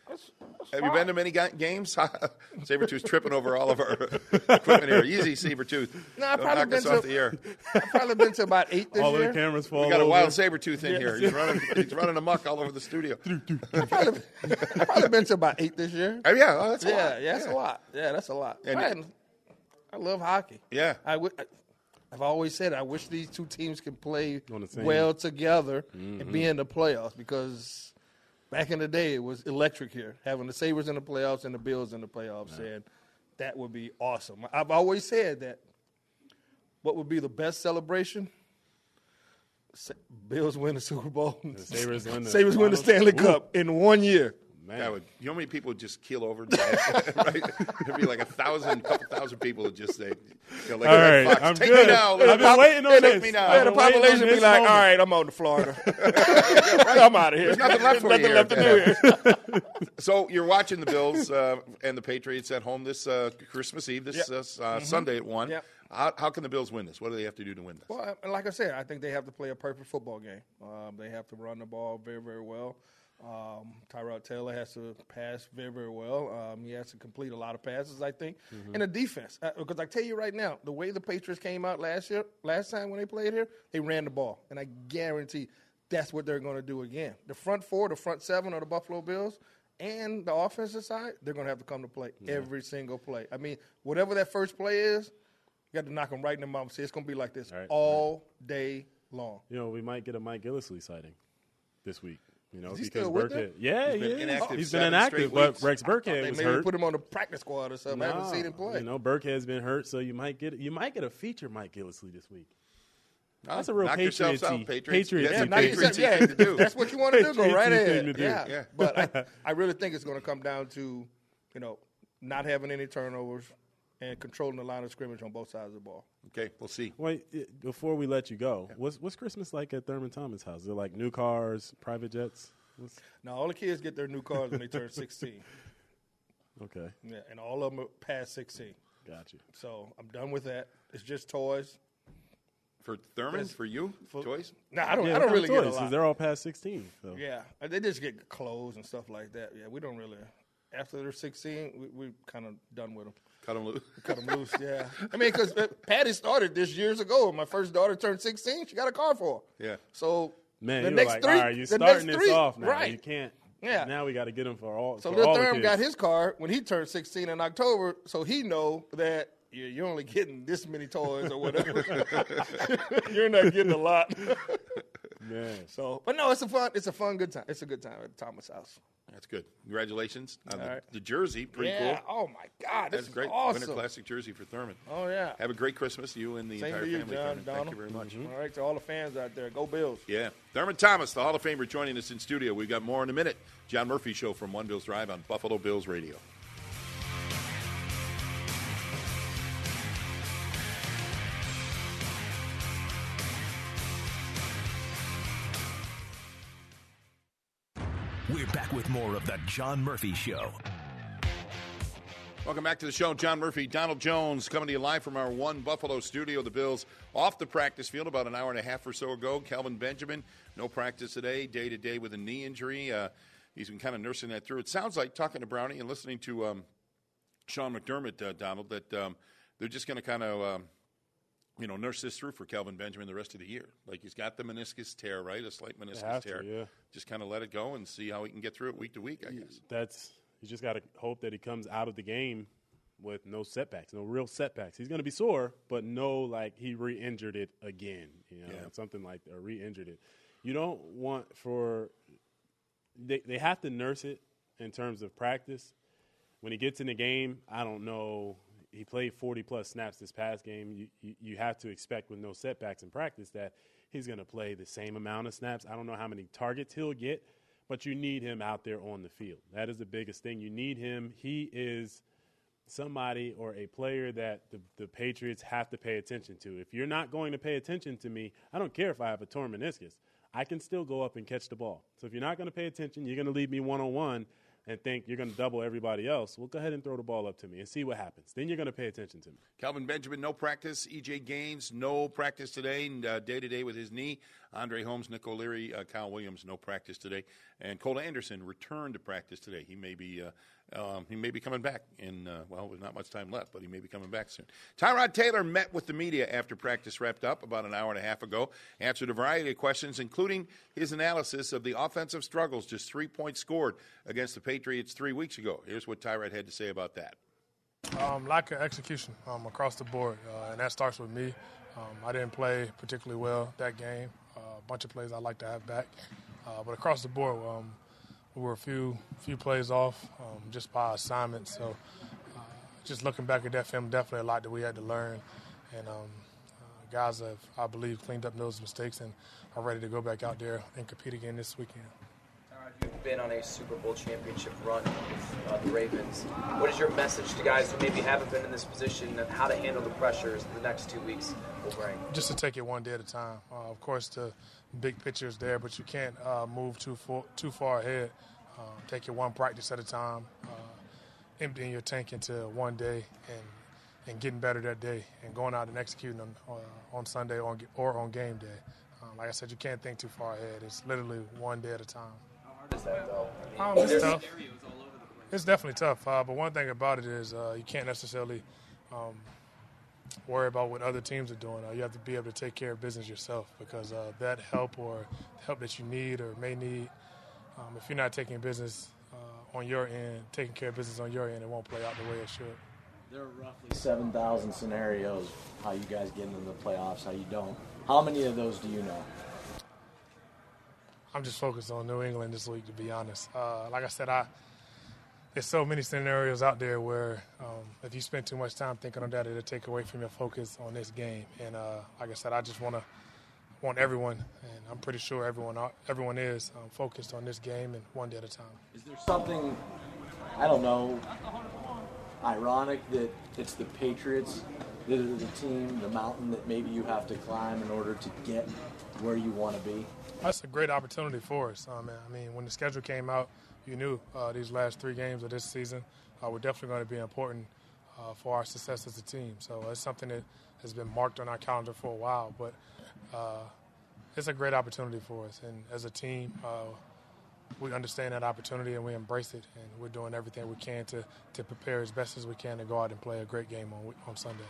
That's, that's Have fine. you been to many ga- games? Sabretooth's tripping over all of our equipment here. Easy, Sabretooth. No, I've Don't probably knock been us to off the air. I've probably been to about eight this All year. of the cameras fall We got a over. wild Sabretooth in Yeah. here. He's running, he's running amok all over the studio. I've probably, I've probably been to about eight this year. Oh, yeah, oh, that's a yeah, lot. yeah, that's Yeah. a lot. Yeah, that's a lot. And- Man, I love hockey. Yeah. I w- I, I've always said I wish these two teams could play On the same- well together and Mhm. be in the playoffs because back in the day it was electric here, having the Sabres in the playoffs and the Bills in the playoffs, and that would be awesome. I've always said that what would be the best celebration? Sa- Bills win the Super Bowl. The Sabres win the Sabres win the finals. Stanley Ooh. Cup in one year. Man. That would, you know how many people would just keel over? And die? Right? There'd be like a thousand, couple thousand people would just say, you know, like All Red right, Fox, I'm take good. me now. I've been Pop- waiting on take this. me now. Yeah, the been waiting on population be this like, all moment. right, I'm on to Florida. I'm out of here. There's nothing left for Nothing you here. left to do here. So you're watching the Bills uh, and the Patriots at home this uh, Christmas Eve, this Yep. uh, uh, Mhm. Sunday at one. Yep. How, how can the Bills win this? What do they have to do to win this? Well, I- like I said, I think they have to play a perfect football game. Um, they have to run the ball very, very well. Um, Tyrod Taylor has to pass very, very well. Um, he has to complete a lot of passes, I think. Mm-hmm. And the defense, uh, because I tell you right now, the way the Patriots came out last year, last time when they played here, they ran the ball, and I guarantee that's what they're going to do again. The front four, the front seven of the Buffalo Bills, and the offensive side, they're going to have to come to play every single play. I mean, whatever that first play is, you got to knock them right in the mouth and say it's going to be like this Right, all day long. You know, we might get a Mike Gillislee sighting this week. You know, Is he because still with Burkhead. them? Yeah, He's been yeah. inactive He's been seven inactive, straight but weeks. Rex I thought Burkhead they was maybe hurt. put him on the practice squad or something. I haven't No, seen him play. You know, Burkhead's been hurt, so you might get you might get a feature Mike Gillislee this week. Huh? That's a real Knock yourselves Patriot out, Patriots. Patriot That's Yeah, a now you Patriots said, yeah, thing to do. that's what you want to do. Go right Patriots thing ahead. to do. Yeah. Yeah. But I, I really think it's going to come down to, you know, not having any turnovers and controlling the line of scrimmage on both sides of the ball. Okay, we'll see. Wait, i- before we let you go, what's what's Christmas like at Thurman Thomas' house? Is it like new cars, private jets? What's, Now, all the kids get their new cars when they turn sixteen. okay, Yeah, and all of them are past sixteen. got you. So I'm done with that. It's just toys. For Thurman, Yes. for you, For- toys? No, I don't. Yeah, I what don't kind really of get a toys? 'Cause lot. They're all past sixteen. So. Yeah, uh, they just get clothes and stuff like that. Yeah, we don't really. After they're sixteen, we we kind of done with them. Cut them loose. Cut them loose. Yeah, I mean, because Patty started this years ago. My first daughter turned sixteen. She got a car for her. Yeah. So Man, the you were next like, three, all right, you're the starting next this three, off now. right? You can't. Yeah. Now we got to get them for all. So for Lil all the Thurm kids. got his car when he turned sixteen in October, so he know that you're, you're only getting this many toys or whatever. You're not getting a lot. Man. So, but no, it's a fun, it's a fun, good time. It's a good time at Thomas House. That's good. Congratulations on All the, right. the jersey. Pretty yeah. cool. Oh my God, this That's is great. awesome. Winter Classic jersey for Thurman. Oh yeah. Have a great Christmas, you and the Same entire to you, family. John, Thurman. Thank Donald. you very much. All right, to all the fans out there, go Bills. Yeah. Thurman Thomas, the Hall of Famer, joining us in studio. We've got more in a minute. John Murphy Show from One Bills Drive on Buffalo Bills Radio. We're back with more of the John Murphy Show. Welcome back to the show. John Murphy, Donald Jones coming to you live from our One Buffalo studio. The Bills off the practice field about an hour and a half or so ago. Kelvin Benjamin, no practice today, day-to-day with a knee injury. Uh, he's been kind of nursing that through. It sounds like, talking to Brownie and listening to um, Sean McDermott, uh, Donald, that um, they're just going to kind of, um, you know, nurse this through for Kelvin Benjamin the rest of the year. Like, he's got the meniscus tear, right? A slight meniscus have to, tear. yeah. Just kind of let it go and see how he can get through it week to week, I guess. That's you just got to hope that he comes out of the game with no setbacks, no real setbacks. He's going to be sore, but no, like, he re-injured it again, you know, Yeah. something like that, or re-injured it. You don't want for they, – they have to nurse it in terms of practice. When he gets in the game, I don't know – he played forty-plus snaps this past game. You, you, you have to expect with no setbacks in practice that he's going to play the same amount of snaps. I don't know how many targets he'll get, but you need him out there on the field. That is the biggest thing. You need him. He is somebody or a player that the, the Patriots have to pay attention to. If you're not going to pay attention to me, I don't care if I have a torn meniscus. I can still go up and catch the ball. So if you're not going to pay attention, you're going to leave me one-on-one and think you're going to double everybody else, well, go ahead and throw the ball up to me and see what happens. Then you're going to pay attention to me. Calvin Benjamin, no practice. E J Gaines, no practice today, uh, day-to-day with his knee. Andre Holmes, Nick O'Leary, uh, Kyle Williams, no practice today. And Cole Anderson returned to practice today. He may be uh, um, he may be coming back in, uh, well, there's not much time left, but he may be coming back soon. Tyrod Taylor met with the media after practice wrapped up about an hour and a half ago, answered a variety of questions, including his analysis of the offensive struggles, just three points scored against the Patriots three weeks ago. Here's what Tyrod had to say about that. Um, lack of execution um, across the board, uh, and that starts with me. Um, I didn't play particularly well that game. Uh, a bunch of plays I'd like to have back. Uh, but across the board, um, we were a few few plays off um, just by assignment. So uh, just looking back at that film, definitely a lot that we had to learn. And um, uh, guys have, I believe, cleaned up those mistakes and are ready to go back out there and compete again this weekend. You've been on a Super Bowl championship run with uh, the Ravens. What is your message to guys who maybe haven't been in this position and how to handle the pressures the next two weeks will bring? Just to take it one day at a time. Uh, of course, the big picture is there, but you can't uh, move too far, too far ahead. Um, take it one practice at a time, uh, emptying your tank into one day and and getting better that day and going out and executing on, uh, on Sunday or on, or on game day. Um, like I said, you can't think too far ahead. It's literally one day at a time. Is that, though? Um, it's tough. It's definitely tough. Uh, but one thing about it is uh, you can't necessarily um, worry about what other teams are doing. Uh, you have to be able to take care of business yourself because uh, that help or help that you need or may need, um, if you're not taking business uh, on your end, taking care of business on your end, it won't play out the way it should. There are roughly seven thousand scenarios how you guys get into the playoffs, how you don't. How many of those do you know? I'm just focused on New England this week, to be honest. Uh, like I said, I there's so many scenarios out there where um, if you spend too much time thinking on that, it'll take away from your focus on this game. And uh, like I said, I just want to want everyone, and I'm pretty sure everyone are, everyone is um, focused on this game and one day at a time. Is there something, I don't know, ironic that it's the Patriots that are the team, the mountain that maybe you have to climb in order to get where you want to be? That's a great opportunity for us. Um, I mean, when the schedule came out, you knew uh, these last three games of this season uh, were definitely going to be important uh, for our success as a team. So it's something that has been marked on our calendar for a while. But uh, it's a great opportunity for us. And as a team, uh, we understand that opportunity and we embrace it. And we're doing everything we can to, to prepare as best as we can to go out and play a great game on, on Sunday.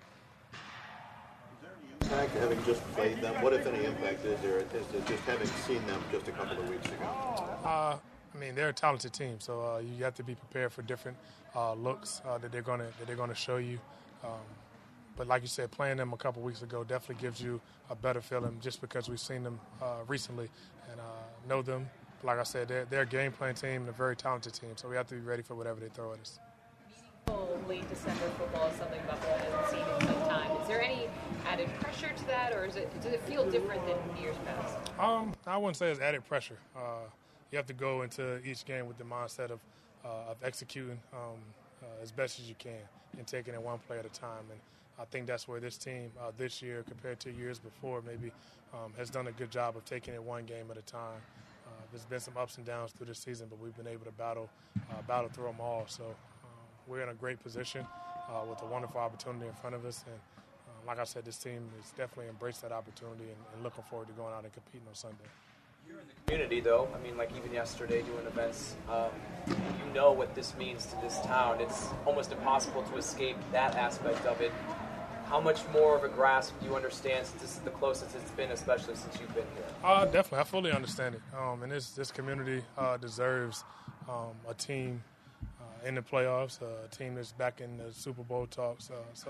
Impact having just played them, what if any impact is there is to just having seen them just a couple of weeks ago? Uh, I mean, they're a talented team, so uh, you have to be prepared for different uh, looks uh, that they're gonna that they're gonna show you. Um, but like you said, playing them a couple weeks ago definitely gives you a better feeling, just because we've seen them uh, recently and uh, know them. But like I said, they're, they're a game playing team and a very talented team, so we have to be ready for whatever they throw at us. Late December football is something Buffalo hasn't seen in some time. Is there any added pressure to that, or is it does it feel different than years past? Um, I wouldn't say it's added pressure. Uh, you have to go into each game with the mindset of uh, of executing um, uh, as best as you can and taking it one play at a time. And I think that's where this team uh, this year, compared to years before, maybe um, has done a good job of taking it one game at a time. Uh, there's been some ups and downs through the season, but we've been able to battle uh, battle through them all. So. We're in a great position uh, with a wonderful opportunity in front of us. And uh, like I said, this team has definitely embraced that opportunity and, and looking forward to going out and competing on Sunday. You're in the community, though. I mean, like even yesterday doing events, um, you know what this means to this town. It's almost impossible to escape that aspect of it. How much more of a grasp do you understand since this is the closest it's been, especially since you've been here? Uh, definitely. I fully understand it. Um, and this, this community uh, deserves um, a team in the playoffs, uh, a team that's back in the Super Bowl talks. Uh, so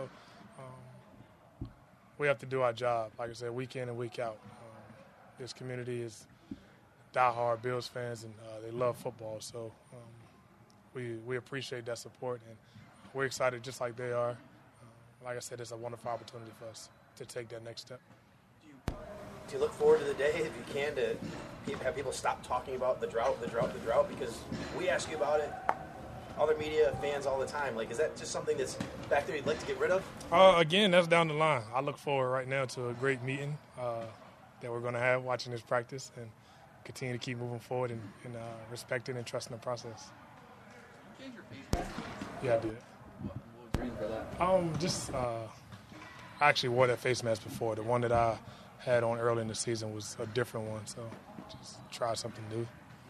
um, we have to do our job, like I said, week in and week out. Um, this community is diehard Bills fans, and uh, they love football. So um, we we appreciate that support, and we're excited just like they are. Uh, like I said, it's a wonderful opportunity for us to take that next step. Do you look forward to the day, if you can, to have people stop talking about the drought, the drought, the drought? Because we ask you about it, other media, fans all the time. Like, is that just something that's back there you'd like to get rid of? Uh, again, that's down the line. I look forward right now to a great meeting uh, that we're going to have watching this practice and continue to keep moving forward and, and uh, respecting and trusting the process. Change your face. Yeah, I did. What, what was the reason for that? Um, just, uh, I actually wore that face mask before, the one that I had on early in the season was a different one. So just try something new.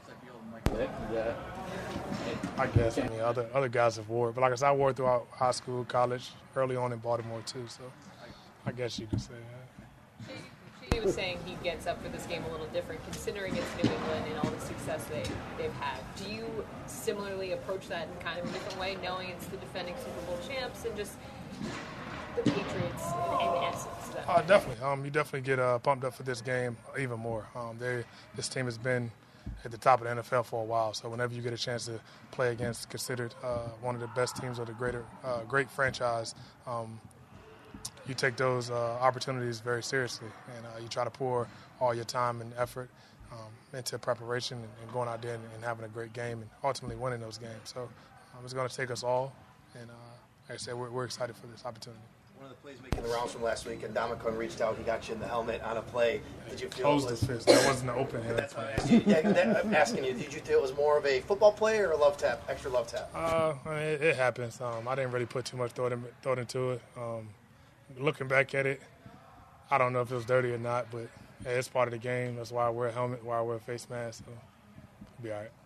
I guess. I mean, other other guys have wore it, but like I said, I wore it throughout high school, college, early on in Baltimore too. So I guess you could say that. He was saying he gets up for this game a little different, considering it's New England and all the success they, they've had. Do you similarly approach that in kind of a different way, knowing it's the defending Super Bowl champs and just the Patriots in, in essence? Uh, definitely. Um, you definitely get uh, pumped up for this game even more. Um, they, this team has been at the top of the N F L for a while, so whenever you get a chance to play against considered uh, one of the best teams of the greater, uh, great franchise, um, you take those uh, opportunities very seriously, and uh, you try to pour all your time and effort um, into preparation and, and going out there and, and having a great game and ultimately winning those games. So um, it's going to take us all, and uh, like I said, we're, we're excited for this opportunity. One of the plays making the rounds from last week, and Domicon reached out. He got you in the helmet on a play. Did you feel Closed it was, the fist. That wasn't an open hand. That's why I'm asking you. Yeah, that, I'm asking you. Did you feel it was more of a football play or a love tap, extra love tap? Uh, I mean, it, it happens. Um, I didn't really put too much thought, in, thought into it. Um, looking back at it, I don't know if it was dirty or not, but hey, it's part of the game. That's why I wear a helmet, why I wear a face mask. So it'll be all right.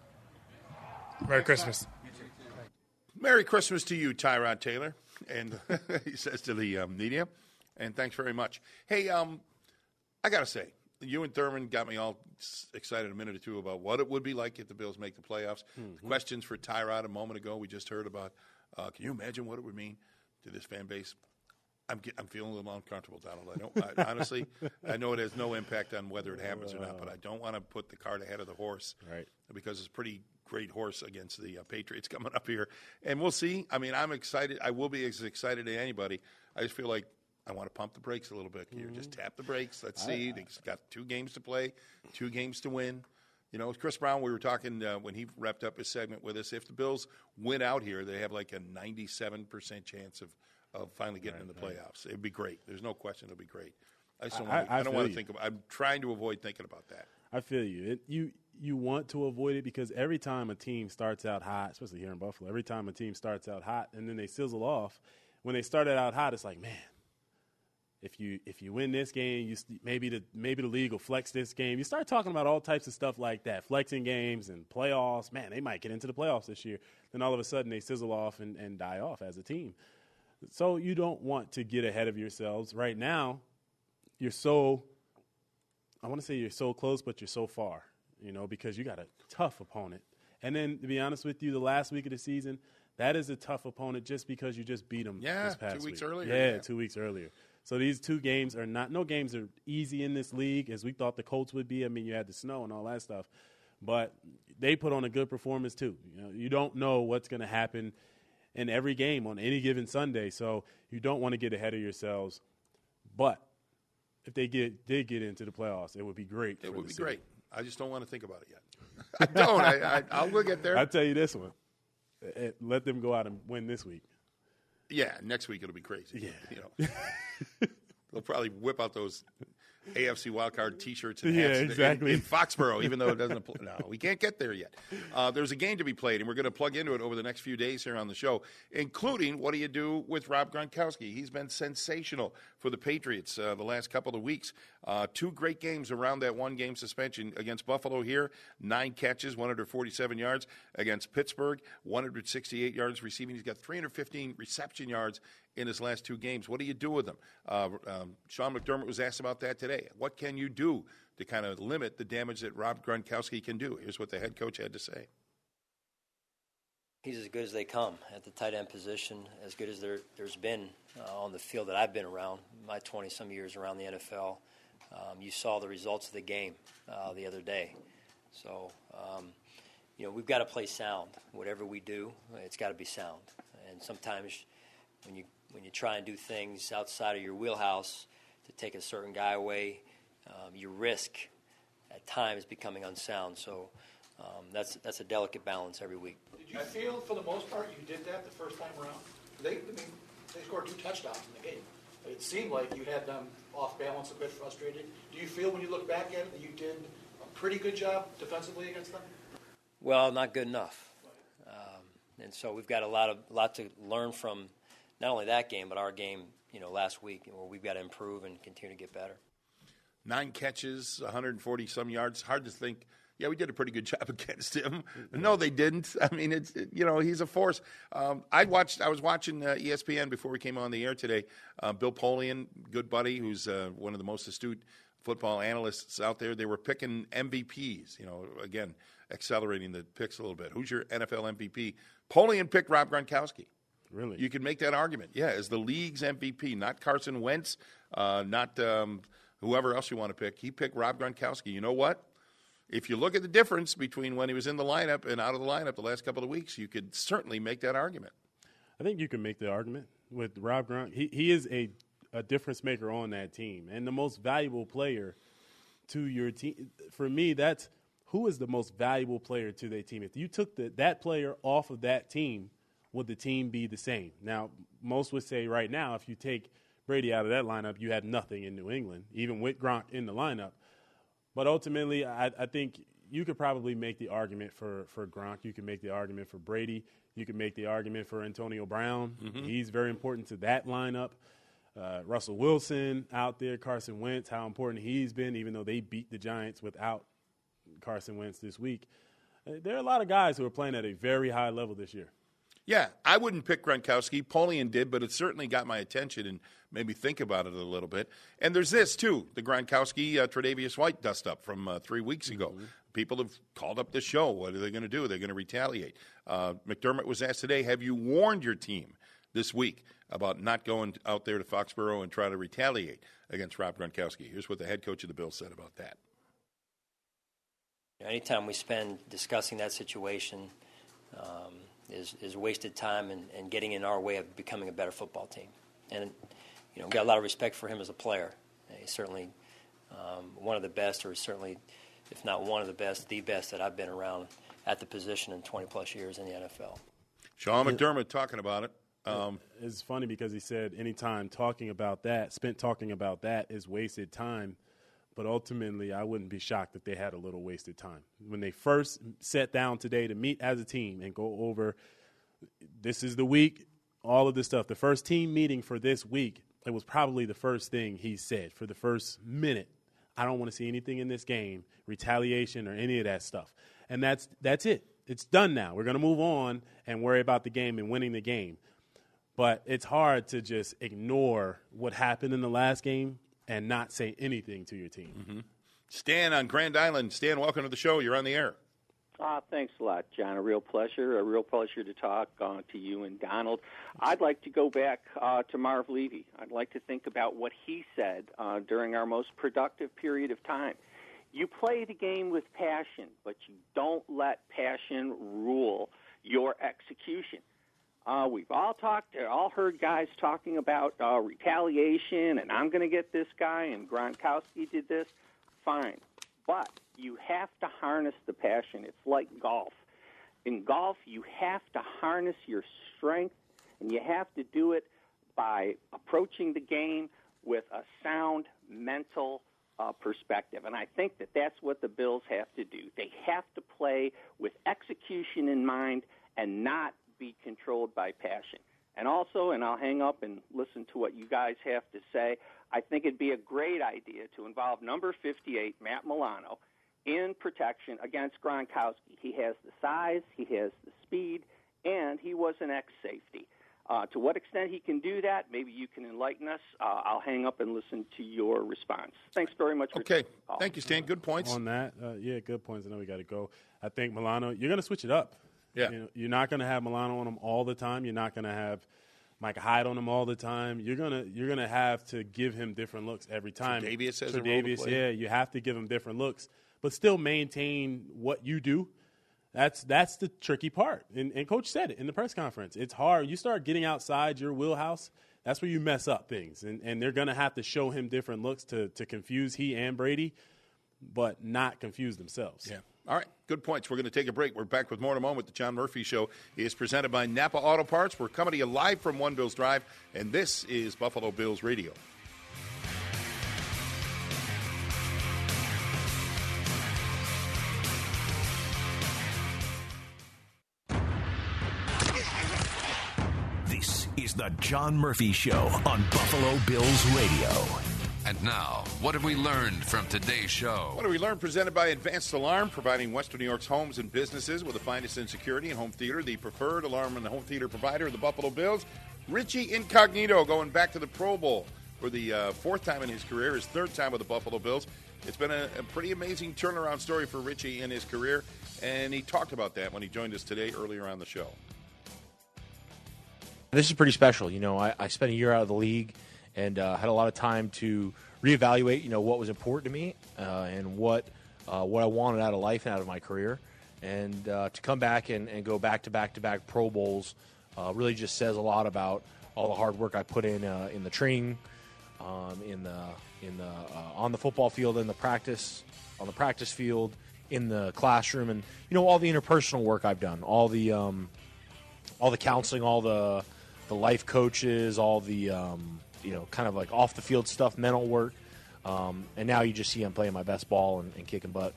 Merry Christmas. Merry Christmas to you, Tyrod Taylor. And he says to the um, media, and thanks very much. Hey, um, I got to say, you and Thurman got me all excited a minute or two about what it would be like if the Bills make the playoffs. Mm-hmm. Questions for Tyrod a moment ago. We just heard about, uh, can you imagine what it would mean to this fan base? I'm get, I'm feeling a little uncomfortable, Donald. I don't I, honestly. I know it has no impact on whether it happens or not, but I don't want to put the cart ahead of the horse, right? Because it's a pretty great horse against the uh, Patriots coming up here, and we'll see. I mean, I'm excited. I will be as excited as anybody. I just feel like I want to pump the brakes a little bit here. Mm-hmm. Just tap the brakes. Let's see. They've got two games to play, two games to win. You know, Chris Brown, we were talking uh, when he wrapped up his segment with us. If the Bills win out here, they have like a ninety-seven percent chance of. Of finally getting right, in the playoffs. Right. It'd be great. There's no question it'll be great. I just don't, I, want, I, I don't want to you. think about I'm trying to avoid thinking about that. I feel you. It, you you want to avoid it because every time a team starts out hot, especially here in Buffalo, every time a team starts out hot and then they sizzle off, when they started out hot, it's like, man, if you if you win this game, you maybe the maybe the league will flex this game. You start talking about all types of stuff like that, flexing games and playoffs. Man, they might get into the playoffs this year. Then all of a sudden they sizzle off and, and die off as a team. So you don't want to get ahead of yourselves. Right now, you're so, I want to say you're so close, but you're so far, you know, because you got a tough opponent. And then, to be honest with you, the last week of the season, that is a tough opponent just because you just beat them yeah, this past two weeks week. earlier. Yeah, yeah, two weeks earlier. So these two games are not, no games are easy in this league as we thought the Colts would be. I mean, you had the snow and all that stuff. But they put on a good performance too. You know, you don't know what's going to happen in every game on any given Sunday, so you don't want to get ahead of yourselves. But if they get did get into the playoffs, it would be great. It for would the be city. great. I just don't want to think about it yet. I don't. I, I, I'll look at there. I'll tell you this one. It, let them go out and win this week. Yeah, next week it'll be crazy. Yeah. You know, they'll probably whip out those A F C wildcard T-shirts and yeah, hats exactly. in, in Foxborough, even though it doesn't apply. No, we can't get there yet. Uh, there's a game to be played, and we're going to plug into it over the next few days here on the show, including what do you do with Rob Gronkowski? He's been sensational for the Patriots uh, the last couple of weeks. Uh, two great games around that one-game suspension against Buffalo here, nine catches, one hundred forty-seven yards. Against Pittsburgh, one hundred sixty-eight yards receiving. He's got three hundred fifteen reception yards in his last two games. What do you do with them? Uh, um, Sean McDermott was asked about that today. What can you do to kind of limit the damage that Rob Gronkowski can do? Here's what the head coach had to say. He's as good as they come at the tight end position, as good as there, there's been uh, on the field that I've been around, my twenty-some years around the N F L. Um, you saw the results of the game uh, the other day. So, um, you know, we've got to play sound. Whatever we do, it's got to be sound. And sometimes when you when you try and do things outside of your wheelhouse to take a certain guy away, um, you risk at times becoming unsound. So um, that's that's a delicate balance every week. Did you feel, for the most part, you did that the first time around? They, I mean, they scored two touchdowns in the game. It seemed like you had them off balance, a bit frustrated. Do you feel, when you look back at it, that you did a pretty good job defensively against them? Well, not good enough. Um, and so we've got a lot of lot to learn from not only that game, but our game, you know, last week, where we've got to improve and continue to get better. nine catches, one hundred forty some yards. Hard to think. Yeah, we did a pretty good job against him. No, they didn't. I mean, it's it, you know he's a force. Um, I watched. I was watching uh, E S P N before we came on the air today. Uh, Bill Polian, good buddy, who's uh, one of the most astute football analysts out there. They were picking M V Ps. You know, again, accelerating the picks a little bit. Who's your N F L M V P? Polian picked Rob Gronkowski. Really? You can make that argument. Yeah, as the league's M V P, not Carson Wentz, uh, not um, whoever else you want to pick. He picked Rob Gronkowski. You know what? If you look at the difference between when he was in the lineup and out of the lineup the last couple of weeks, you could certainly make that argument. I think you can make the argument with Rob Gronk. He he is a, a difference maker on that team and the most valuable player to your team. For me, that's who is the most valuable player to their team. If you took the, that player off of that team, would the team be the same? Now, most would say right now, if you take Brady out of that lineup, you have nothing in New England, even with Gronk in the lineup. But ultimately, I, I think you could probably make the argument for, for Gronk. You can make the argument for Brady. You can make the argument for Antonio Brown. Mm-hmm. He's very important to that lineup. Uh, Russell Wilson out there, Carson Wentz, how important he's been, even though they beat the Giants without Carson Wentz this week. Uh, there are a lot of guys who are playing at a very high level this year. Yeah, I wouldn't pick Gronkowski. Polian did, but it certainly got my attention and made me think about it a little bit. And there's this, too, the Gronkowski, uh, Tre'Davious White dust-up from uh, three weeks ago. Mm-hmm. People have called up the show. What are they going to do? They're going to retaliate. Uh, McDermott was asked today, have you warned your team this week about not going out there to Foxborough and try to retaliate against Rob Gronkowski? Here's what the head coach of the Bills said about that. Anytime we spend discussing that situation um, – Is, is wasted time and, and getting in our way of becoming a better football team. And, you know, got a lot of respect for him as a player. He's certainly um, one of the best, or certainly, if not one of the best, the best that I've been around at the position in twenty-plus years in the N F L. Sean McDermott talking about it. Um, it's funny because he said anytime talking about that, spent talking about that is wasted time. But ultimately, I wouldn't be shocked if they had a little wasted time. When they first sat down today to meet as a team and go over, this is the week, all of this stuff, the first team meeting for this week, it was probably the first thing he said for the first minute. I don't want to see anything in this game, retaliation or any of that stuff. And that's that's it. It's done now. We're going to move on and worry about the game and winning the game. But it's hard to just ignore what happened in the last game and not say anything to your team. Mm-hmm. Stan on Grand Island. Stan, welcome to the show. You're on the air. Uh, thanks a lot, John. A real pleasure. A real pleasure to talk uh, to you and Donald. I'd like to go back uh, to Marv Levy. I'd like to think about what he said uh, during our most productive period of time. You play the game with passion, but you don't let passion rule your execution. Uh, we've all talked, all heard guys talking about uh, retaliation, and I'm going to get this guy, and Gronkowski did this. Fine. But you have to harness the passion. It's like golf. In golf, you have to harness your strength, and you have to do it by approaching the game with a sound mental uh, perspective. And I think that that's what the Bills have to do. They have to play with execution in mind and not be controlled by passion. And also, and I'll hang up and listen to what you guys have to say, I think it'd be a great idea to involve number fifty-eight, Matt Milano, in protection against Gronkowski. He has the size, he has the speed, and he was an ex-safety. Uh, to what extent he can do that, maybe you can enlighten us. Uh, I'll hang up and listen to your response. Thanks very much for Okay. Thank you, Stan. Good points. On that, uh, yeah, good points. I know we got to go. I think Milano, you're going to switch it up. Yeah. You know, you're not going to have Milano on him all the time. You're not going to have Micah Hyde on him all the time. You're gonna you're gonna have to give him different looks every time. Tre'Davious has a role to Tre'Davious, play. yeah, you have to give him different looks, but still maintain what you do. That's that's the tricky part. And, and Coach said it in the press conference. It's hard. You start getting outside your wheelhouse, that's where you mess up things. And and they're gonna have to show him different looks to to confuse he and Brady, but not confuse themselves. Yeah. All right, good points. We're going to take a break. We're back with more in a moment. The John Murphy Show is presented by Napa Auto Parts. We're coming to you live from One Bills Drive, and this is Buffalo Bills Radio. This is the John Murphy Show on Buffalo Bills Radio. And now, what have we learned from today's show? What have we learned? Presented by Advanced Alarm, providing Western New York's homes and businesses with the finest in security and home theater, the preferred alarm and home theater provider of the Buffalo Bills. Richie Incognito going back to the Pro Bowl for the uh, fourth time in his career, his third time with the Buffalo Bills. It's been a, a pretty amazing turnaround story for Richie in his career, and he talked about that when he joined us today earlier on the show. This is pretty special. You know, I, I spent a year out of the league and uh, had a lot of time to reevaluate, you know, what was important to me uh, and what uh, what I wanted out of life and out of my career. And uh, to come back and, and go back to back to back Pro Bowls uh, really just says a lot about all the hard work I put in uh, in the training, um, in the in the uh, on the football field, in the practice on the practice field, in the classroom, and you know all the interpersonal work I've done, all the um, all the counseling, all the the life coaches, all the um, you know, kind of like off the field stuff, mental work, um, and now you just see I'm playing my best ball and, and kicking butt.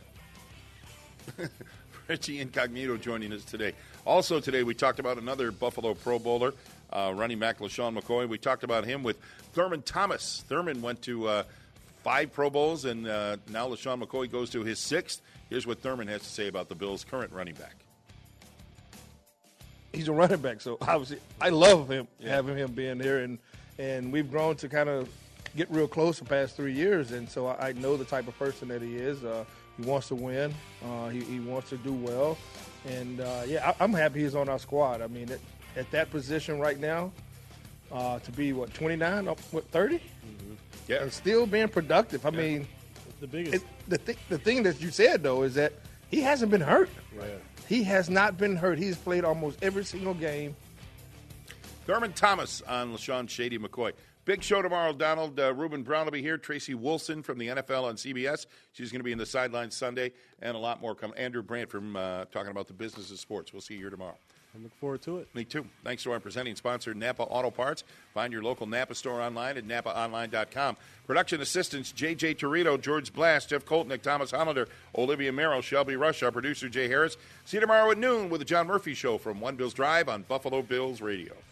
Richie Incognito joining us today. Also today we talked about another Buffalo Pro Bowler, uh, running back LaShawn McCoy. We talked about him with Thurman Thomas. Thurman went to uh, five Pro Bowls, and uh, now LaShawn McCoy goes to his sixth. Here's what Thurman has to say about the Bills' current running back. He's a running back, so obviously I love him, yeah. having him being there, and and we've grown to kind of get real close the past three years, and so I, I know the type of person that he is. Uh, he wants to win. Uh, he, he wants to do well, and uh, yeah, I, I'm happy he's on our squad. I mean, at, at that position right now, uh, to be what twenty-nine, what thirty, mm-hmm. yeah, and still being productive. I yeah. mean, the biggest it, the th- the thing that you said though is that he hasn't been hurt. Right. He has not been hurt. He's played almost every single game. Thurman Thomas on LaShawn Shady McCoy. Big show tomorrow, Donald. Uh, Ruben Brown will be here. Tracy Wolfson from the N F L on C B S. She's going to be in the sidelines Sunday, and a lot more come. Andrew Brandt from uh, talking about the business of sports. We'll see you here tomorrow. I look forward to it. Me too. Thanks to our presenting sponsor, Napa Auto Parts. Find your local Napa store online at napa online dot com. Production assistants, J J Torito, George Blast, Jeff Koltnick, Thomas Hollander, Olivia Merrill, Shelby Rush, our producer, Jay Harris. See you tomorrow at noon with the John Murphy Show from One Bills Drive on Buffalo Bills Radio.